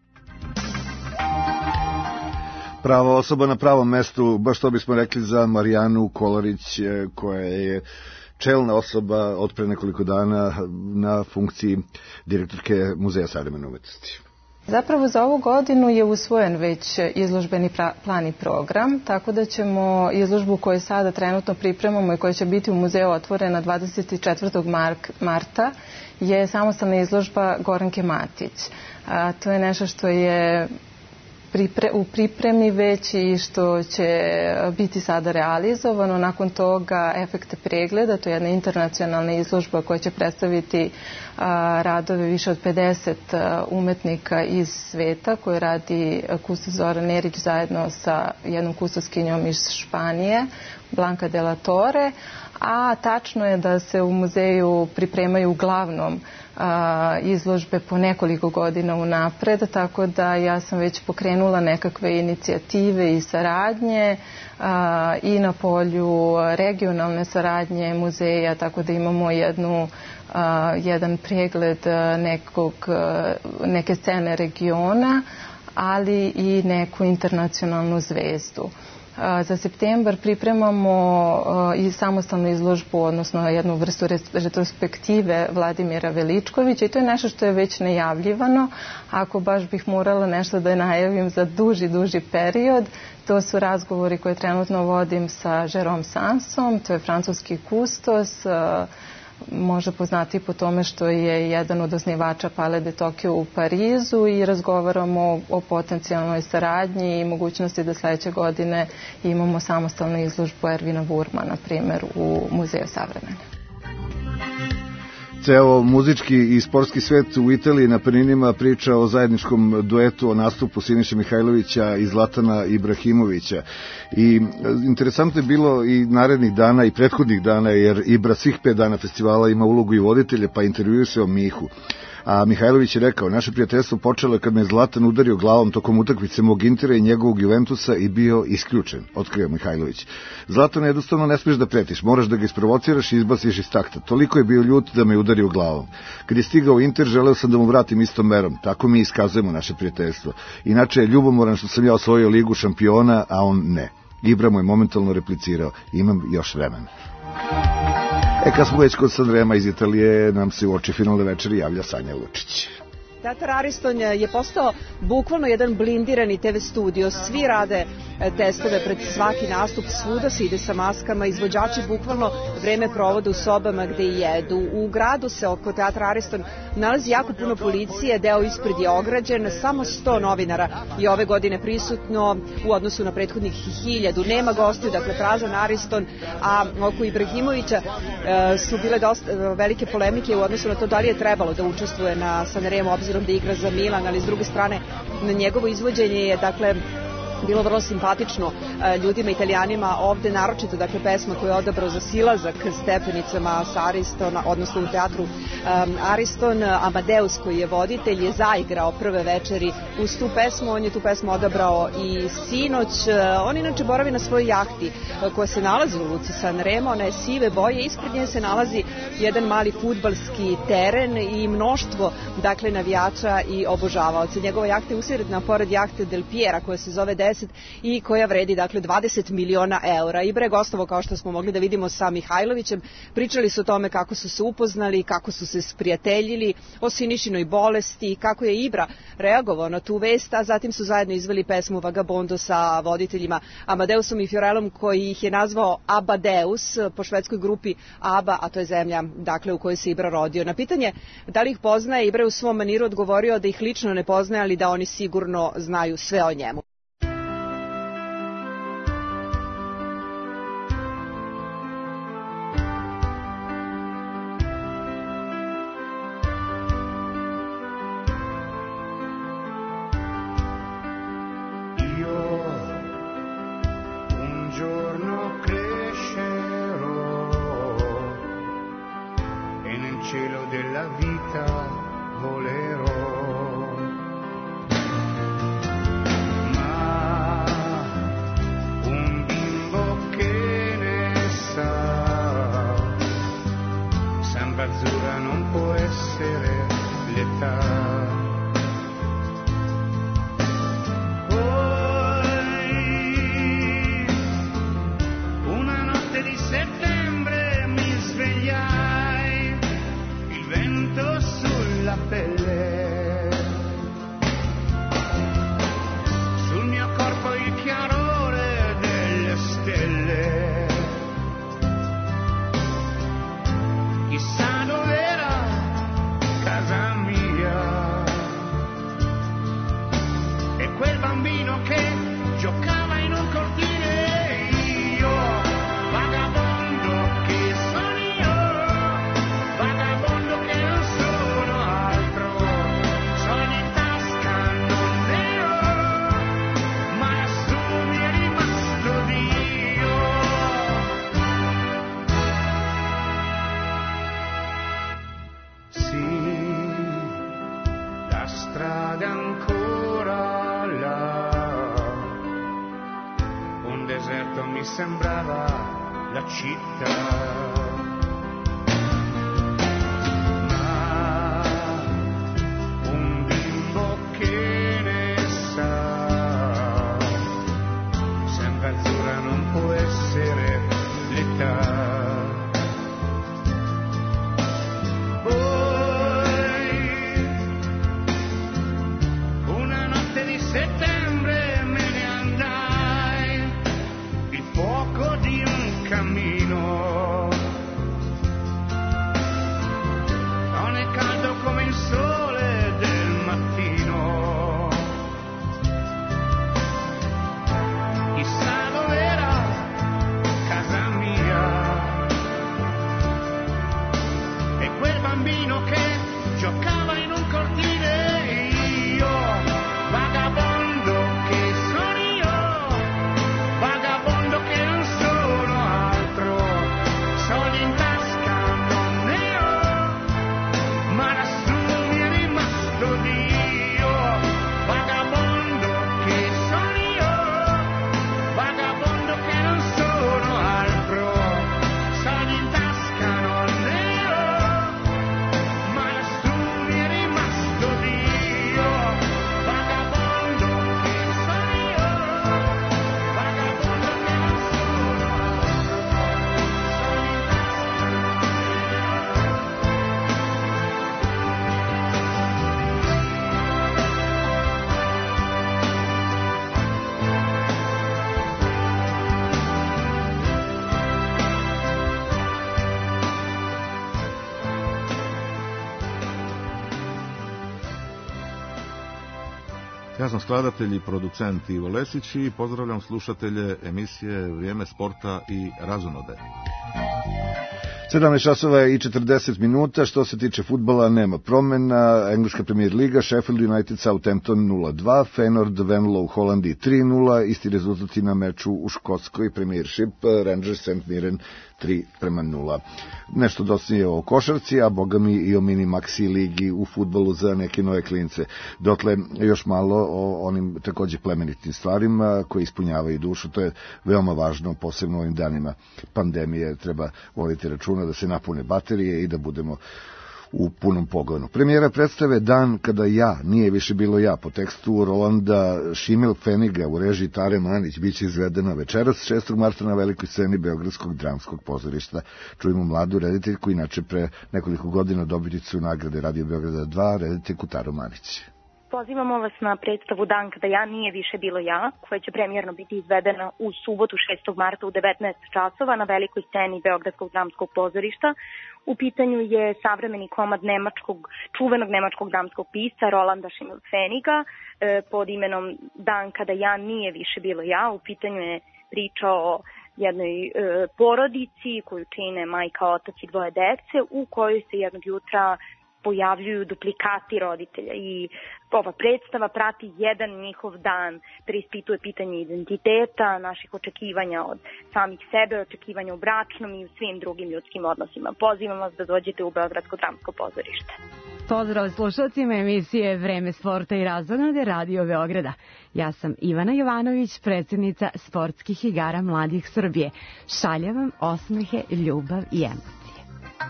[SPEAKER 3] Prava osoba na pravom mestu, baš to bismo rekli za Marijanu Kolarić, koja je čelna osoba od pre nekoliko dana na funkciji direktorke Muzeja savremene umetnosti.
[SPEAKER 22] Zapravo za ovu godinu je usvojen već izložbeni plan i program, tako da ćemo izložbu koju sada trenutno pripremamo i koja će biti u muzeju otvorena dvadeset četvrtog marta je samostalna izložba Goranke Matić. A, to je nešto što je Pripre, u pripremi već i što će biti sada realizovano. Nakon toga efekte pregleda, to je jedna internacionalna izložba koja će predstaviti a, radove više od pedeset a, umetnika iz sveta koje radi kustos Zoran Nerić zajedno sa jednom kustoskinjom iz Španije, Blanca de la Torre, a tačno je da se u muzeju pripremaju uglavnom a, izložbe po nekoliko godina unapred, tako da ja sam već pokrenula nekakve inicijative i saradnje a, i na polju regionalne saradnje muzeja, tako da imamo jednu, a, jedan pregled nekog, neke scene regiona, ali i neku internacionalnu zvezdu. Za septembar pripremamo i samostalnu izložbu, odnosno jednu vrstu retrospektive Vladimira Veličkovića i to je nešto što je već najavljivano. Ako baš bih morala nešto da je najavim za duži, duži period, to su razgovori koje trenutno vodim sa Jérôme Sansom, to je francuski kustos, može poznati po tome što je jedan od osnivača Palais de Tokyo u Parizu i razgovaramo o potencijalnoj saradnji i mogućnosti da sledeće godine imamo samostalnu izložbu Ervina Wurma, na primjer, u Muzeju savremene.
[SPEAKER 3] Ceo muzički i sportski svet u Italiji na Peninima priča o zajedničkom duetu, o nastupu Siniše Mihajlovića i Zlatana Ibrahimovića. I interesantno je bilo i narednih dana i prethodnih dana, jer Ibra svih pet dana festivala ima ulogu i voditelja, pa intervjuju se o Mihu. A Mihajlović je rekao, naše prijateljstvo počelo je kad me je Zlatan udario glavom tokom utakmice mog Intera i njegovog Juventusa i bio isključen, otkrio Mihajlović. Zlatan jednostavno ne smiješ da pretiš, moraš da ga isprovociraš i izbaciš iz takta. Toliko je bio ljut da me je udario glavom. Kad je stigao Inter, želeo sam da mu vratim istom merom. Tako mi iskazujemo naše prijateljstvo. Inače je ljubomoran što sam ja osvojio ligu šampiona, a on ne. Ibra mu je momentalno replicirao, imam još vremena. E, kad smo već kod Sanrema iz Italije, nam se u oči finalne večeri javlja Sanja Lučić.
[SPEAKER 1] Teatar Ariston je postao bukvalno jedan blindirani te ve studio, svi rade testove pred svaki nastup, svuda se ide sa maskama, izvođači bukvalno vreme provode u sobama gde jedu. U gradu se oko Teatra Ariston nalazi jako puno policije, deo ispred je ograđen, samo sto novinara je ove godine prisutno u odnosu na prethodnih hiljadu. Nema gostiju, dakle prazan Ariston, a oko Ibrahimovića e, su bile dosta velike polemike u odnosu na to da li je trebalo da učestvuje na Sanremu, obzirom da igra za Milan, ali s druge strane na njegovo izvođenje je dakle bilo vrlo simpatično ljudima, Italijanima ovde, naročito dakle pesma koju je odabrao za silazak stepenicama sa Aristona, odnosno u teatru um, Ariston. Amadeus, koji je voditelj, je zaigrao prve večeri uz tu pesmu. On je tu pesmu odabrao i sinoć. On inače boravi na svojoj jahti koja se nalazi u luci Sanremo, ona je sive boje, ispred nje se nalazi jedan mali fudbalski teren i mnoštvo dakle navijača i obožavaoca. Njegova jahta je usredna pored jahte Del Piera koja se zove deset i koja vredi dakle dvadeset miliona eura. Ibra je gostovao, kao što smo mogli da vidimo, sa Mihajlovićem. Pričali su o tome kako su se upoznali, kako su se sprijateljili, o Sinišinoj bolesti, kako je Ibra reagovao na tu vest, a zatim su zajedno izveli pesmu Vagabondo sa voditeljima Amadeusom i Fiorelom, koji ih je nazvao Abadeus po švedskoj grupi ABBA, a to je zemlja dakle u kojoj se Ibra rodio. Na pitanje da li ih poznaje, Ibra je u svom maniru odgovorio da ih lično ne poznaje, ali da oni sigurno znaju sve o njemu.
[SPEAKER 6] Vagabondo che non sono altro,
[SPEAKER 7] Ja sam skladatelj i producent Ivo Lesić i pozdravljam slušatelje emisije Vrijeme sporta i razonode.
[SPEAKER 3] sedamnaest časova i četrdeset minuta, što se tiče fudbala nema promena. Engleska premier liga, Sheffield United Southampton nula dva, Feyenoord Venlo u Holandiji tri nula, isti rezultati na meču u škotskoj Premiership, Rangers Saint Mirren tri prema nula. Nešto dosadnije o košarci, a boga mi i o mini maxi ligi u fudbalu za neke nove klince. Dotle još malo o onim takođe plemenitim stvarima koji ispunjavaju dušu, to je veoma važno, posebno u ovim danima pandemije, treba voditi računa da se napune baterije i da budemo u punom pogonu. Premijera predstave Dan kada ja, nije više bilo ja, po tekstu Rolanda Schimmelpfenniga u režiji Tare Manić, biće izvedena večeras šestog marta na velikoj sceni Beogradskog dramskog pozorišta. Čujemo mladu rediteljku, inače pre nekoliko godina dobitnicu nagrade Radio Beograda dva, rediteljku Taru Manić.
[SPEAKER 9] Pozivamo vas na predstavu Dan kada ja, nije više bilo ja, koja će premijerno biti izvedena u subotu šestog marta u devetnaest časova na velikoj sceni Beogradskog dramskog pozorišta. U pitanju je savremeni komad nemačkog, čuvenog nemačkog dramskog pisca Rolanda Schimmelpfenniga e, pod imenom Dan kada ja, nije više bilo ja. U pitanju je priča o jednoj e, porodici koju čine majka, otac i dvoje dece, u kojoj se jednog jutra pojavljuju duplikati roditelja i ova predstava prati jedan njihov dan, preispituje pitanje identiteta, naših očekivanja od samih sebe, očekivanja u bračnom i u svim drugim ljudskim odnosima. Pozivam vas da dođete u Beogradsko dramsko pozorište.
[SPEAKER 10] Pozdrav slušalcima emisije Vreme sporta i razonode Radio Beograda. Ja sam Ivana Jovanović, predsjednica Sportskih igara mladih Srbije. Šaljem vam osmehe, ljubav i emocije.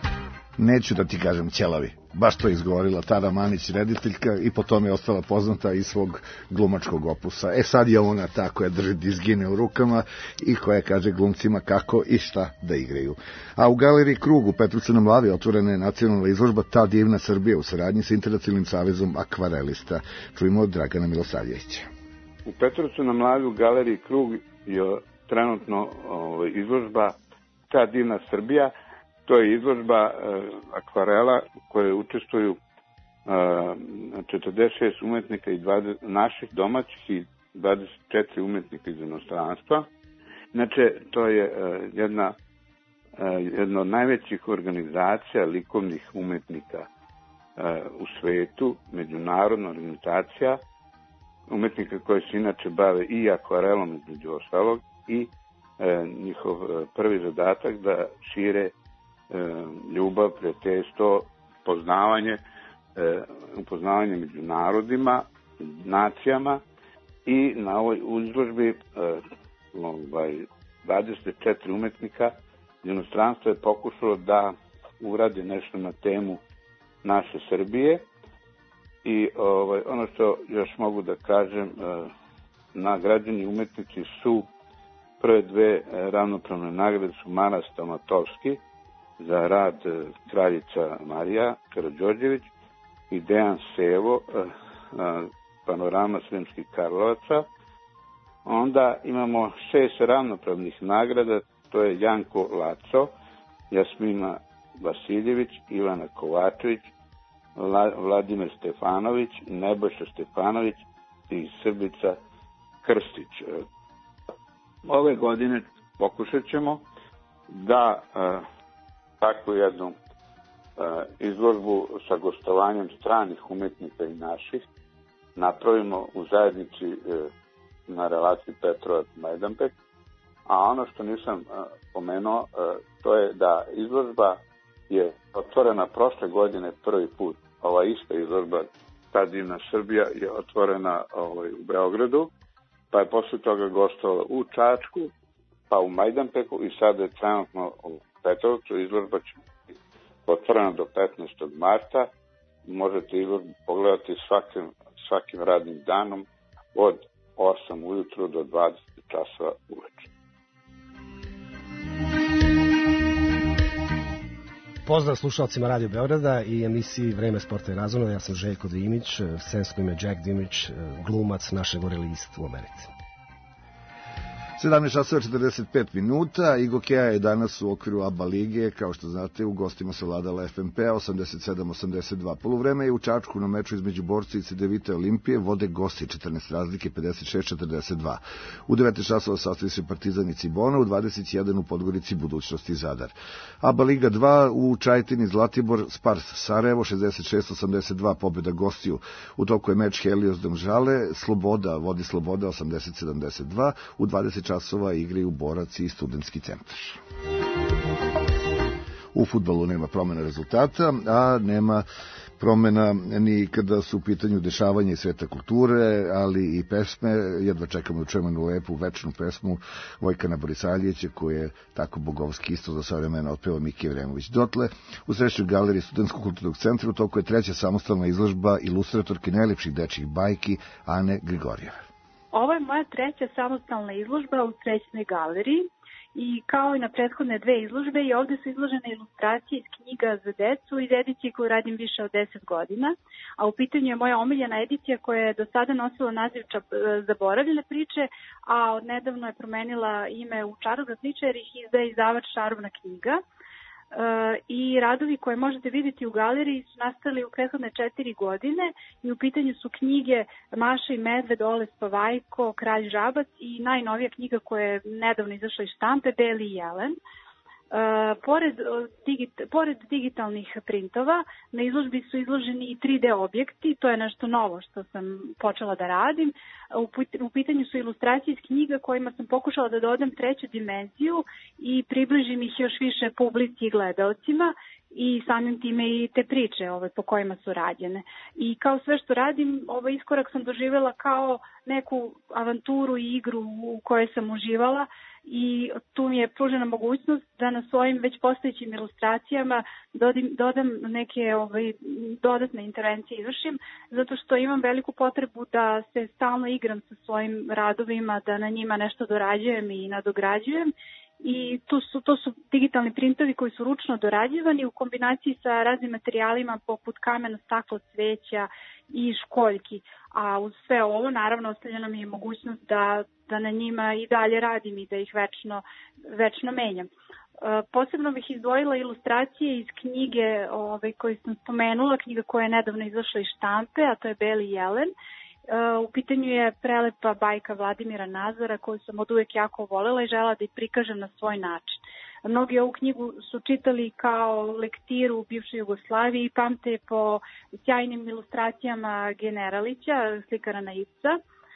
[SPEAKER 3] Neću da ti kažem ćelavi. Baš to je izgovorila Tara Manić, rediteljka, i potom je ostala poznata iz svog glumačkog opusa. E sad je ona ta koja drži dizgine u rukama i koja kaže glumcima kako i šta da igraju. A u Galeriji Krug u Petrovcu na Mlavi otvorena je nacionalna izložba Ta divna Srbija u saradnji sa Internacionalnim savezom akvarelista. Čujemo od Dragana Milosavljevića.
[SPEAKER 11] U Petrovcu na Mlavi u Galeriji Krug je trenutno ovaj, izložba Ta divna Srbija. To je izložba uh, akvarela u kojoj učestvuju uh, četrdeset šest umetnika i dvadeset naših domaćih i dvadeset četiri umetnika iz inostranstva. Znači, to je uh, jedna, uh, jedna od najvećih organizacija likovnih umetnika uh, u svetu, međunarodna organizacija umetnika koji se inače bave i akvarelom između ostalog i uh, njihov uh, prvi zadatak da šire ljubav, prijateljstvo, poznavanje, upoznavanje među narodima, nacijama, i na ovoj izložbi ovaj, dvadeset četiri umetnika iz inostranstva je pokušalo da uradi nešto na temu naše Srbije. I ovaj, ono što još mogu da kažem, nagrađeni umetnici su prve dve ravnopravne nagrade su Maras Tomatovski za rad Kraljica Marija Karađorđević i Dejan Sevo, Panorama Sremskih Karlovaca. Onda imamo šest ravnopravnih nagrada, to je Janko Laco, Jasmina Vasiljević, Ivana Kovačević, Vladimir Stefanović, Nebojša Stefanović i Srbica Krstić. Ove godine pokušat ćemo da takvu jednu uh, izložbu sa gostovanjem stranih umetnika i naših napravimo u zajednici uh, na relaciji Petrovac-Majdanpek. A ono što nisam uh, pomenuo, uh, to je da izložba je otvorena prošle godine prvi put. Ova ista izložba Ta divna Srbija je otvorena ovaj, u Beogradu, pa je posle toga gostovala u Čačku, pa u Majdanpeku i sada je trenutno u Petrovcu. Izložba će biti otvorena do petnaestog marta. Možete izložbu pogledati svakim, svakim radnim danom od osam ujutru do dvadeset časova uveče.
[SPEAKER 23] Pozdrav slušalcima Radio Beograda i emisiji Vreme sporta i razonode. Ja sam Željko Dimić, scensko ime Jack Dimić, glumac našeg Gorelist u Americi.
[SPEAKER 3] sedamnaest časova četrdeset pet minuta. Igokeja je danas u okviru A B A lige, kao što znate, u gostima savladala F M P osamdeset sedam osamdeset dva. Poluvreme je u Čačku na meču između Borca i Cedevite Olimpije vode gosti četrnaest razlike pedeset šest četrdeset dva. U devetnaest časova sastavi se Partizan i Cibona, u dvadeset jedan u Podgorici Budućnost i Zadar. A B A liga dva u Čajetini Zlatibor Spars Sarajevo šezdeset šest osamdeset dva pobjeda gostiju. U toku je meč Helios Domžale, Sloboda vodi Sloboda osamdeset sedamdeset dva, u dvadeset časova igraju Borac i Studentski centar. U fudbalu nema promjena rezultata, a nema promjena ni kada su u pitanju dešavanja i sveta kulture, ali i pesme. Jedva čekamo da čujemo jednu lepu, večnu pesmu Vojkana Borisaljevića, koji je tako bogovski isto za sve vremena otpeva Miki Evremović. Dotle, u središnjoj galeriji Studentskog kulturnog centra u toku je treća samostalna izložba ilustratorke najlepših dečjih bajki Ane Grigorjeve.
[SPEAKER 12] Ovo je moja treća samostalna izložba u srećnoj galeriji i kao i na prethodne dve izložbe i ovdje su izložene ilustracije iz knjiga za decu iz edicije koju radim više od deset godina, a u pitanju je moja omiljena edicija koja je do sada nosila naziv Zaboravljene priče, a odnedavno je promenila ime u Čarobna priča jer ih izdaje izdavač Čarobna knjiga. I radovi koje možete vidjeti u galeriji su nastali u prethodne četiri godine i u pitanju su knjige Maša i Medved, Ole Spavajko, Kralj žabac i najnovija knjiga koja je nedavno izašla iz štampe, Beli jelen. Uh, pored, digit, pored digitalnih printova na izložbi su izloženi i tri D objekti, to je nešto novo što sam počela da radim. U, u pitanju su ilustracije iz knjiga kojima sam pokušala da dodam treću dimenziju i približim ih još više publici i gledalcima i samim time i te priče ove, po kojima su rađene. I kao sve što radim, ovaj iskorak sam doživjela kao neku avanturu i igru u kojoj sam uživala i tu mi je pružena mogućnost da na svojim već postojećim ilustracijama dodim, dodam neke ovaj, dodatne intervencije izvršim, zato što imam veliku potrebu da se stalno igram sa svojim radovima, da na njima nešto dorađujem i nadograđujem. I to su, to su digitalni printovi koji su ručno dorađivani u kombinaciji sa raznim materijalima poput kamena, stakla, cveća i školjki. A uz sve ovo naravno ostavljena mi je mogućnost da, da na njima i dalje radim i da ih večno, večno menjam. E, posebno bih izdvojila ilustracije iz knjige ove, koju sam spomenula, knjiga koja je nedavno izašla iz štampe, a to je Beli jelen. U pitanju je prelepa bajka Vladimira Nazora koju sam od uvek jako volela i žela da ih prikažem na svoj način. Mnogi ovu knjigu su čitali kao lektiru u bivšoj Jugoslaviji i pamte po sjajnim ilustracijama Generalića, slikara na Ipsa.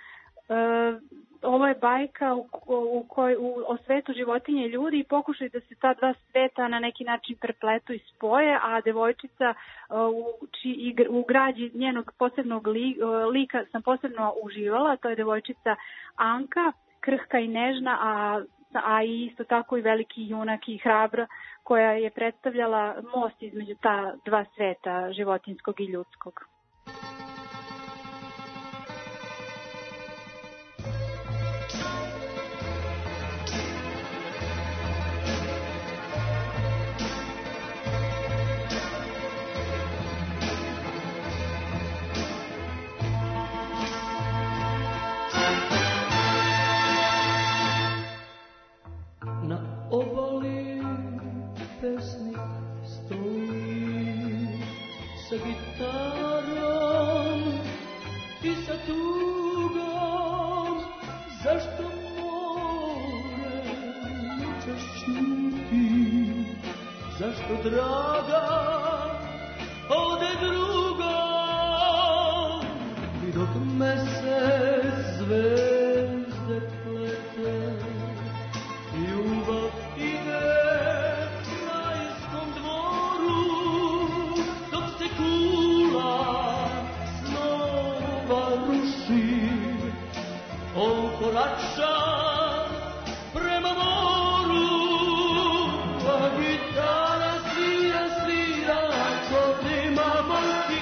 [SPEAKER 12] Ovo je bajka u, u koj, u, o svetu životinje i ljudi i pokušaj da se ta dva sveta na neki način prepletu i spoje, a devojčica u, či, u građi njenog posebnog li, lika sam posebno uživala, to je devojčica Anka, krhka i nežna, a, a i isto tako i veliki junak i hrabra, koja je predstavljala most između ta dva sveta, životinjskog i ljudskog.
[SPEAKER 6] Sa gitarom i sa tugom, zašto more noćas šuti, zašto draga ode drugom, i dok mesec zvezde plete, ljubav ide korača prema moru, a gitara svira, svira, ko nema moći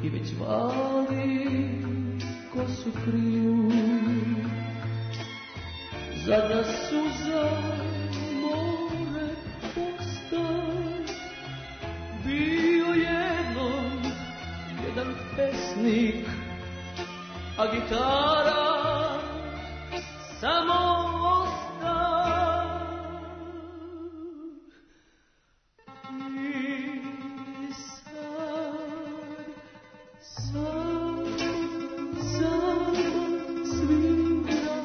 [SPEAKER 6] i već vali kosu kriju. Zadnja suza more posta, bio jednom jedan pesnik, a gitara samo osta. I sad, sad, sad sviram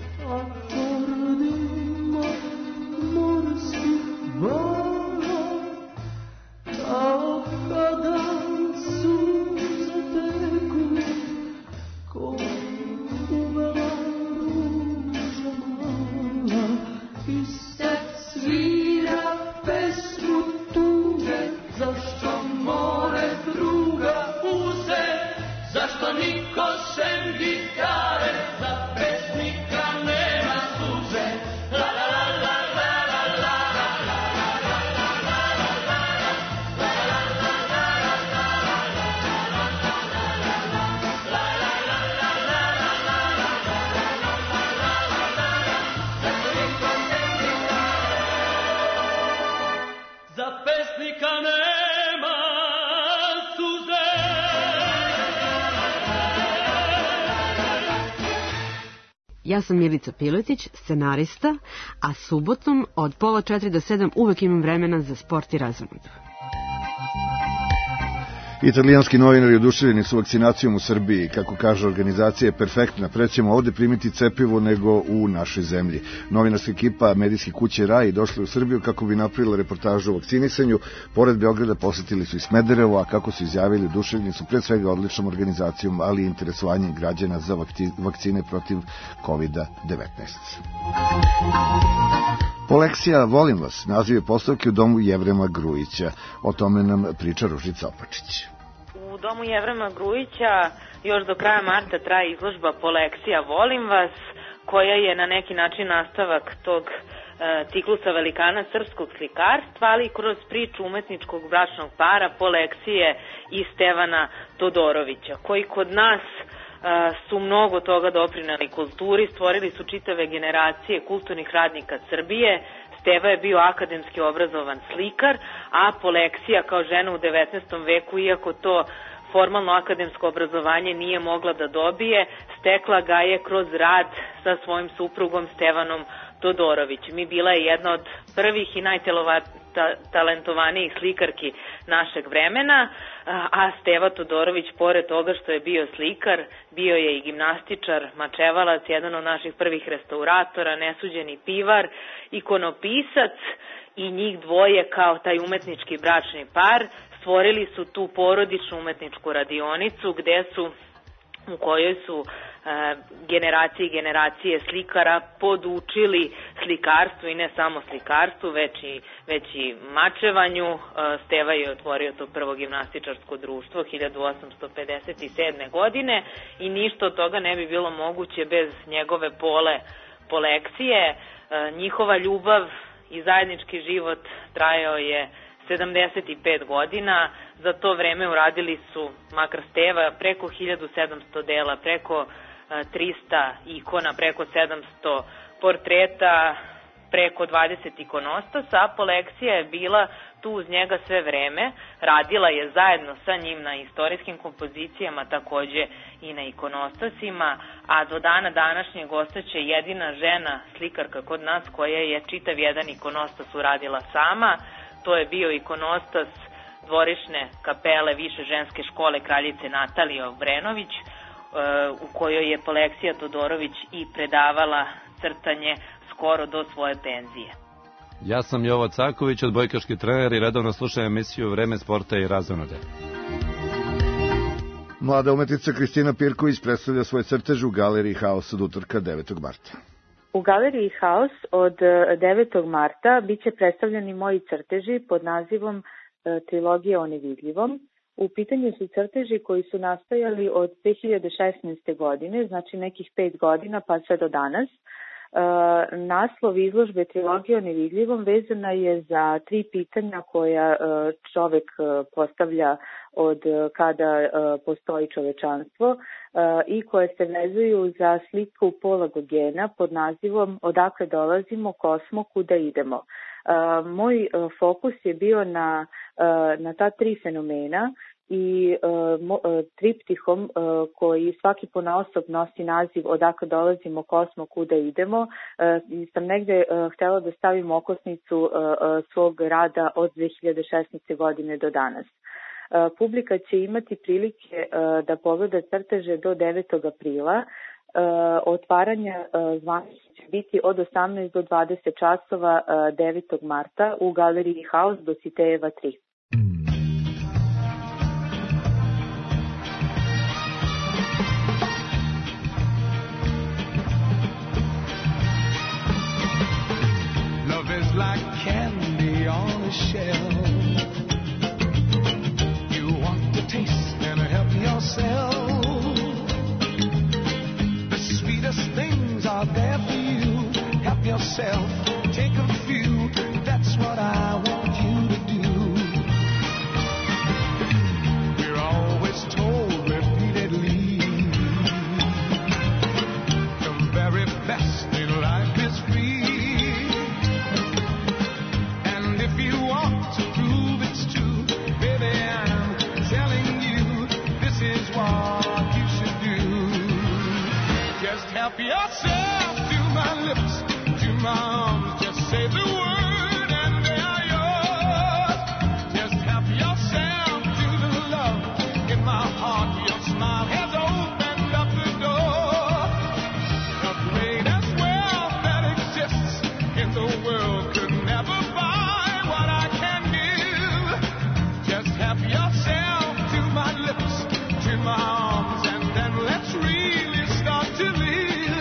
[SPEAKER 6] akordima morskih vala, kao kada suze teku ko uvela ruža mala. I sad svira pesmu tuge, zašto more druga uze, zašto niko sem gitare, za pesnika nema suze. La la la la la la la za pesnika nema suze.
[SPEAKER 10] Ja sam Milica Piletić, scenarista, a subotom od pola četiri do sedam uvek imam vremena za sport i razonodu.
[SPEAKER 3] Italijanski novinari oduševljeni su vakcinacijom u Srbiji. Kako kaže organizacija je perfektna, pre ćemo ovde primiti cepivo nego u našoj zemlji. Novinarska ekipa medijske kuće Rai došla u Srbiju kako bi napravila reportažu o vakcinisanju. Pored Beograda posetili su i Smederevo, a kako su izjavili, oduševljeni su pred svega odličnom organizacijom, ali i interesovanjem građana za vakcine protiv kovid devetnaest. Poleksija Volim vas, naziv je postavke u domu Jevrema Grujića. O tome nam priča Ružica Opačić.
[SPEAKER 13] U domu Jevrema Grujića još do kraja marta traje izložba Poleksija Volim vas, koja je na neki način nastavak tog e, ciklusa velikana srpskog slikarstva, ali kroz priču umetničkog bračnog para Poleksije i Stevana Todorovića, koji kod nas su mnogo toga doprineli kulturi, stvorili su čitave generacije kulturnih radnika Srbije. Steva je bio akademski obrazovan slikar, a Poleksija kao žena u devetnaestom veku, iako to formalno akademsko obrazovanje nije mogla da dobije, stekla ga je kroz rad sa svojim suprugom Stevanom Todorovićem. I bila je jedna od prvih i najtalentovanijih slikarki našeg vremena, a Steva Todorović, pored toga što je bio slikar, bio je i gimnastičar, mačevalac, jedan od naših prvih restauratora, nesuđeni pivar, ikonopisac, i njih dvoje kao taj umetnički bračni par stvorili su tu porodičnu umetničku radionicu gde su, u kojoj su generacije i generacije slikara podučili slikarstvu, i ne samo slikarstvu, već i, već i mačevanju. Steva je otvorio to prvo gimnastičarsko društvo hiljadu osamsto pedeset sedme. godine i ništa od toga ne bi bilo moguće bez njegove pole Poleksije. Njihova ljubav i zajednički život trajao je sedamdeset pet godina. Za to vreme uradili su, makar Steva, preko hiljadu sedamsto dela, preko trista ikona, preko sedamsto portreta, preko dvadeset ikonostasa, a Poleksija je bila tu uz njega sve vreme, radila je zajedno sa njim na istorijskim kompozicijama, takođe i na ikonostasima, a do dana današnjeg ostaće jedina žena slikarka kod nas koja je čitav jedan ikonostas uradila sama. To je bio ikonostas dvorišne kapele Više ženske škole kraljice Natalije Obrenović, u kojoj je Poleksija Todorović i predavala crtanje skoro do svoje penzije.
[SPEAKER 14] Ja sam Jovo Caković, odbojkaški trener, i redovno slušam emisiju Vreme sporta i razonode.
[SPEAKER 3] Mlada umetnica Kristina Pirković predstavlja svoj crtež u Galeriji Haos od utorka devetog marta.
[SPEAKER 15] U Galeriji Haos od devetog marta biće predstavljeni moji crteži pod nazivom Trilogija o nevidljivom. U pitanju su crteži koji su nastajali od dve hiljade šesnaeste. godine, znači nekih pet godina pa sve do danas. naslov izložbe Trilogija o nevidljivom vezana je za tri pitanja koja čovek postavlja od kada postoji čovečanstvo i koje se vezuju za sliku Paula Gauguina pod nazivom Odakle dolazimo, ko smo, kuda idemo. Moj fokus je bio na, na ta tri fenomena i uh, triptihom uh, koji svaki ponaosob nosi naziv Odakle dolazimo, ko smo, kuda idemo. Uh, sam negde uh, htela da stavim okosnicu uh, uh, svog rada od dve hiljade šesnaeste. godine do danas. Uh, publika će imati prilike uh, da pogleda crteže do devetog aprila. Uh, otvaranja uh, zvaničnih će biti od osamnaest do dvadeset časova uh, devetog marta u galeriji Haus Dositejeva tri.
[SPEAKER 6] Like candy on a shelf, you want to taste and help yourself. The sweetest things are there for you. Help yourself, take a few. That's what I want you to do. We're always told repeatedly the very best in life is free. Help yourself to my lips, to my arms, just say the word and they are yours. Just help yourself to the love in my heart. Your smile has opened up the door. The greatest wealth that exists in the world could never buy what I can give. Just help yourself to my lips, to my arms, and then let's really start to live.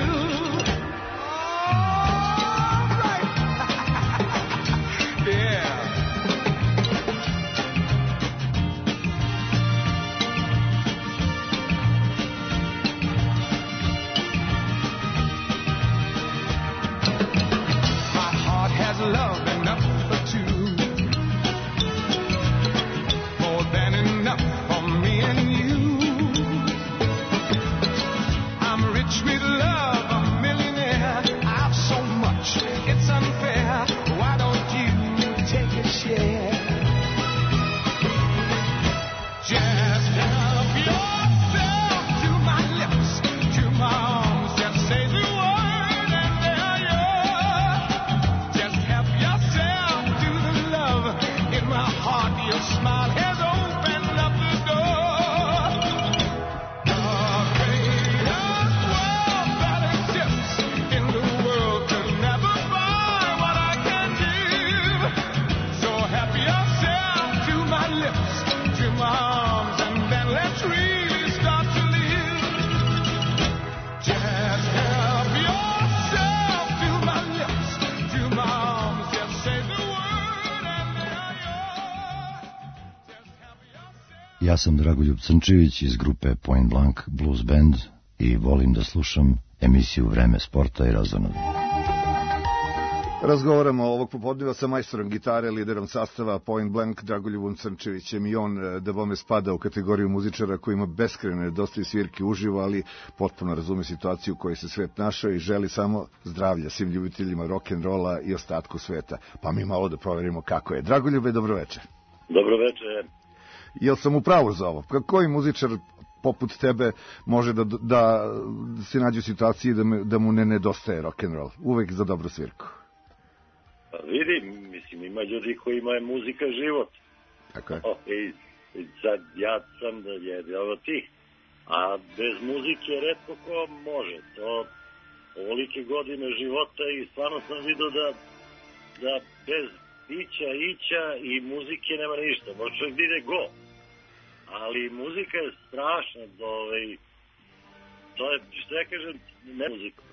[SPEAKER 6] Love enough for two, more than enough for me and you. I'm rich with love, a millionaire. I've so much, it's unfair. Why don't you take a share? Just help yourself to my lips, to my arms. Just say the word and there you are. In my heart, your smile has opened up the door. The greatest wealth that exists in the world could never buy what I can give. So help yourself to my lips, to my arms, and then let's really start to live. Just help yourself to my lips, to my arms, just say the word.
[SPEAKER 2] Ja sam Dragoljub Crnčević iz grupe Point Blank Blues Band i volim da slušam emisiju Vreme sporta i razonode.
[SPEAKER 3] Razgovaramo ovog popodneva sa majstorom gitare, liderom sastava Point Blank, Dragoljubom Crnčevićem, i on da bome spada u kategoriju muzičara koji ima beskrajne dosta i svirki uživo, ali potpuno razume situaciju u kojoj se svet našao i želi samo zdravlja svim ljubiteljima rock'n'rolla i ostatku sveta. Pa mi malo da proverimo kako je. Dragoljube, dobro večer.
[SPEAKER 16] Dobro večer.
[SPEAKER 3] Jel sam u pravu za ovo? Koji muzičar poput tebe može da, da se nađe u situaciji da, me, da mu ne nedostaje rock'n'roll? Uvek za dobru svirku.
[SPEAKER 16] Pa vidim, mislim, ima ljudi kojima je muzika život.
[SPEAKER 3] Tako je.
[SPEAKER 16] O, i, i sad ja sam da jedan od tih. A bez muzike retko ko može. To ovolike godine života i stvarno sam vidio da, da bez pića, ića i muzike nema ništa. Može čovjek da ide go. Ali muzika je strašna. Ovaj, to je, što ja kažem, ne muzika.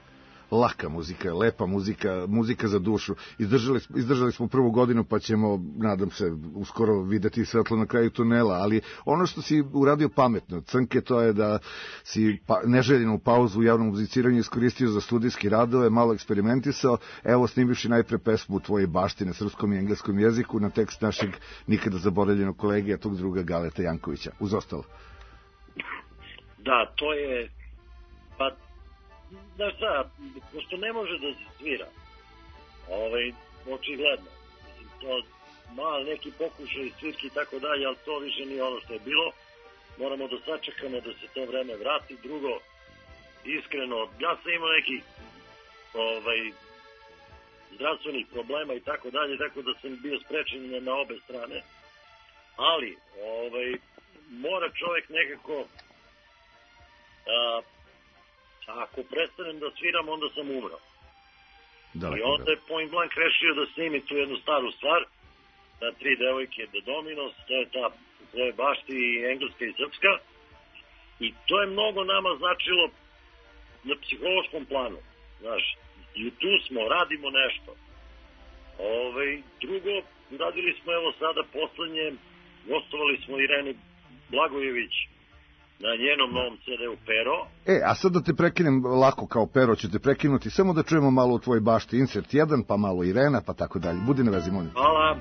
[SPEAKER 3] laka muzika, lepa muzika, muzika za dušu. Izdržali, izdržali smo prvu godinu, pa ćemo, nadam se, uskoro videti svetlo na kraju tunela, ali ono što si uradio pametno, Crnke, to je da si pa, neželjenu pauzu u javnom muziciranju iskoristio za studijski radove, malo eksperimentisao, evo snimivši najpre pesmu u tvojej bašti na srpskom i engleskom jeziku na tekst našeg nikada zaboravljenog kolege, a tog druga Galeta Jankovića, uz ostalo.
[SPEAKER 16] Da, to je, pa, znaš šta, pošto ne može da se svira, ovaj, očigledno, mislim, to malo neki pokušaj svirki i tako dalje, ali to više nije ono što je bilo, moramo da sačekamo da se to vreme vrati. Drugo, iskreno, ja sam imao nekih ovaj, zdravstvenih problema i tako dalje, tako da sam bio sprečen na, na obe strane, ali ovaj, mora čovjek nekako, a, ako prestanem da sviram, onda sam umro. I onda je Point Blank rešio da snimi tu jednu staru stvar, na tri devojke The Dominos, to je ta svoje bašti i engleska i srpska, i to je mnogo nama značilo na psihološkom planu, znaš, i tu smo, radimo nešto. Ove, drugo, radili smo evo sada poslednje, gostovali smo Ireni Blagojević na njenom novom ce de u Pero.
[SPEAKER 3] E, a sad da te prekinem lako kao Pero, ću te prekinuti, samo da čujemo malo u tvojoj bašti, insert jedan, pa malo Irena, pa tako dalje. Budi na vezi, molim.
[SPEAKER 16] Hvala.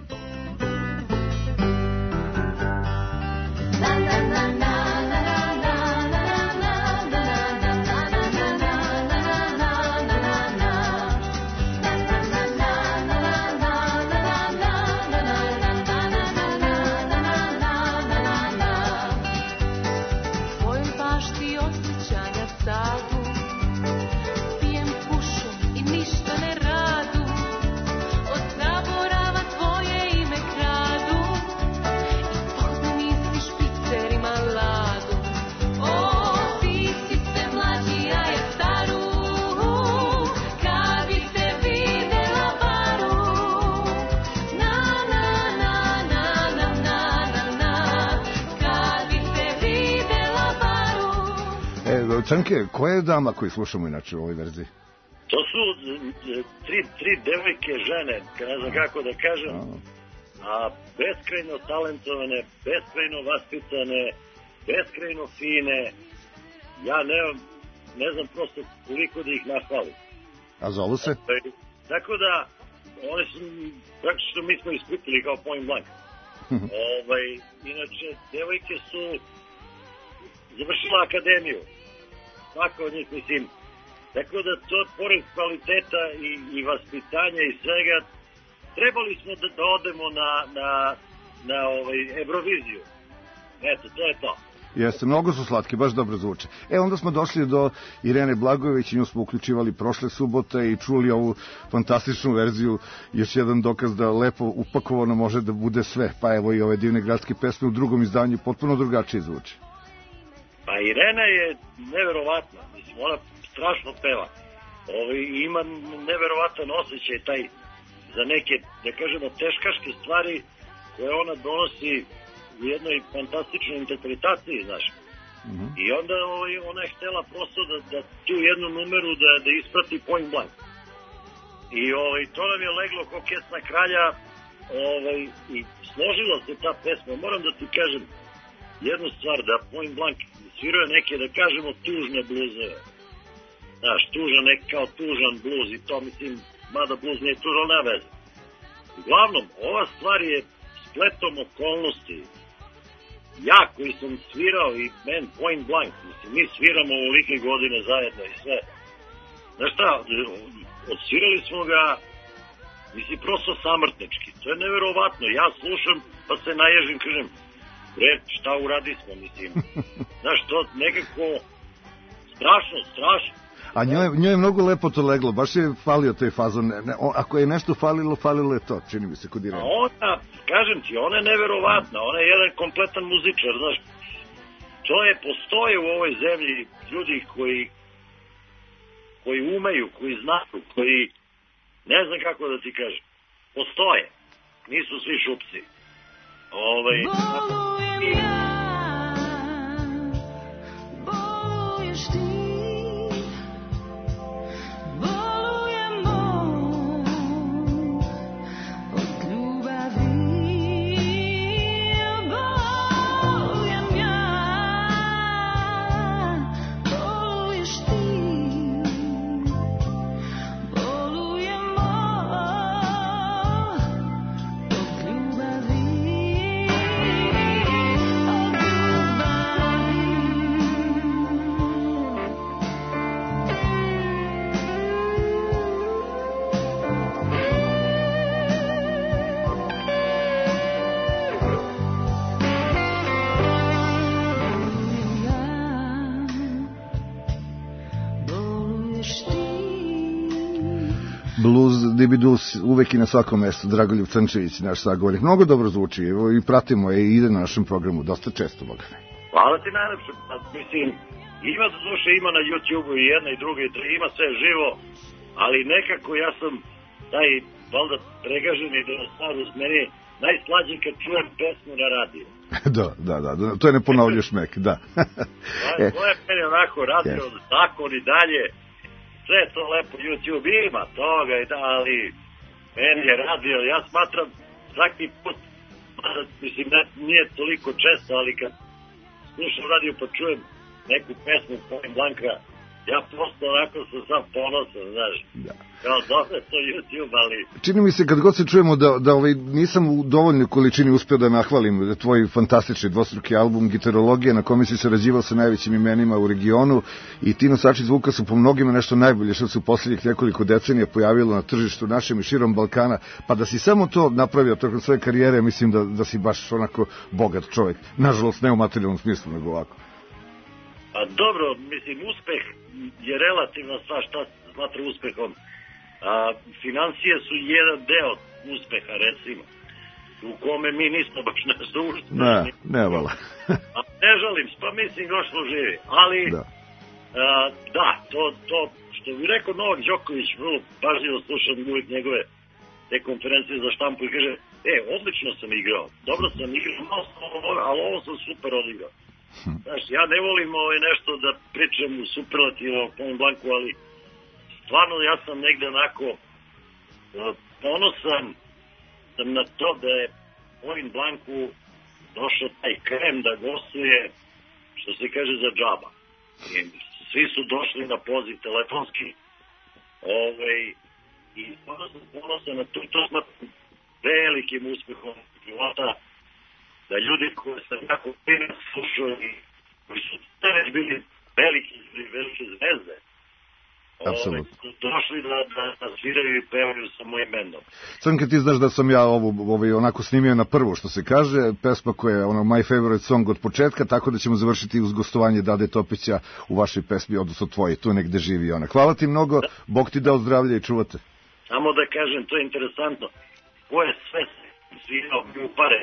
[SPEAKER 3] Crnke, koja je dama koju slušamo inače u ovoj verziji?
[SPEAKER 16] To su tri, tri devojke žene, ne znam kako da kažem, a beskrajno talentovane, beskrajno vaspitane, beskrajno fine. Ja ne, ne znam prosto koliko da ih nahvalim.
[SPEAKER 3] A zovu se?
[SPEAKER 16] Tako da, one su, praktično mi smo isputili kao Point Blank. ovaj, inače, devojke su završila akademiju. Svaka od njih, mislim. Tako da to, pored kvaliteta i, i vaspitanja i svega, trebali smo da, da odemo na, na, na ovaj, Euroviziju. Eto, to je to.
[SPEAKER 3] Jeste, mnogo su slatki, baš dobro zvuče. E, onda smo došli do Irene Blagojević i nju smo uključivali prošle subote i čuli ovu fantastičnu verziju, još jedan dokaz da lepo upakovano može da bude sve. Pa evo i ove divne gradske pesme u drugom izdanju potpuno drugačije zvuče.
[SPEAKER 16] Pa Irena je neverovatna, mislim, ona strašno peva. Ovo, ima neverovatan osjećaj taj za neke, da kažemo, teškaške stvari koje ona donosi u jednoj fantastičnoj interpretaciji, znaš. Mm-hmm. I onda ovaj, ona je htjela prosto da, da tu jednu numeru da, da isprati Point Blank. I ovaj, to nam je leglo ko Kesna kralja, ovaj, i složila se ta pesma. Moram da ti kažem jednu stvar, da Point Blank sviruje neke, da kažemo, tužne bluzeve. Znaš, tužan, nek kao tužan bluz i to, mislim, mada bluz nije tužan, na veze. Uglavnom, ova stvar je spletom okolnosti. Ja koji sam svirao i men Point Blank, mislim, mi sviramo ovolike godine zajedno i sve. Znaš šta, odsvirali smo ga, mislim, prosto samrtnički. To je neverovatno. Ja slušam, pa se naježim, kažem, bre, šta uradi smo, mislim. Znaš, to nekako strašno, strašno.
[SPEAKER 3] A njoj, njoj je mnogo lepo to leglo, baš je falio taj fazon. Ne, o, ako je nešto falilo, falilo je to, čini mi se kod Irene.
[SPEAKER 16] A ona, kažem ti, ona je neverovatna, ona je jedan kompletan muzičar, znaš. To je, postoje u ovoj zemlji ljudi koji koji umeju, koji znaju, koji, ne znam kako da ti kažem, postoje. Nisu svi šupci. Ovaj,
[SPEAKER 6] Bolujem ja, boluješ ti, boluješ
[SPEAKER 3] Blues, Dibidus, uvek i na svakom mestu, Dragoljub Crnčević, naš sagovornik. Mnogo dobro zvuči, evo i pratimo je i ide na našem programu, dosta često, boga ne.
[SPEAKER 16] Hvala ti najlepše, pa, mislim, ima za duše, ima na YouTube-u i jedna i druga i tri, ima sve živo, ali nekako ja sam taj, valjda, pregaženi dinosaur uz meni, najslađi kad čujem pesmu na radiju.
[SPEAKER 3] da, da, da, to je neponovljiv šmek, da.
[SPEAKER 16] e. To je meni onako radio, yes. Zakon i dalje, sve to lepo, YouTube ima toga i da, ali meni je radio, ja smatram svaki put, mislim, ne, nije toliko često, ali kad slušam radio pa čujem neku pesmu Point Blanka, ja prosto onako sam sam ponosan, znaš. Da. Kao dobro to YouTube, ali... Čini
[SPEAKER 3] mi se kad god se čujemo da, da ovaj, nisam u dovoljnoj količini uspio da nahvalim tvoj fantastični dvostruki album Gitarologija, na kome si sarađivao sa najvećim imenima u regionu, i ti nosači zvuka su po mnogima nešto najbolje što se u posljednjih nekoliko decenija pojavilo na tržištu našem i širom Balkana, pa da si samo to napravio tokom svoje karijere, mislim da, da si baš onako bogat čovjek. Nažalost, ne u materijalnom smislu, nego ovako.
[SPEAKER 16] A dobro, mislim, uspeh je relativno sva šta smatra uspehom. A, financije su jedan deo uspeha, recimo, u kome mi nismo baš nešto ušteni.
[SPEAKER 3] Ne, ne vala.
[SPEAKER 16] A ne žalim, pa mislim još smo živi. Ali, da, a, da to, to što bi rekao Novak Đoković, vrlo pažljivo slušam uvijek njegove te konferencije za štampu i kaže, e, odlično sam igrao, dobro sam igrao, ali ovo sam super odigrao. Znaš, ja ne volim ovaj nešto da pričam u superlativu o Point Blanku, ali stvarno ja sam negde onako ponosan sam na to da je Point Blanku došao taj krem da gostuje, što se kaže, za džaba. I svi su došli na poziv telefonski. Ove, I stvarno sam ponosan na to, to smatram velikim uspehom života, da ljudi koji sam jako fino slušao i koji su već bili veliki, velike zvezde, ove, došli da, da, da sviraju i pevaju sa mojim bendom.
[SPEAKER 3] Crnke, ti znaš da sam ja ovu, ovaj, onako snimio na prvu, što se kaže, pesma koja je ono My Favorite Song od početka, tako da ćemo završiti uz gostovanje Dade Topića u vašoj pesmi, odnosno tvoji, tu negde živi ona. Hvala ti mnogo, Bog ti dao zdravlje i čuvate.
[SPEAKER 16] Samo da kažem, to je interesantno, ko je sve svirao mi u pare,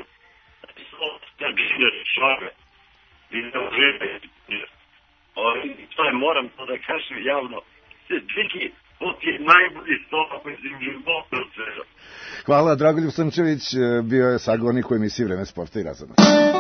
[SPEAKER 16] to je, moram to da kažem javno, Diki, to ti je najbolji stopa koji si mi životu odsvežao.
[SPEAKER 3] Hvala, Dragoljub Crnčević bio je sagovornik u emisiji Vreme sporta i razona.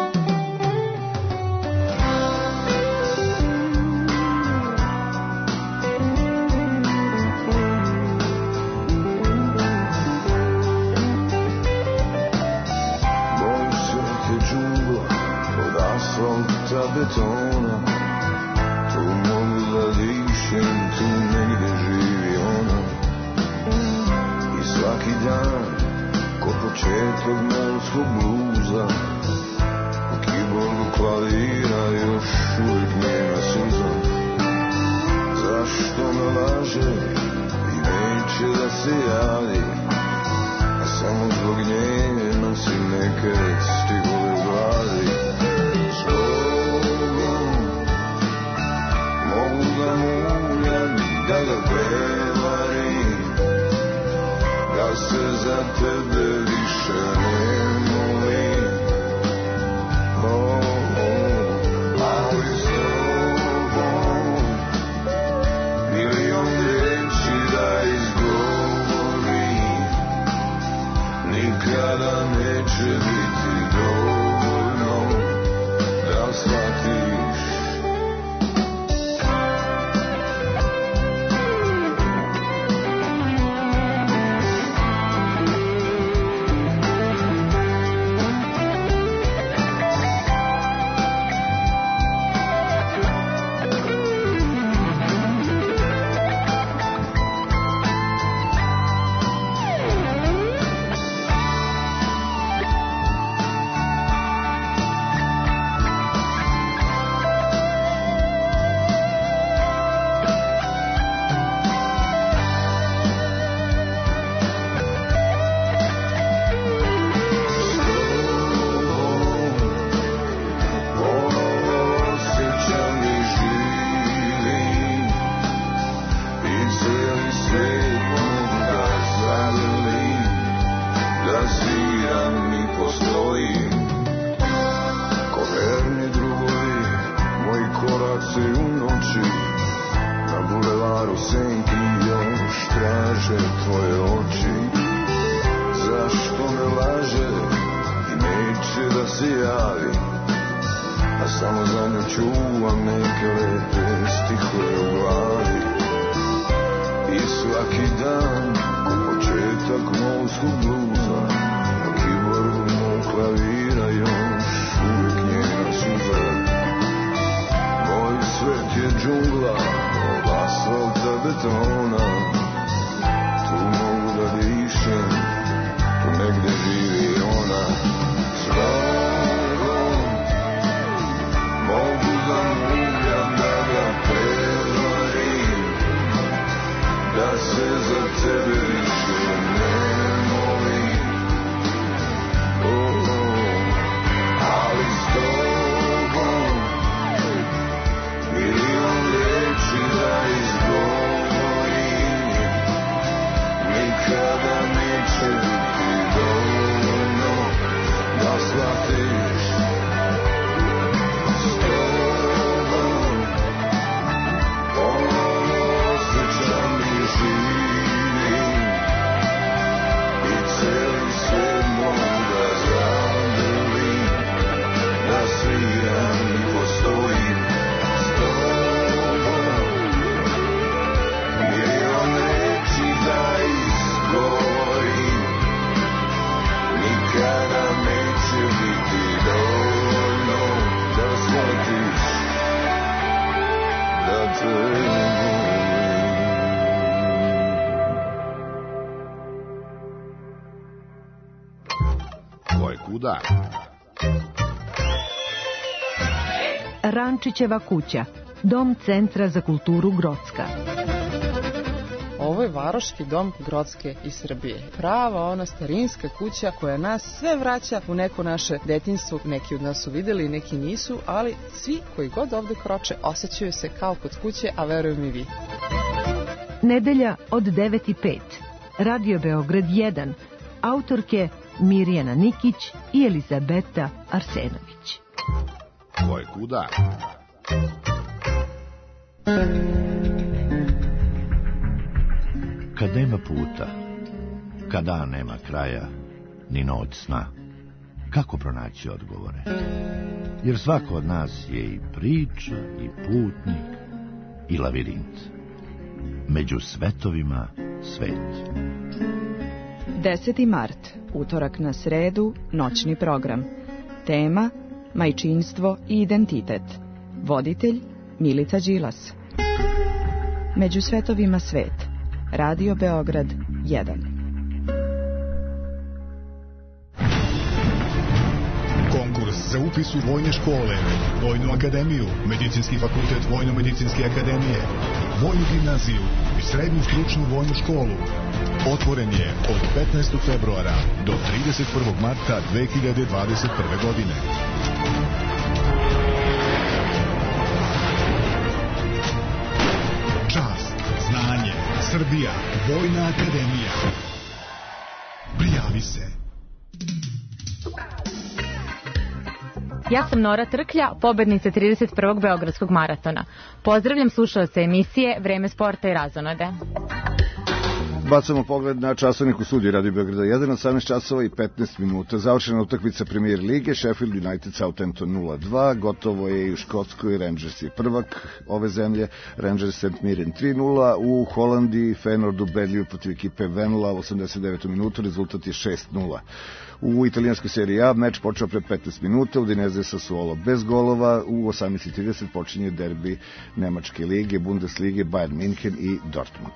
[SPEAKER 6] Betona, tu mogu da dišem, tu negde živi ona. I svaki dan, ko početak melskog bluza, u keyboardu klavira još uvijek njena suza. Zašto me laže i neće da se javi, a samo zbog nje nosim neke stihove u glavi. Da muljam, da ga prevarim, da se za tebe više ne molim. Oh, oh, samo za nju čuvam neke lepe stihove u glavi. I svaki dan ko početak molskog bluza, na kiboru mog klavira još uvijek njena suza. Moj svet je džungla od asfalta betona, tu mogu da dišem, tu negde živi ona. Snagom mogu da muljam, da ga prevarim, da se za tebe više ne molim. Oh, ali s tobom milion reči da izgovorim, nikada neće biti dovoljno da shvatiš. S tobom ponovo osjećam i živim, i celi svijet mogu da zagrlim, da sviram i postojim. S tobom milion reči da izgovorim, nikada neće biti dovoljno da shvatiš da te volim.
[SPEAKER 3] Ko je kuda?
[SPEAKER 5] Rančićeva kuća, dom Centra za kulturu Grocka.
[SPEAKER 17] Ovo je varoški dom Grocke i Srbije. Prava ona starinska kuća koja nas sve vraća u neko naše detinjstvo. Neki od nas su videli, neki nisu, ali svi koji god ovde kroče osjećaju se kao kod kuće, a verujem i vi.
[SPEAKER 5] Nedelja od devet i pet. Radio Beograd jedan. Autorke Mirjana Nikić i Elizabeta Arsenović.
[SPEAKER 3] Ko je kuda?
[SPEAKER 2] Kad nema puta, kad dan nema kraja, ni noć sna, kako pronaći odgovore? Jer svako od nas je i priča, i putnik, i lavirint. Među svetovima svet.
[SPEAKER 18] deseti mart, utorak na sredu, noćni program. Tema: majčinstvo i identitet. Voditelj: Milica Đilas. Među svetovima svet. Radio Beograd jedan.
[SPEAKER 19] Konkurs za upis u vojne škole, Vojnu akademiju, Medicinski fakultet Vojno-medicinske akademije, Vojnu gimnaziju i Srednju stručnu vojnu školu otvoren je od petnaestog februara do trideset prvog marta dve hiljade dvadeset prve. godine. Čast, znanje, Srbija, Vojna akademija. Prijavi se.
[SPEAKER 10] Ja sam Nora Trklja, pobednica trideset prvog Beogradskog maratona. Pozdravljam slušalce emisije Vreme sporta i razonode.
[SPEAKER 3] Bacamo pogled na časovnik u studiju Radio Beograda jedan, osamnaest časova i petnaest minuta. Završena utakmica Premier lige, Sheffield United Southampton nula dva, gotovo je i u Škotskoj, Rangers je prvak ove zemlje, Rangers Saint Mirren tri nula, u Holandiji Feyenoord ubedljivo protiv ekipe Venla u osamdeset devetom minutu, rezultat je šest nula. U italijanskoj seriji A meč počeo pre petnaest minuta, Udinese Sassuolo bez golova, u osamnaest i trideset počinje derbi Nemačke lige, Bundeslige, Bayern München i Dortmund.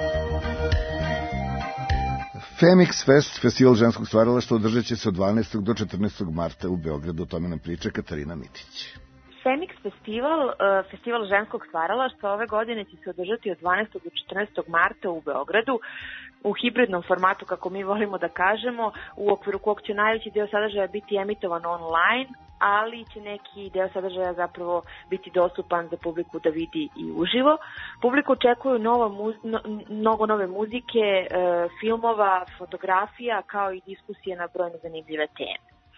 [SPEAKER 3] Femix Fest, festival ženskog stvaralaštva, održat će se od dvanaestog do četrnaestog marta u Beogradu, o tome nam priča Katarina Mitić.
[SPEAKER 9] Femix festival, festival ženskog stvaralaštva, ove godine će se održati od dvanaestog do četrnaestog marta u Beogradu, u hibridnom formatu, kako mi volimo da kažemo, u okviru kog će najveći deo sadržaja biti emitovan online, ali će neki deo sadržaja zapravo biti dostupan za publiku da vidi i uživo. Publiku očekuju nova muz, no, mnogo nove muzike, e, filmova, fotografija, kao i diskusije na brojne zanimljive teme.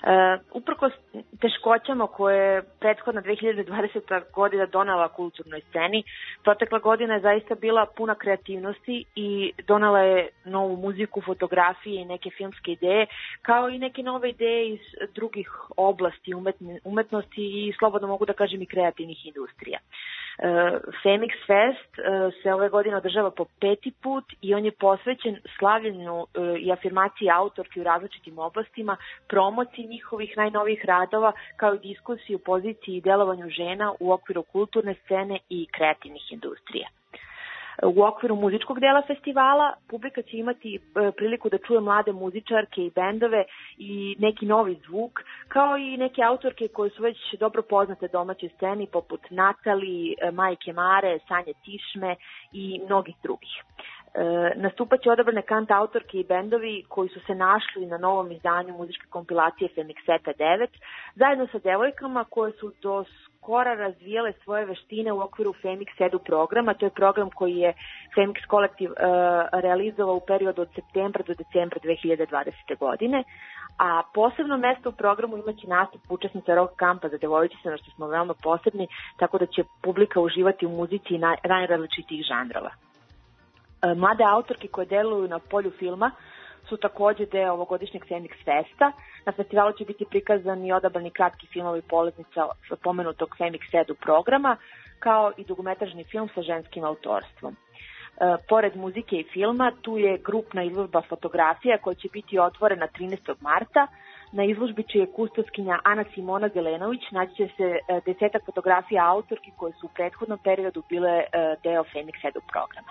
[SPEAKER 4] uprkos teškoćama koje je prethodna dve hiljade dvadeseta godina donala kulturnoj sceni, protekla godina je zaista bila puna kreativnosti i donala je novu muziku, fotografije i neke filmske ideje, kao i neke nove ideje iz drugih oblasti umetnosti i slobodno mogu da kažem i kreativnih industrija. Femix Fest se ove godine održava po peti put i on je posvećen slavljenju i afirmaciji autorki u različitim oblastima, promociji njihovih najnovijih radova, kao i diskusiji o poziciji i delovanju žena u okviru kulturne scene i kreativnih industrija. U okviru muzičkog dela festivala publika će imati priliku da čuje mlade muzičarke i bendove i neki novi zvuk, kao i neke autorke koje su već dobro poznate domaćoj sceni, poput Natali, Majke Mare, Sanje Tišme i mnogih drugih. Nastupat će odabrane kant autorke i bendovi koji su se našli na novom izdanju muzičke kompilacije Femixeta devet, zajedno sa devojkama koje su do skora razvijale svoje veštine u okviru Femix Edu programa. To je program koji je Femix kolektiv uh, realizovao u periodu od septembra do decembra dve hiljade dvadesete. godine, a posebno mesto u programu imaće nastup učesnica rock kampa za devojčice, na što smo veoma posebni, tako da će publika uživati u muzici naj, najrazličitijih žanrova. Mlade autorke koje deluju na polju filma su takođe deo ovogodišnjeg Femix Festa. Na festivalu će biti prikazani i odabrani kratki filmovi polaznica pomenutog Femix Edu programa, kao i dugometražni film sa ženskim autorstvom. E, pored muzike i filma, tu je grupna izložba fotografija koja će biti otvorena trinaestog marta. Na izložbi čija je kustoskinja Ana Simona Zelenović naći će se desetak fotografija autorki koje su u prethodnom periodu bile deo Femix Edu programa.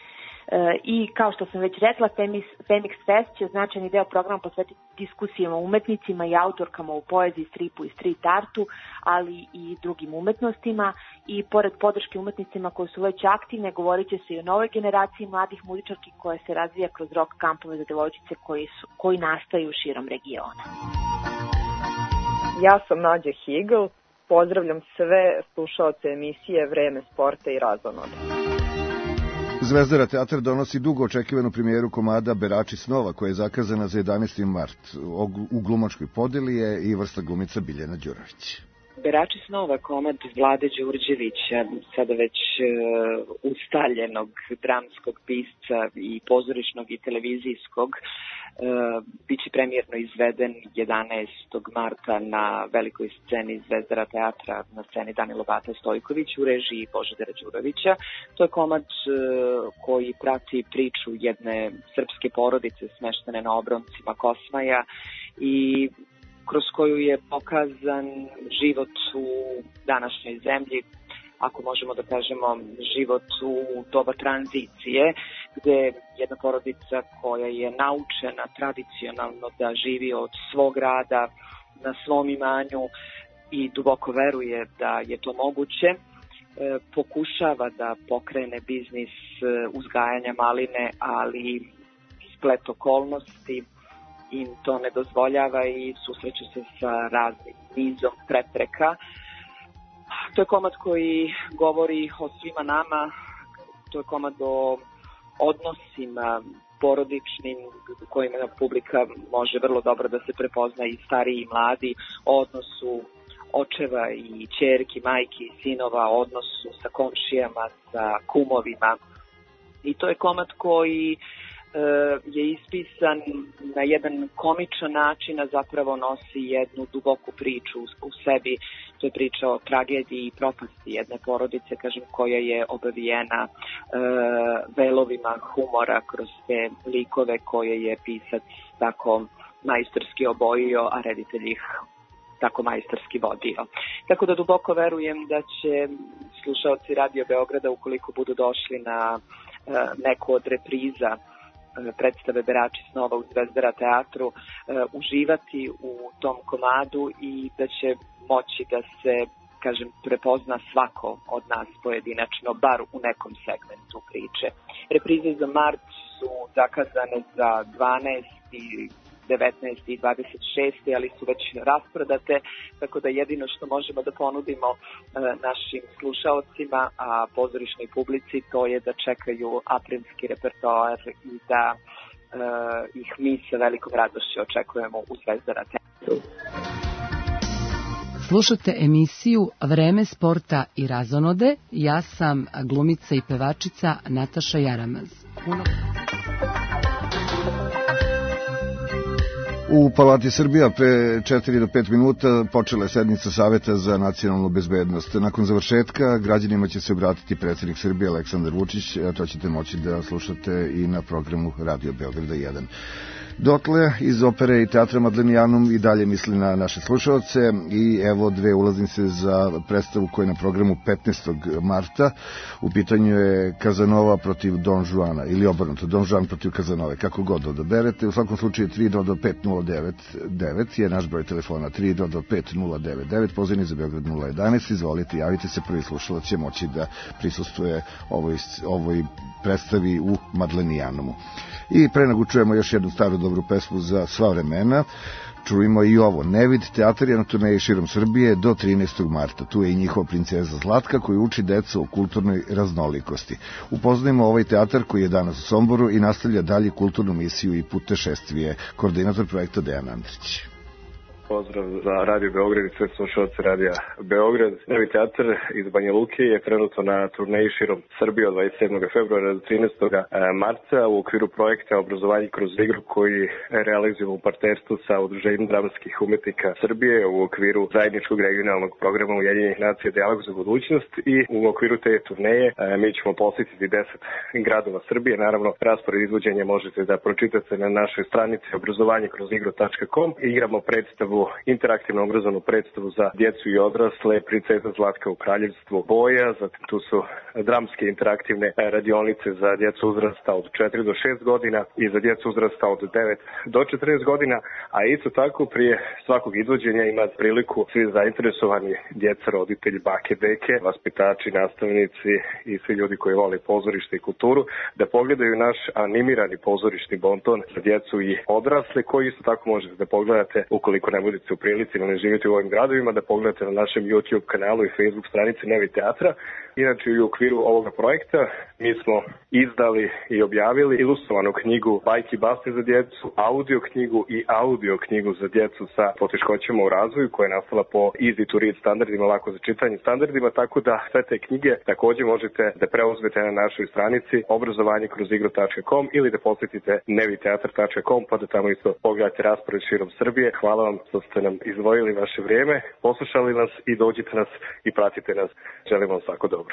[SPEAKER 4] I kao što sam već rekla, Femix, Femix Fest će značajni deo programa posvetiti diskusijama o umetnicima i autorkama u poeziji, stripu i street artu, ali i drugim umetnostima. I pored podrške umetnicima koje su već aktivne, govorit će se i o novoj generaciji mladih muzičarki koja se razvija kroz rock kampove za devojčice koji, su, koji nastaju širom regiona.
[SPEAKER 8] Ja sam Nađa Higl, pozdravljam sve slušaoce emisije Vreme sporta i razonode.
[SPEAKER 3] Zvezdara teatr donosi dugo očekivanu premijeru komada Berači snova, koja je zakazana za jedanaesti mart. U glumačkoj podeli je i vrsta glumica Biljana Đurović.
[SPEAKER 20] Berači snova, komad Vlade Đurđevića, sada već uh, ustaljenog dramskog pisca i pozorišnog i televizijskog, uh, biće premijerno izveden jedanaestog marta na velikoj sceni Zvezdara teatra, na sceni Danilo Bata Stojković u režiji Božidara Đurovića. To je komad uh, koji prati priču jedne srpske porodice smeštene na obroncima Kosmaja i kroz koju je pokazan život u današnjoj zemlji, ako možemo da kažemo život u doba tranzicije, gde jedna porodica koja je naučena tradicionalno da živi od svog rada na svom imanju i duboko veruje da je to moguće, pokušava da pokrene biznis uzgajanja maline, ali splet okolnosti im to ne dozvoljava i susreću se sa raznim nizom prepreka. To je komad koji govori o svima nama, to je komad o odnosima porodičnim kojima publika može vrlo dobro da se prepozna i stariji i mladi, o odnosu očeva i ćerki, majki i sinova, o odnosu sa komšijama, sa kumovima. I to je komad koji je ispisan na jedan komičan način, a zapravo nosi jednu duboku priču u sebi. To je priča o tragediji i propasti jedne porodice, kažem, koja je obavijena e, velovima humora kroz te likove koje je pisac tako majstorski obojio, a reditelj ih tako majstorski vodio. Tako da duboko verujem da će slušaoci Radio Beograda, ukoliko budu došli na e, neku od repriza predstave Berači snova u Zvezdara teatru, uh, uživati u tom komadu i da će moći da se, kažem, prepozna svako od nas pojedinačno, bar u nekom segmentu priče. Reprize za mart su zakazane za dvanaesti, devetnaesti i dvadeset šesti ali su već rasprodate, tako da jedino što možemo da ponudimo e, našim slušaocima, a pozorišnoj publici, to je da čekaju aprilski repertoar i da e, ih mi sa velikom radošću očekujemo u Zvezdara teatru.
[SPEAKER 1] Slušate emisiju Vreme sporta i razonode. Ja sam glumica i pevačica Nataša Jaramaz. Puno...
[SPEAKER 3] U Palati Srbija pre četiri do pet minuta počela je sednica Saveta za nacionalnu bezbednost. Nakon završetka građanima će se obratiti predsjednik Srbije Aleksandar Vučić, a to ćete moći da slušate i na programu Radio Beograda jedan. Dotle, iz opere i teatra Madlenijanum i dalje misli na naše slušalce i evo dve ulaznice za predstavu koja je na programu petnaestog marta. U pitanju je Kazanova protiv Don Juana ili obrnuto, Don Juan protiv Kazanove, kako god odaberete. U svakom slučaju tri do pet nula devet devet je naš broj telefona, tri do pet nula devet devet, pozivni za Beograd nula jedanaest. Izvolite, javite se, prvi slušalac će moći da prisustuje ovoj, ovoj predstavi u Madlenijanumu. I pre nego čujemo još jednu staru dobru pesmu za sva vremena, čujemo i ovo. Nevid teatar je na turneji širom Srbije do trinaestog marta. Tu je i njihova princeza Zlatka koji uči decu o kulturnoj raznolikosti. Upoznajmo ovaj teatar koji je danas u Somboru i nastavlja dalje kulturnu misiju i putešestvije. Koordinator projekta Dejan Andrić.
[SPEAKER 21] Pozdrav za Radio Beograd i sve slušalce Radija Beograd. Nevi teatar iz Banja Luke je trenutno na turneji širom Srbije od dvadeset sedmog februara do trinaestog marta u okviru projekta Obrazovanje kroz igru koji realizujemo u partnerstvu sa Udruženjem dramskih umetnika Srbije u okviru zajedničkog regionalnog programa Ujedinjenih nacija Dijalog za budućnost i u okviru te turneje mi ćemo posjetiti deset gradova Srbije. Naravno, raspored izvođenja možete da pročitate na našoj stranici obrazovanje kroz igru tačka com. Igramo predstavu, interaktivno obrazovnu predstavu za djecu i odrasle, princeza Zlatka u kraljevstvu boja, zatim tu su dramske interaktivne radionice za djecu uzrasta od četiri do šest godina i za djecu uzrasta od devet do četrnaest godina, a isto tako prije svakog izvođenja ima priliku svi zainteresovani, djeca, roditelji, bake, deke, vaspitači, nastavnici i svi ljudi koji vole pozorište i kulturu da pogledaju naš animirani pozorišni bonton za djecu i odrasle koji isto tako možete da pogledate ukoliko ne budete u prilici ili ne živite u ovim gradovima, da pogledate na našem YouTube kanalu i Facebook stranici Nevi teatra. Inače, u okviru ovoga projekta mi smo izdali i objavili ilustrovanu knjigu Bajki Basti za djecu, audio knjigu i audio knjigu za djecu sa poteškoćama u razvoju koja je nastala po easy to read standardima, lako za čitanje standardima, tako da sve te knjige također možete da preuzmete na našoj stranici obrazovanje kroz igru tačka com ili da posjetite nevi teatar tačka com pa da tamo isto pogledate raspored širom Srbije. Hvala vam što ste nam izdvojili vaše vrijeme, poslušali nas i dođite nas i pratite nas. Želim vam svako dobro.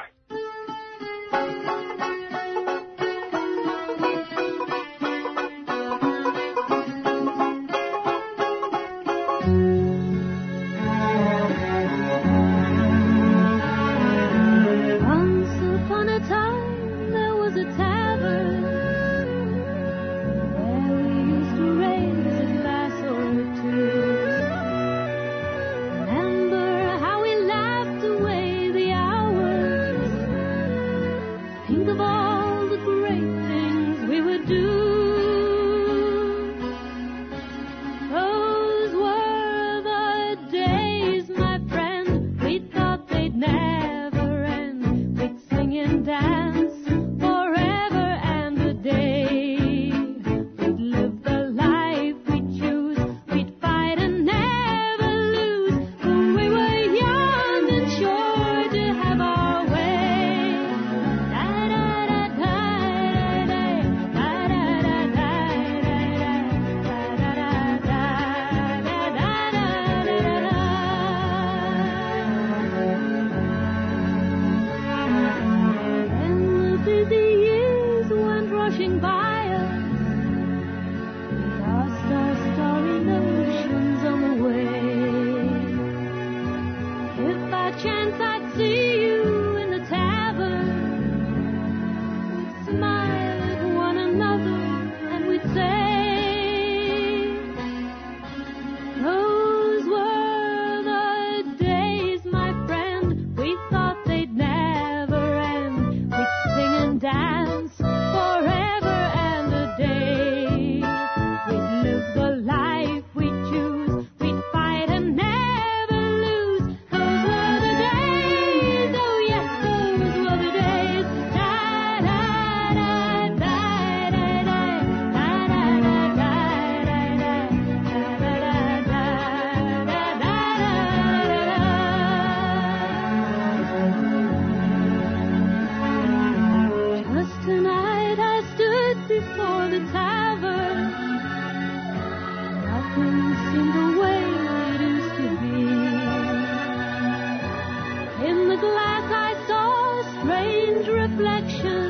[SPEAKER 6] reflection.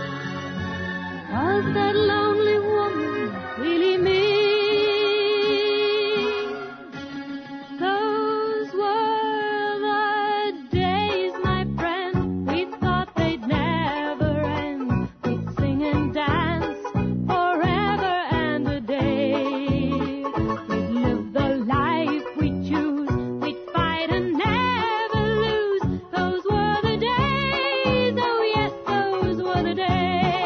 [SPEAKER 6] Was that lonely woman really me? Those were the days, my friend. We thought they'd never end. We'd sing and dance forever and a day. We'd live the life we choose. We'd fight and never lose. Those were the days. Oh yes, those were the days.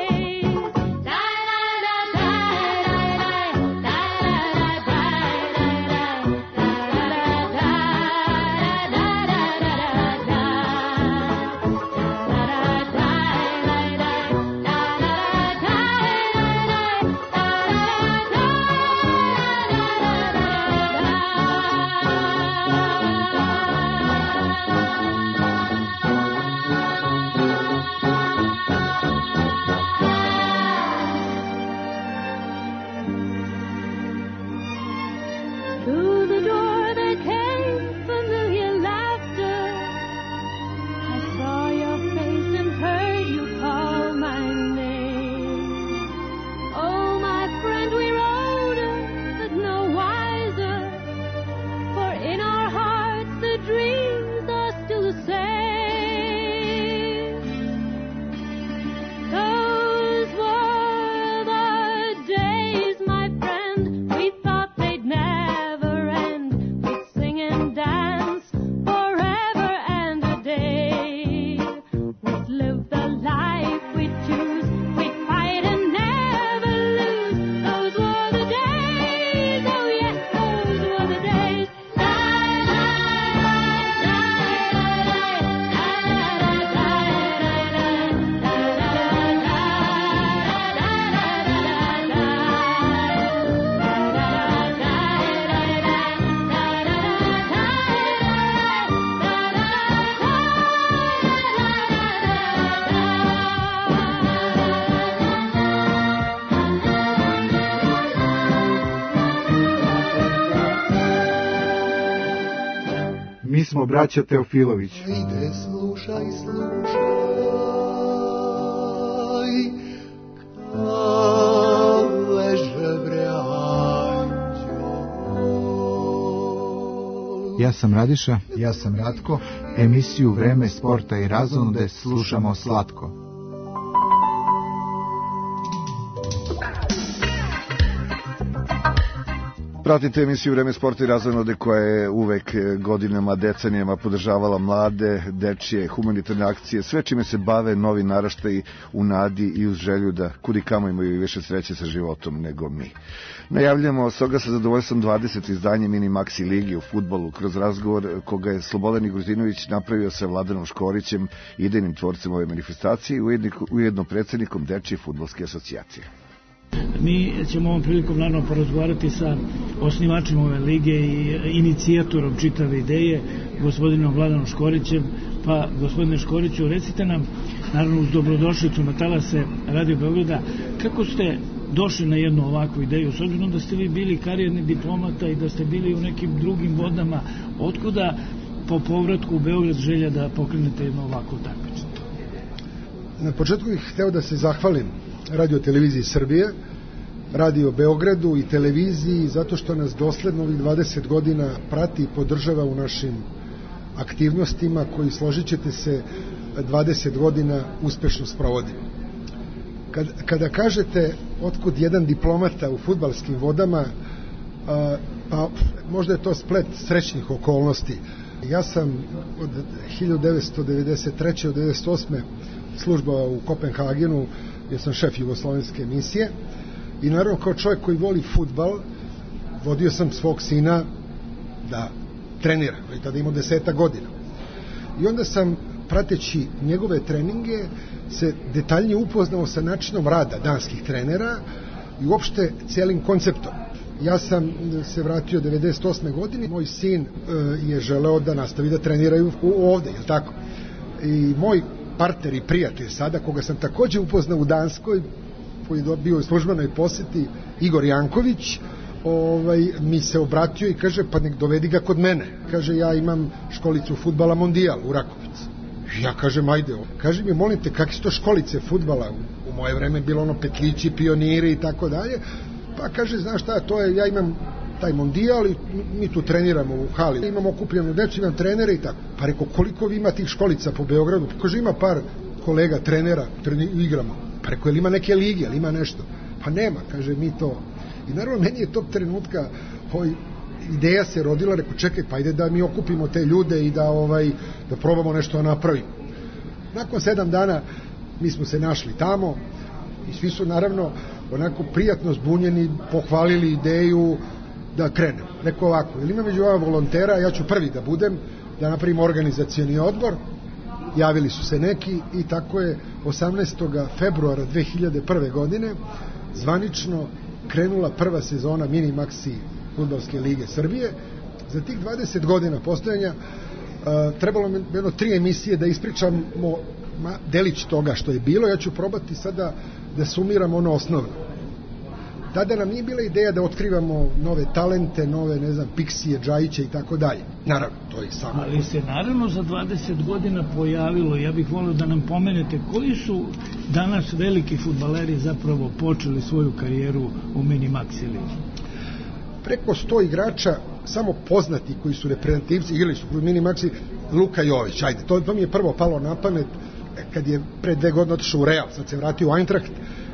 [SPEAKER 6] Through the door there came familiar laughter. I saw your face and heard you call my name. Oh, my friend, we're older, but no wiser. For in our hearts the dreams are still the same. Those were the days, my friend. We thought they'd never end. We'd sing and dance forever and a day. We'd live the life we choose. We'd fight and never lose. Those were the days. Oh yes, those were the days.
[SPEAKER 7] Mi smo braća Teofilović.
[SPEAKER 6] Ide, slušaj, slušaj, kad leže vrjanđo.
[SPEAKER 7] Ja sam Radiša, ja sam Ratko. Emisiju Vreme sporta i razonode slušamo slatko.
[SPEAKER 3] Pratite emisiju Vreme sporta i razonode koja je uvek godinama, decenijama podržavala mlade, dečije, humanitarne akcije, sve čime se bave novi naraštaji u nadi i uz želju da kudikamo imaju više sreće sa životom nego mi. Najavljamo stoga sa zadovoljstvom dvadeseto izdanje Mini Maxi Ligi u fudbalu kroz razgovor koga je Slobodan Gruzinović napravio sa Vladanom Škorićem, idejnim tvorcem ove manifestacije i ujedno predsjednikom Dečije fudbalske asocijacije.
[SPEAKER 11] Mi ćemo ovom prilikom naravno porazgovarati sa osnivačem ove lige i inicijatorom čitave ideje, gospodinom Vladanom Škorićem. Pa, gospodine Škoriću, recite nam, naravno uz dobrodošlicu na talase Radio Beograda, kako ste došli na jednu ovakvu ideju, s obzirom da ste vi bili karijerni diplomata i da ste bili u nekim drugim vodama, otkuda po povratku u Beograd želja da pokrenete jedno ovako takmičenje?
[SPEAKER 22] Na početku bih hteo da se zahvalim Radio televiziji Srbije, Radio Beogradu i televiziji zato što nas dosledno ovih dvadeset godina prati i podržava u našim aktivnostima koji, složit ćete se, dvadeset godina uspešno sprovodimo. Kad, kada kažete otkud jedan diplomata u fudbalskim vodama, a, pa možda je to splet srećnih okolnosti. Ja sam od hiljadu devetsto devedeset treće do devedeset osme službovao u Kopenhagenu, gdje sam šef jugoslovenske misije i naravno kao čovjek koji voli fudbal vodio sam svog sina da trenira, i tada imao deseta godina. I onda sam, prateći njegove treninge, se detaljnije upoznao sa načinom rada danskih trenera i uopšte cijelim konceptom. Ja sam se vratio devedeset osme godine, moj sin e, je želeo da nastavi da treniraju ovde, je li tako? I moj partner i prijatelj sada, koga sam takođe upoznao u Danskoj, koji je bio u službenoj poseti, Igor Janković, ovaj, mi se obratio i kaže, pa nek dovedi ga kod mene. Kaže, ja imam školicu fudbala Mondijal u Rakovici. Ja kažem, ajde, kaži mi, molim te, kakve su to školice fudbala? U, u moje vreme bilo ono petlići, pioniri i tako dalje. Pa kaže, znaš šta, to je, ja imam taj mondijal i mi tu treniramo u hali. Imam okupljenu decu, imam trenere i tako. Pa reko, koliko vi ima tih školica po Beogradu? Pa kaže, ima par kolega, trenera, treni, igramo. Pa reko, jel ima neke lige, jel ima nešto? Pa nema, kaže, mi to. I naravno, meni je tog trenutka ovaj, ideja se rodila, reko, čekaj, pa ide da mi okupimo te ljude i da, ovaj, da probamo nešto da napravimo. Nakon sedam dana mi smo se našli tamo i svi su naravno onako prijatno zbunjeni, pohvalili ideju da krenem. Rekao ovako, ili ima među ova volontera, ja ću prvi da budem, da napravim organizacioni odbor, javili su se neki i tako je osamnaestog februara dve hiljade prve. godine zvanično krenula prva sezona Mini Maxi fudbalske lige Srbije. Za tih dvadeset godina postojanja uh, trebalo mi jedno tri emisije da ispričamo ma, delić toga što je bilo. Ja ću probati sada da sumiram ono osnovno. Tada nam nije bila ideja da otkrivamo nove talente, nove, ne znam, Piksije, Džajiće i tako dalje. Naravno, to je samo...
[SPEAKER 11] Ali se naravno za dvadeset godina pojavilo, ja bih volio da nam pomenete, koji su danas veliki fudbaleri zapravo počeli svoju karijeru u Mini Maxi ligi?
[SPEAKER 22] Preko sto igrača, samo poznati koji su reprezentativci, igrali su u Mini Maxi, Luka Jović, ajde, to, to mi je prvo palo na pamet kad je pre dve godine otišao u Real, sad se vratio u Eintracht,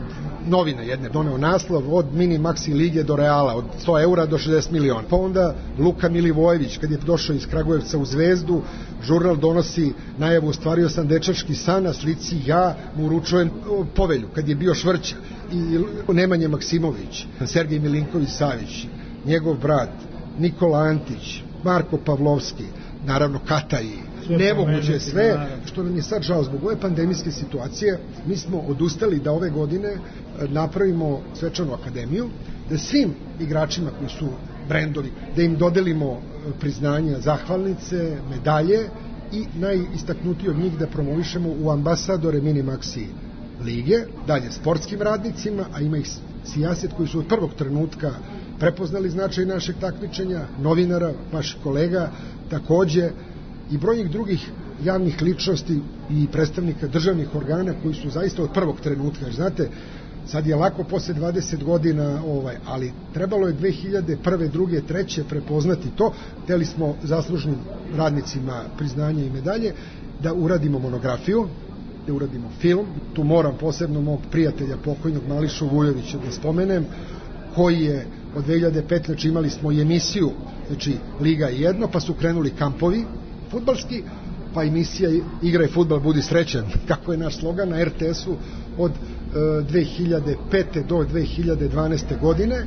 [SPEAKER 22] novine jedne doneo naslov od Mini Maxi lige do Reala, od sto eura do šezdeset miliona. Pa onda Luka Milivojević, kad je došao iz Kragujevca u Zvezdu, žurnal donosi najavu, ostvario sam dečački san, na slici ja mu uručujem povelju, kad je bio Švrća. I Nemanja Maksimović, Sergej Milinković-Savić, njegov brat, Nikola Antić, Marko Pavlovski, naravno Kataji, nemoguće sve, što nam je sad žao zbog ove pandemijske situacije. Mi smo odustali da ove godine napravimo svečanu akademiju, da svim igračima koji su brendovi, da im dodelimo priznanja, zahvalnice, medalje i najistaknutiji od njih da promovišemo u ambasadore Mini Maxi lige, dalje sportskim radnicima, a ima ih sijaset koji su od prvog trenutka prepoznali značaj našeg takmičenja, novinara, vaših kolega, takođe i brojnih drugih javnih ličnosti i predstavnika državnih organa koji su zaista od prvog trenutka. Znate, sad je lako posle dvadeset godina, ovaj, ali trebalo je dve hiljade prve, druge, treće prepoznati to. Hteli smo zaslužnim radnicima priznanje i medalje da uradimo monografiju, da uradimo film. Tu moram posebno mog prijatelja pokojnog Mališu Vujovića da spomenem, koji je od dve hiljade pete. znači imali smo i emisiju, znači Liga jedno, pa su krenuli kampovi fudbalski, pa emisija Igraj fudbal, budi srećan, kako je naš slogan na er te esu od e, dve hiljade pete. do dve hiljade dvanaeste. godine.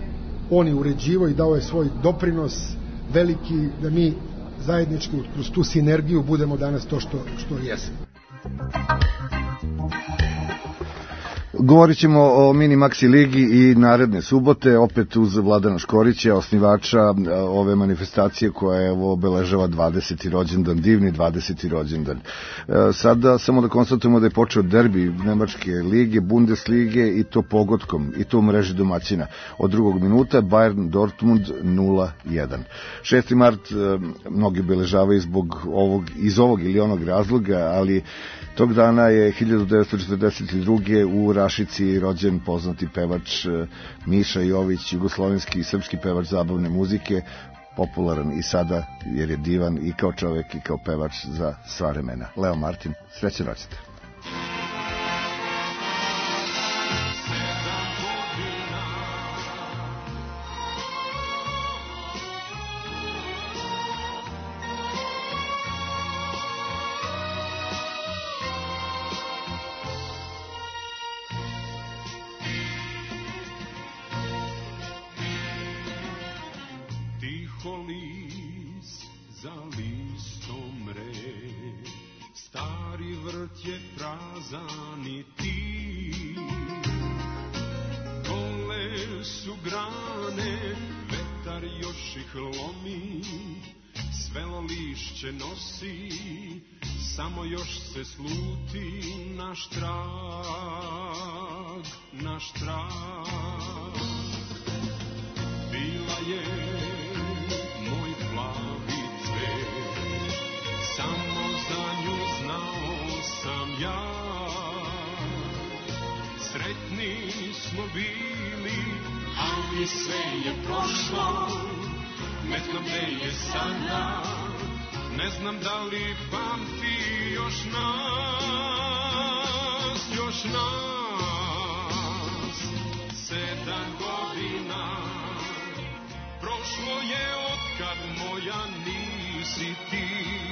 [SPEAKER 22] On je uređivo i dao je svoj doprinos veliki da mi zajednički kroz tu sinergiju budemo danas to što, što jesmo.
[SPEAKER 3] Govorit ćemo o Mini Maxi ligi i naredne subote, opet uz Vladana Škorića, osnivača ove manifestacije koja je obeležava dvadeseti rođendan, divni dvadeseti rođendan. Sada samo da konstatujemo da je počeo derbi Nemačke lige, Bundeslige i to pogodkom, i to u mreži domaćina. Od drugog minuta Bayern Dortmund nula jedan. šesti mart mnogi obeležavaju zbog ovog, iz ovog ili onog razloga, ali tog dana je hiljadu devetsto četrdeset druge. u Rašici rođen poznati pevač Miša Jović, jugoslovenski i srpski pevač zabavne muzike, popularan i sada jer je divan i kao čovek i kao pevač za sva vremena. Leo Martin, srećan rođendan.
[SPEAKER 6] Samo još se sluti naš trag, naš trag. Bila je moj plavi cvet, samo za nju znam Sretni smo bili, ali sve je prošlo, ne znam gde je sada, ne znam da li pamti još nas, još nas. Sedam godina prošlo je otkad moja nisi ti,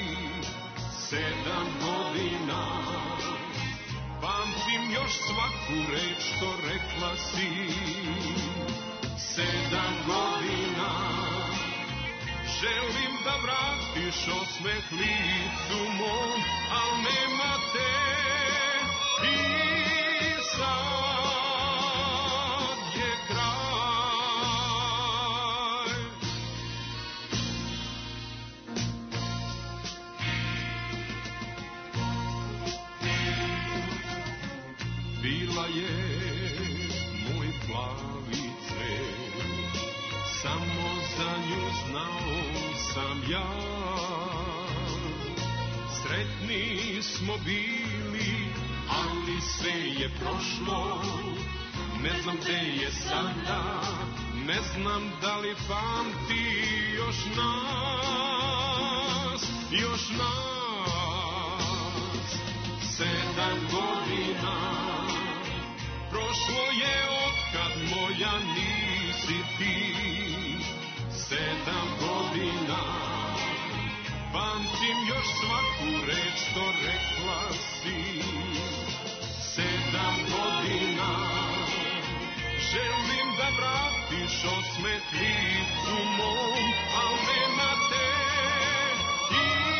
[SPEAKER 6] sedam godina pamtim još svaku reč što rekla si. Sedam godina želim da vratiš osmeh licu mom, al nema te i sad je kraj. Bila je moj plavi cvet, samo za nju znao sam ja. Sretni smo bili, ali sve je prošlo, ne znam gde je sada, ne znam da li pamti još nas, još nas. Sedam godina prošlo je otkad moja nisi ti, sedam godina pamtim još svaku reč što rekla si. Sedam godina želim da vratiš osmeh licu mom, al nema te i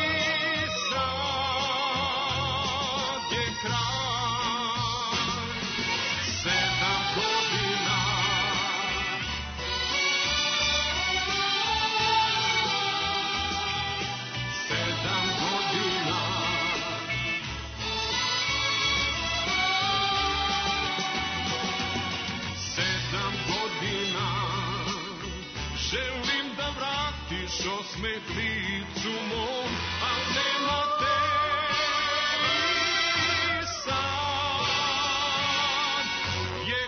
[SPEAKER 6] sad je kraj. Sedam godina sedam godina sedam godina želim da vratiš osmeh licu mom, al nema te i sad je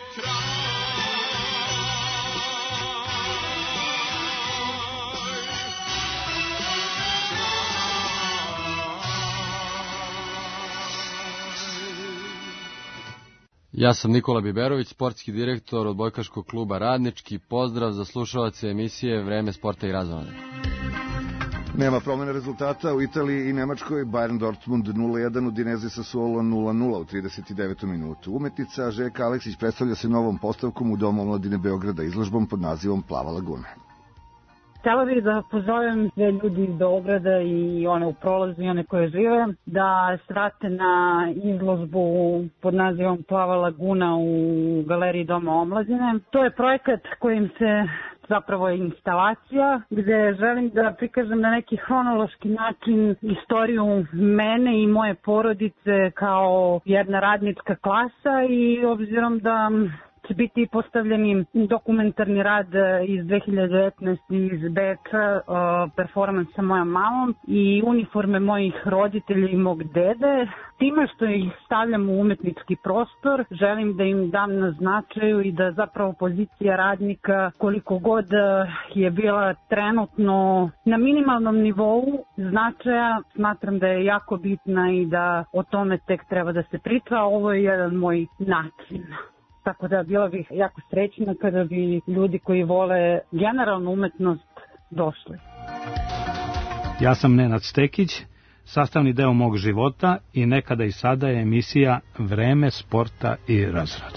[SPEAKER 12] Ja sam Nikola Biberović, sportski direktor odbojkaškog kluba Radnički. Pozdrav za slušaoce emisije Vreme sporta i razonode.
[SPEAKER 3] Nema promene rezultata u Italiji i Nemačkoj. Bayern Dortmund nula jedan, Udinese Sassuolo nula nula u trideset devetoj minutu. Umetnica Željka Aleksić predstavlja se novom postavkom u Domu omladine Beograda izložbom pod nazivom Plava laguna.
[SPEAKER 13] Htela bih da pozovem sve ljudi iz Beograda i one u prolazu i one koje žive da se vrate na izložbu pod nazivom Plava laguna u galeriji Doma omladine. To je projekat kojim se zapravo je instalacija gde želim da prikažem na neki hronološki način istoriju mene i moje porodice kao jedna radnička klasa i obzirom da će biti postavljeni dokumentarni rad iz dve hiljade devetnaeste iz Beča, performans sa mojom mamom i uniforme mojih roditelja i mog dede. Time što ih stavljam u umetnički prostor, želim da im dam na značaju i da zapravo pozicija radnika, koliko god je bila trenutno na minimalnom nivou značaja, smatram da je jako bitna i da o tome tek treba da se priča. Ovo je jedan moj način. Tako da bila bih jako srećna kada bi ljudi koji vole generalnu umetnost došli.
[SPEAKER 23] Ja sam Nenad Stekić, sastavni deo mog života i nekada i sada je emisija Vreme sporta i razonode.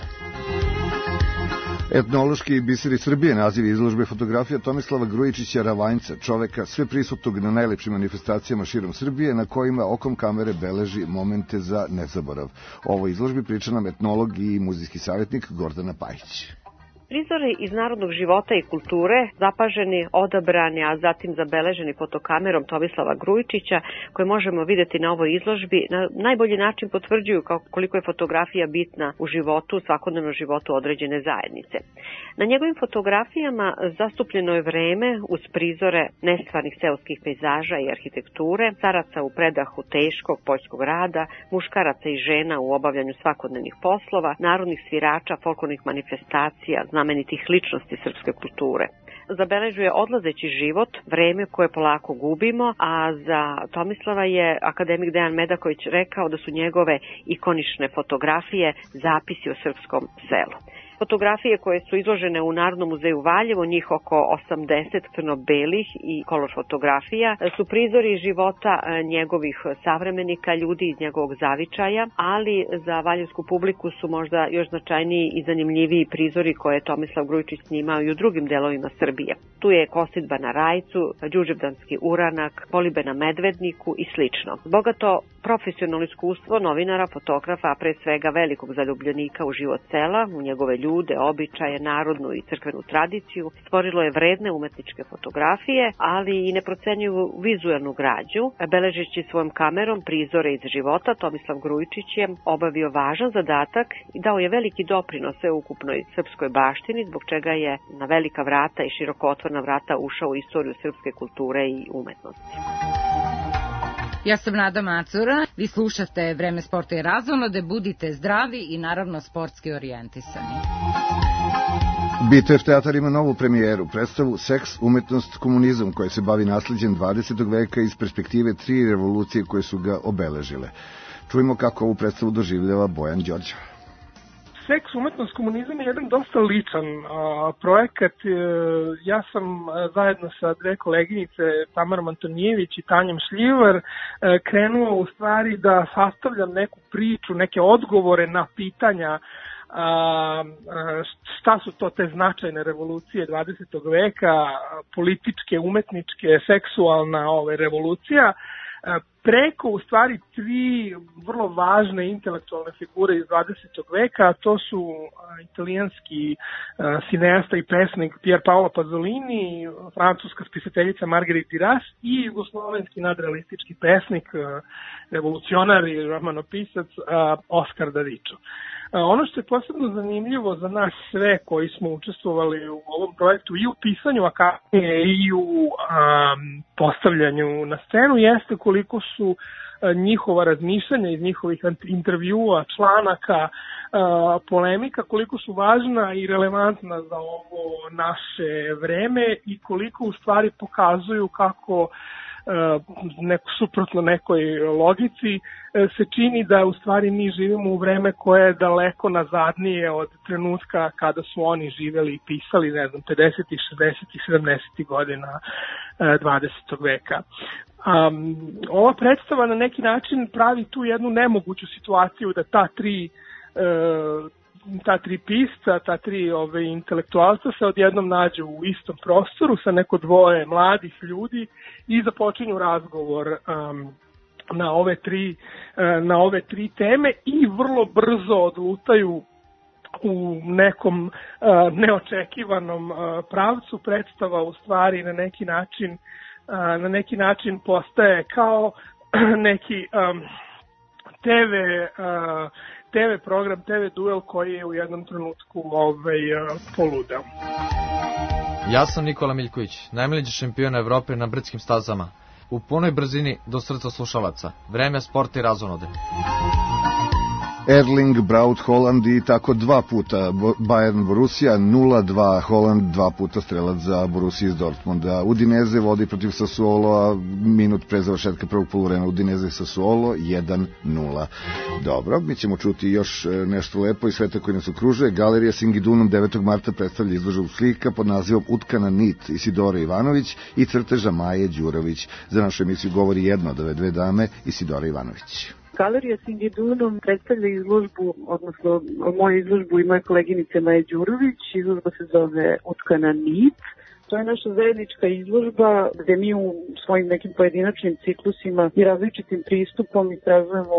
[SPEAKER 3] Etnološki biseri Srbije, naziv izložbe fotografija Tomislava Grujičića Ravanjca, čoveka sve prisutnog na najlepšim manifestacijama širom Srbije, na kojima okom kamere beleži momente za nezaborav. O ovoj izložbi priča nam etnolog i muzejski savjetnik Gordana Pajić.
[SPEAKER 14] Prizori iz narodnog života i kulture, zapaženi, odabrani, a zatim zabeleženi fotokamerom Tomislava Grujičića, koje možemo videti na ovoj izložbi, na najbolji način potvrđuju kao koliko je fotografija bitna u životu, svakodnevnom životu određene zajednice. Na njegovim fotografijama zastupljeno je vreme uz prizore nestvarnih seoskih pejzaža i arhitekture, staraca u predahu teškog poljskog rada, muškaraca i žena u obavljanju svakodnevnih poslova, narodnih svirača, folklornih manifestacija, znamenitih ličnosti srpske kulture. Zabeležuje odlazeći život, vreme koje polako gubimo, a za Tomislava je akademik Dejan Medaković rekao da su njegove ikonične fotografije zapisi o srpskom selu. Fotografije koje su izložene u Narodnom muzeju Valjevo, njih oko osamdeset crno-belih i kolor fotografija, su prizori života njegovih savremenika, ljudi iz njegovog zavičaja, ali za valjevsku publiku su možda još značajniji i zanimljiviji prizori koje je Tomislav Grujičić snimao i u drugim delovima Srbije. Tu je Kosidba na Rajcu, Đuđevdanski uranak, Polibe na Medvedniku i slično. Bogato profesionalno iskustvo novinara, fotografa, a pre svega velikog zaljubljenika u život sela, u njegove ljude, običaje, narodnu i crkvenu tradiciju, stvorilo je vredne umetničke fotografije, ali i neprocenjivu vizualnu građu. Beležeći svojom kamerom prizore iz života, Tomislav Grujičić je obavio važan zadatak i dao je veliki doprinos sveukupnoj srpskoj baštini, zbog čega je na velika vrata i široko otvorena vrata ušao u istoriju srpske kulture i umetnosti.
[SPEAKER 15] Ja sam Nada Macura, vi slušate Vreme sporta i razonode, budite zdravi i naravno sportski orijentisani.
[SPEAKER 3] B T F teatar ima novu premijeru, predstavu Seks, umetnost, komunizam, koja se bavi nasleđem dvadesetog veka iz perspektive tri revolucije koje su ga obeležile. Čujemo kako ovu predstavu doživljava Bojan Đorđe.
[SPEAKER 16] Seks, umetnost, komunizam je jedan dosta ličan a, projekat. E, ja sam a, zajedno sa dve koleginice, Tamarom Antonijević i Tanjom Šljivar, e, krenuo u stvari da sastavljam neku priču, neke odgovore na pitanja a, a, šta su to te značajne revolucije dvadesetog veka, političke, umetničke, seksualna ove, revolucija, preko u stvari tri vrlo važne intelektualne figure iz dvadesetog veka, a to su italijanski cineasta i pesnik Pier Paolo Pasolini, francuska spisateljica Marguerite Duras i jugoslovenski nadrealistički pesnik, revolucionar i romanopisac Oskar Davičo. Ono što je posebno zanimljivo za nas sve koji smo učestvovali u ovom projektu i u pisanju akademije i u um, postavljanju na scenu jeste koliko su uh, njihova razmišljanja iz njihovih intervjua, članaka, uh, polemika, koliko su važna i relevantna za ovo naše vreme i koliko u stvari pokazuju kako neko, suprotno nekoj logici se čini da u stvari mi živimo u vreme koje je daleko nazadnije od trenutka kada su oni živeli i pisali, ne znam, pedesetih, šezdesetih, sedamdesetih godina dvadesetog veka. Um, ova predstava na neki način pravi tu jednu nemoguću situaciju da ta tri uh, ta tri pisca, ta tri ove, intelektualca se odjednom nađu u istom prostoru sa neko dvoje mladih ljudi i započinju razgovor um, na ove tri uh, na ove tri teme i vrlo brzo odlutaju u nekom uh, neočekivanom uh, pravcu. Predstava u stvari na neki način uh, na neki način postaje kao neki um, te ve uh, te ve program, te ve duel koji je u jednom trenutku ovaj, poludeo.
[SPEAKER 24] Ja sam Nikola Miljković, najmlađi šampion Evrope na brdskim stazama. U punoj brzini do srca slušalaca. Vreme sporta i razonode.
[SPEAKER 3] Erling Braut Haaland i tako dva puta Bayern Borussia, nula dva Haaland, dva puta strelac za Borussia iz Dortmunda. Udinese vodi protiv Sassuolo, minut pre završetka prvog poluvremena Udinese Sassuolo jedan nula. Dobro, mi ćemo čuti još nešto lepo iz sveta koji nas okružuje. Galerija Singidunum devetog marta predstavlja izložbu slika pod nazivom Utkana nit Isidora Ivanović i crteža Maje Đurović. Za našu emisiju govori jedna od ove dve dame, Isidora Ivanović.
[SPEAKER 25] Galerija Singidunum predstavlja izložbu, odnosno moju izložbu i moje koleginice Maje Đurović. Izložba se zove Utkana nit. To je naša zajednička izložba gde mi u svojim nekim pojedinačnim ciklusima i različitim pristupom istražujemo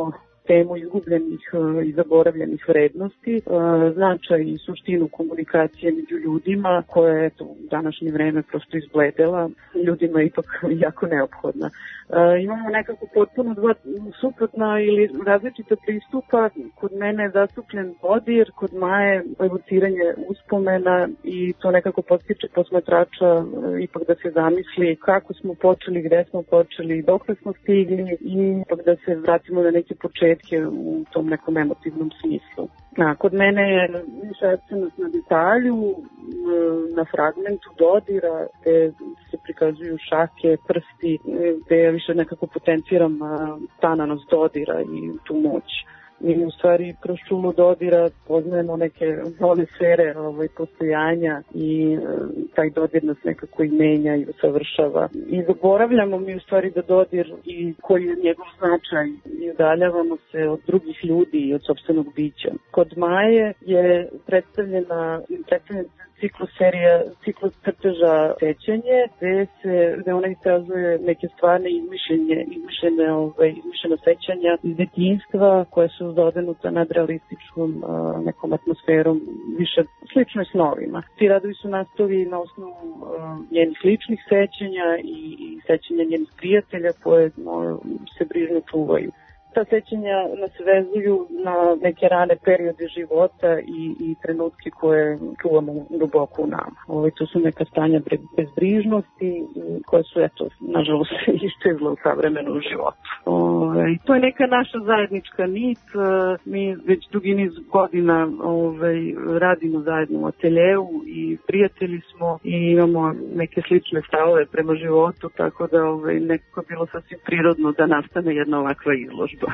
[SPEAKER 25] temu izgubljenih i zaboravljenih vrednosti, značaj i suštinu komunikacije među ljudima koja je u današnje vreme prosto izbledela, ljudima je ipak jako neophodna. Imamo nekako potpuno dva suprotna ili različita pristupa. Kod mene je zastupljen dodir, kod Maje evociranje uspomena i to nekako podstiče posmatrača ipak da se zamisli kako smo počeli, gde smo počeli, dokle smo stigli i ipak da se vratimo na neke početke u tom nekom emotivnom smislu. A, kod mene je više akcenat na detalju, na fragmentu dodira, gde se prikazuju šake, prsti, gde ja više nekako potenciram stananost dodira i tu moć. Mi u stvari kroz šumu dodira poznajemo neke nove sfere ovaj, postojanja i e, taj dodir nas nekako i menja i usavršava. I zaboravljamo mi u stvari da dodir i koji je njegov značaj i udaljavamo se od drugih ljudi i od sopstvenog bića. Kod Maje je predstavljena, predstavljena ciklus serija, ciklus crteža sećanje, gde se, gde ona iskazuje neke stvarne izmišljenje, izmišljene, ovaj, izmišljene sećanja iz detinjstva koje su dodenuta nad realističkom uh, nekom atmosferom, više sličnoj snovima. Ti radovi su nastali na osnovu uh, njenih ličnih sećanja i, i sećanja njenih prijatelja koje uh, se brižno čuvaju. Ta sećanja nas vezuju na neke rane periode života i, i trenutke koje čuvamo duboko u nama. Ovo, to su neka stanja bezbrižnosti koje su, eto, nažalost, iščezle u savremenom životu. I to je neka naša zajednička nit. Mi već dugi niz godina ovaj, radimo zajedno u ateljeu i prijatelji smo i imamo neke slične stavove prema životu, tako da ovaj, nekako je bilo sasvim prirodno da nastane jedna ovakva izložba.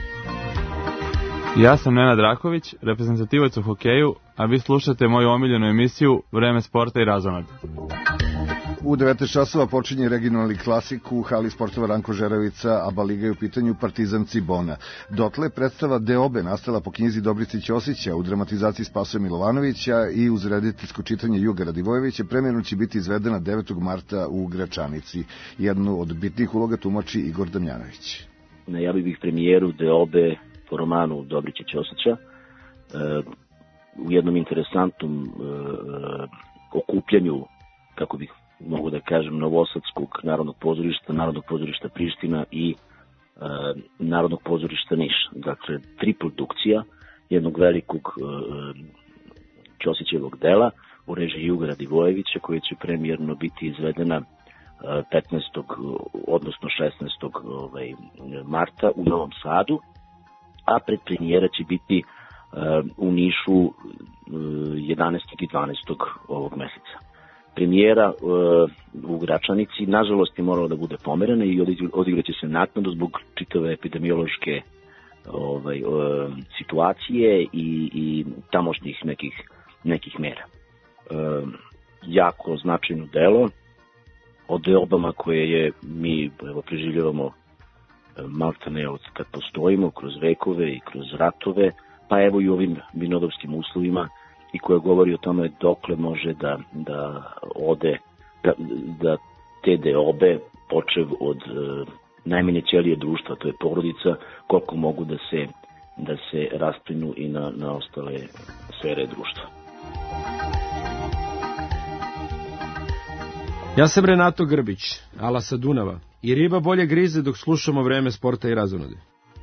[SPEAKER 2] Ja sam Nenad Raković, reprezentativac u hokeju, a vi slušate moju omiljenu emisiju Vreme sporta i razonode.
[SPEAKER 3] U devetnaest časova počinje regionalni klasik u hali sportova Ranko Žeravica, ABA liga je u pitanju Partizan Cibona. Dotle predstava Deobe nastala po knjizi Dobrice Ćosića u dramatizaciji Spasoja Milovanovića i uz rediteljsko čitanje Juga Radivojevića premijerno će biti izvedena devetog marta u Gračanici. Jednu od bitnih uloga tumači Igor Damjanović.
[SPEAKER 5] Najavio bih premijeru Deobe po romanu Dobrice Ćosića e, u jednom interesantnom e, okupljanju, kako bih mogu da kažem, Novosadskog narodnog pozorišta, Narodnog pozorišta Priština i e, Narodnog pozorišta Niš. Dakle, tri produkcija jednog velikog e, Ćosićevog dela u režiji Juga Radivojevića, koja će premijerno biti izvedena petnaestog odnosno šesnaestog ovaj, marta u Novom Sadu, a predpremijera će biti uh, u Nišu uh, jedanaestog i dvanaestog ovog meseca. Premijera uh, u Gračanici, nažalost, je morala da bude pomerena i odigraće se naknadno zbog čitave epidemiološke ovaj, uh, situacije i, i tamošnjih nekih, nekih mera. Uh, jako značajno delo o deobama koje je mi evo, preživljavamo maltene od kad postojimo, kroz vekove i kroz ratove, pa evo i u ovim vinodopskim uslovima i koja govori o tome dokle može da, da ode, da, da te deobe, počev od e, najmanje ćelije društva, to je porodica, koliko mogu da se, da se rasplinu i na, na ostale sfere društva.
[SPEAKER 17] Ja sam Renato Grbić, ala sa Dunava, i riba bolje grize dok slušamo Vreme sporta i razonode.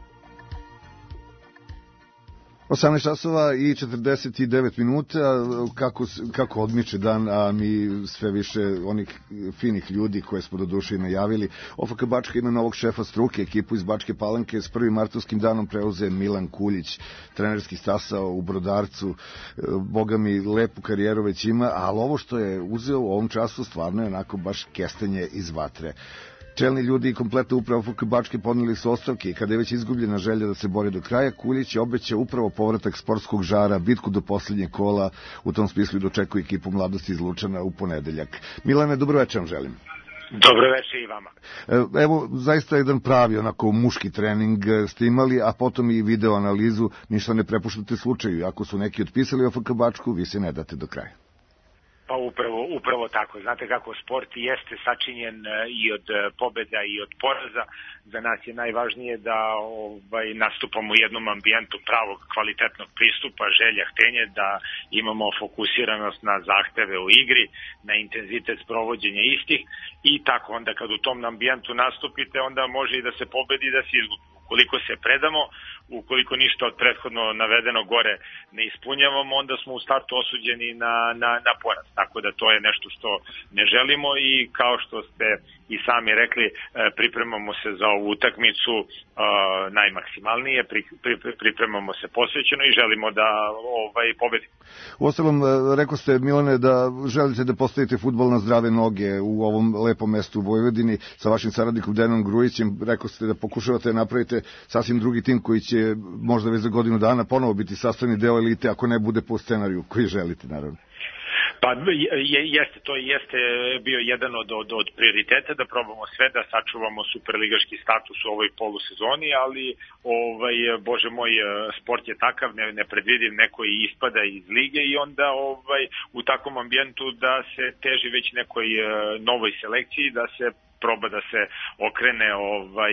[SPEAKER 3] osamnaest časova i četrdeset devet minuta, kako, kako odmiče dan, a mi sve više onih finih ljudi koje smo do duše najavili. O F K Bačka ima novog šefa struke, ekipu iz Bačke Palanke s prvim martovskim danom preuze Milan Kuljić, trenerski stasao u Brodarcu, boga mi lepu karijeru već ima, ali ovo što je uzeo u ovom času stvarno je onako baš kestenje iz vatre. Čelni ljudi i kompletna uprava F K Bačke podneli su ostavke i kada je već izgubljena želja da se bori do kraja, Kuljić je obećao upravo povratak sportskog žara, bitku do poslednjeg kola, u tom smislu i dočekuje ekipu mladosti iz Lučana u ponedeljak. Milane, dobro večer vam želim.
[SPEAKER 18] Dobro večer i vama.
[SPEAKER 3] Evo, zaista jedan pravi onako muški trening ste imali, a potom i video analizu, ništa ne prepuštate slučaju. Ako su neki otpisali o F K Bačku, vi se ne date do kraja.
[SPEAKER 18] Pa u Upravo, upravo tako. Znate kako sport jeste sačinjen i od pobeda i od poraza. Za nas je najvažnije da ovaj, nastupamo u jednom ambijentu pravog kvalitetnog pristupa, želja, htenje, da imamo fokusiranost na zahteve u igri, na intenzitet sprovođenja istih i tako onda kad u tom ambijentu nastupite, onda može i da se pobedi i da se izgubi. Ukoliko se predamo, ukoliko ništa od prethodno navedeno gore ne ispunjavamo, onda smo u startu osuđeni na, na, na poraz. Tako da to je nešto što ne želimo i kao što ste i sami rekli, pripremamo se za ovu utakmicu uh, najmaksimalnije, pri, pri, pripremamo se posvećeno i želimo da ovaj, pobedimo.
[SPEAKER 3] Uostalom, rekao ste, Milane, da želite da postavite fudbal na zdrave noge u ovom lepom mestu u Vojvodini sa vašim saradnikom Dejanom Grujićem. Rekao ste da pokušavate da napravite sasvim drugi tim koji će možda već za godinu dana ponovo biti sastavni deo elite, ako ne bude po scenariju koji želite, naravno.
[SPEAKER 18] Pa je, jeste, to jeste bio jedan od, od, od prioriteta da probamo sve da sačuvamo superligaški status u ovoj polusezoni, ali ovaj, bože moj, sport je takav, ne, nepredvidiv, neko i ispada iz lige i onda ovaj, u takvom ambijentu da se teži već nekoj novoj selekciji, da se proba da se okrene ovaj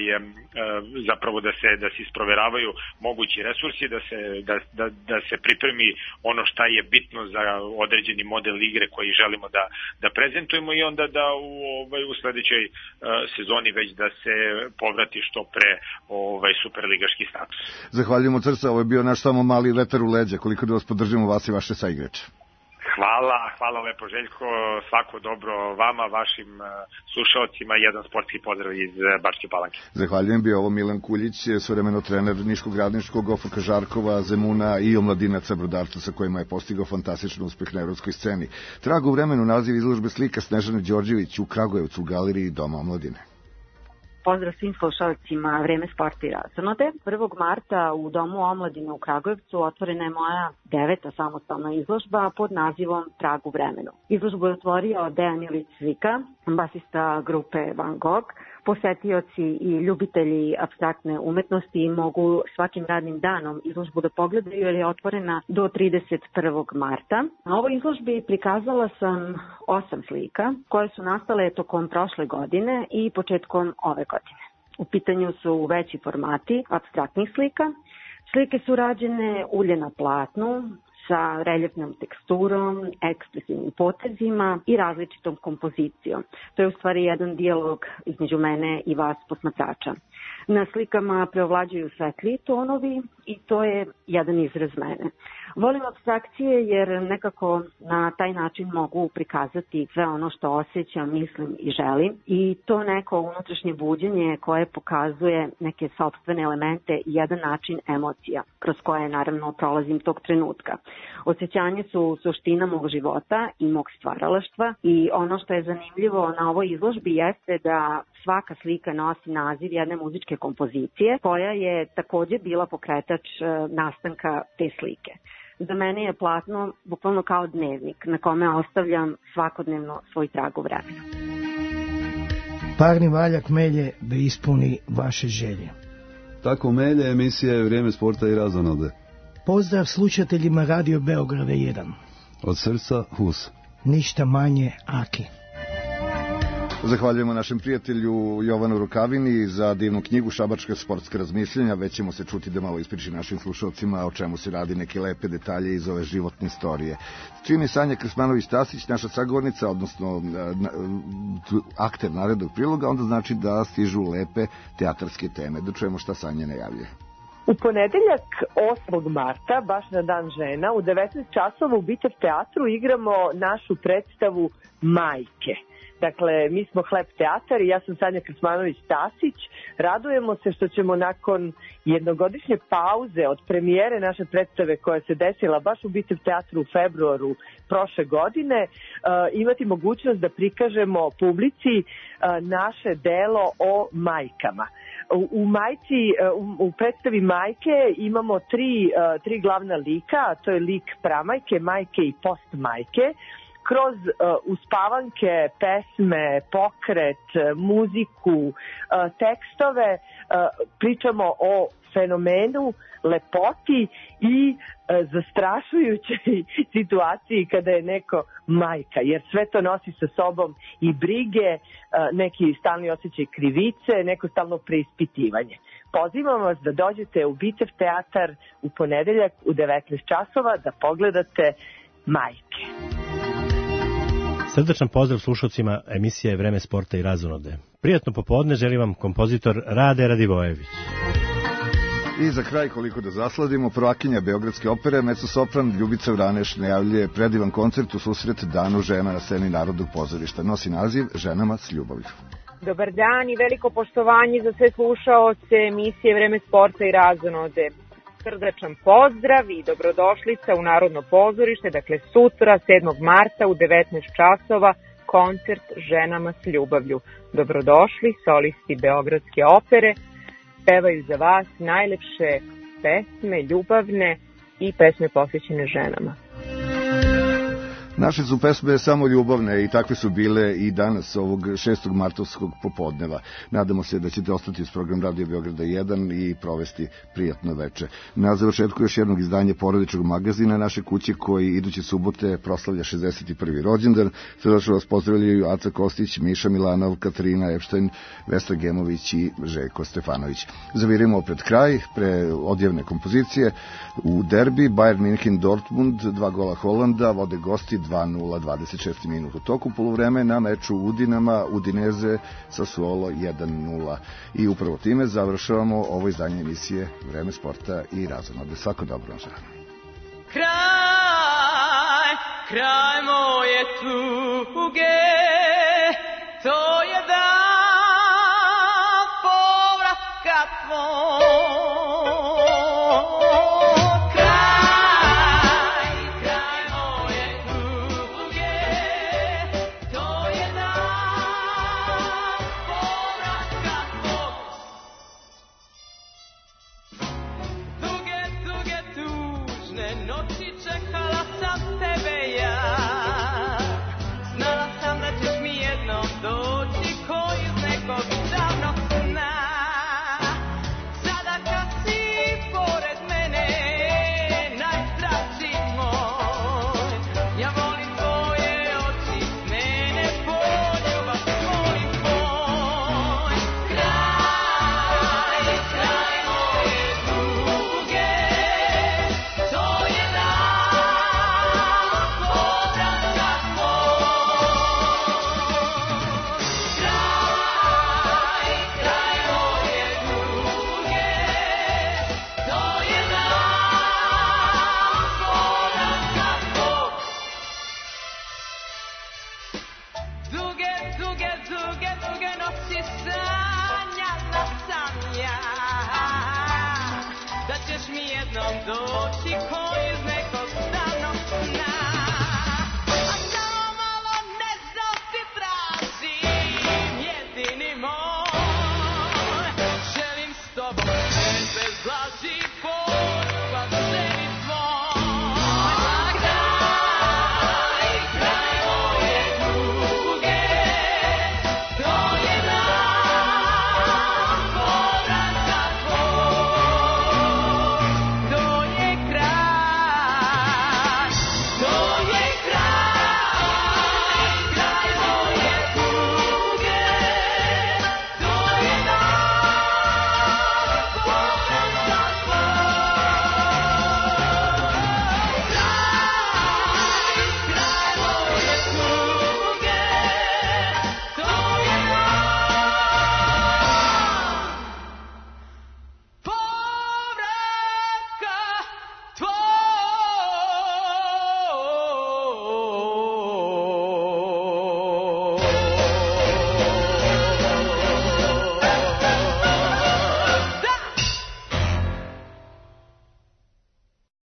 [SPEAKER 18] zapravo da se da se isproveravaju mogući resursi, da se da, da, da se pripremi ono šta je bitno za određeni model igre koji želimo da da prezentujemo i onda da u ovaj u sledećoj uh, sezoni već da se povrati što pre ovaj superligaški status.
[SPEAKER 3] Zahvaljujemo Crsa, ovo je bio naš samo mali vetar u leđa, koliko da vas podržimo vas i vaše saigrače.
[SPEAKER 18] Hvala, hvala lepo Željko, svako dobro vama, vašim slušalcima i jedan sportski pozdrav iz Bačke Palanke.
[SPEAKER 3] Zahvaljujem, bio ovo Milan Kuljić, svojevremeno trener Niškog radničkog, O F K Žarkova, Zemuna i omladinaca Brodarca sa kojima je postigao fantastičan uspeh na evropskoj sceni. Trag u vremenu naziv izložbe slika Snežane Đorđević u Kragujevcu u galeriji Doma omladine.
[SPEAKER 4] Pozdrav svim slušalcima Vreme sporta i razonode. prvog marta u Domu omladine u Kragujevcu otvorena je moja deveta samostalna izložba pod nazivom Trag u vremenu. Izložbu je otvorio Dejan Ilić Zvika, basista grupe Van Gogh. Posetioci i ljubitelji apstraktne umetnosti mogu svakim radnim danom izložbu da pogledaju jer je otvorena do trideset prvog marta. Na ovoj izložbi prikazala sam osam slika koje su nastale tokom prošle godine i početkom ove godine. U pitanju su veći formati apstraktnih slika. Slike su rađene ulje na platnu, sa reljefnom teksturom, ekspresivnim potezima i različitom kompozicijom. To je u stvari jedan dijalog između mene i vas posmatrača. Na slikama preovlađuju svetli tonovi i to je jedan izraz mene. Volim apstrakcije jer nekako na taj način mogu prikazati sve ono što osjećam, mislim i želim i to neko unutrašnje buđenje koje pokazuje neke sopstvene elemente i jedan način emocija kroz koje naravno prolazim tog trenutka. Osjećanje su suština mog života i mog stvaralaštva i ono što je zanimljivo na ovoj izložbi jeste da svaka slika nosi naziv jedne muzičke kompozicije koja je takođe bila pokretač nastanka te slike. Za mene je platno bukvalno kao dnevnik na kome ostavljam svakodnevno svoj trag u vremenu.
[SPEAKER 8] Parni valjak melje da ispuni vaše želje.
[SPEAKER 9] Tako melje emisija je Vrijeme sporta i razonode.
[SPEAKER 8] Pozdrav slušateljima Radio Beograda jedan.
[SPEAKER 9] Od srca Hus.
[SPEAKER 8] Ništa manje Aki.
[SPEAKER 3] Zahvaljujemo našem prijatelju Jovanu Rukavini za divnu knjigu Šabačka sportska razmišljenja. Već ćemo se čuti da malo ispriči našim slušalcima o čemu se radi, neke lepe detalje iz ove životne istorije. Čim je Sanja Krsmanović-Tasić, naša sagovornica, odnosno akter narednog priloga, onda znači da stižu lepe teatarske teme. Da čujemo šta Sanja najavljuje.
[SPEAKER 10] U ponedeljak osmog marta, baš na dan žena, u devetnaest časova u Bitev teatru igramo našu predstavu Majke. Dakle, mi smo Hleb teatar i ja sam Sanja Krsmanović-Tasić. Radujemo se što ćemo nakon jednogodišnje pauze od premijere naše predstave koja se desila baš u Bitev teatru u februaru prošle godine uh, imati mogućnost da prikažemo publici uh, naše delo o majkama. U, u majci, u, u predstavi Majke imamo tri, uh, tri glavna lika, a to je lik pramajke, majke i postmajke, kroz uh, uspavanke, pesme, pokret, muziku, uh, tekstove, uh, pričamo o fenomenu, lepoti i uh, zastrašujućoj situaciji kada je neko majka, jer sve to nosi sa sobom i brige, uh, neki stalni osjećaj krivice, neko stalno preispitivanje. Pozivam vas da dođete u Bitev teatar u ponedeljak u devetnaest časova da pogledate Majke.
[SPEAKER 1] Srdačan pozdrav slušalcima emisije Vreme sporta i razonode. Prijatno popodne želim vam kompozitor Rade Radivojević.
[SPEAKER 3] I za kraj, koliko da zasladimo, prvakinja Beogradske opere, mezosopran Ljubica Vraneš najavljuje predivan koncert u susret Danu žena na sceni Narodnog pozorišta. Nosi naziv Ženama s ljubavlju.
[SPEAKER 7] Dobar dan i veliko poštovanje za sve slušaoce emisije Vreme sporta i razonode. Srdačan pozdrav i dobrodošlica u Narodno pozorište, dakle sutra sedmog marta u devetnaest časova koncert Ženama s ljubavlju. Dobrodošli solisti Beogradske opere, pevaju za vas najlepše pesme, ljubavne i pesme posvećene ženama.
[SPEAKER 3] Naše su pesme samo ljubavne i takve su bile i danas ovog šestog martovskog popodneva. Nadamo se da ćete ostati uz program Radio Beograda jedan i provesti prijatno veče. Na završetku još jednog izdanja porodičnog magazina naše kuće koji iduće subote proslavlja šezdeset prvi rođendan. Srdačno vas pozdravljaju Aca Kostić, Miša Milanov, Katarina Epštajn, Vesna Gemović i Željko Stefanović. Zavirimo pred kraj, pre odjevne kompozicije. U derbi Bayern München Dortmund, dva gola Holanda, vode gosti dva nula, dvadeset šest minuta. U toku poluvreme na meču u Udinama, Udineze Sassuolo jedan nula. I upravo time završavamo ovo izdanje emisije Vreme sporta i razonode. Svako dobro vam želim.
[SPEAKER 6] Kraj, kraj moje tuge, to je dan povratka tvoj. Da ćeš mi jednom doći ko iz nekog davnog sna.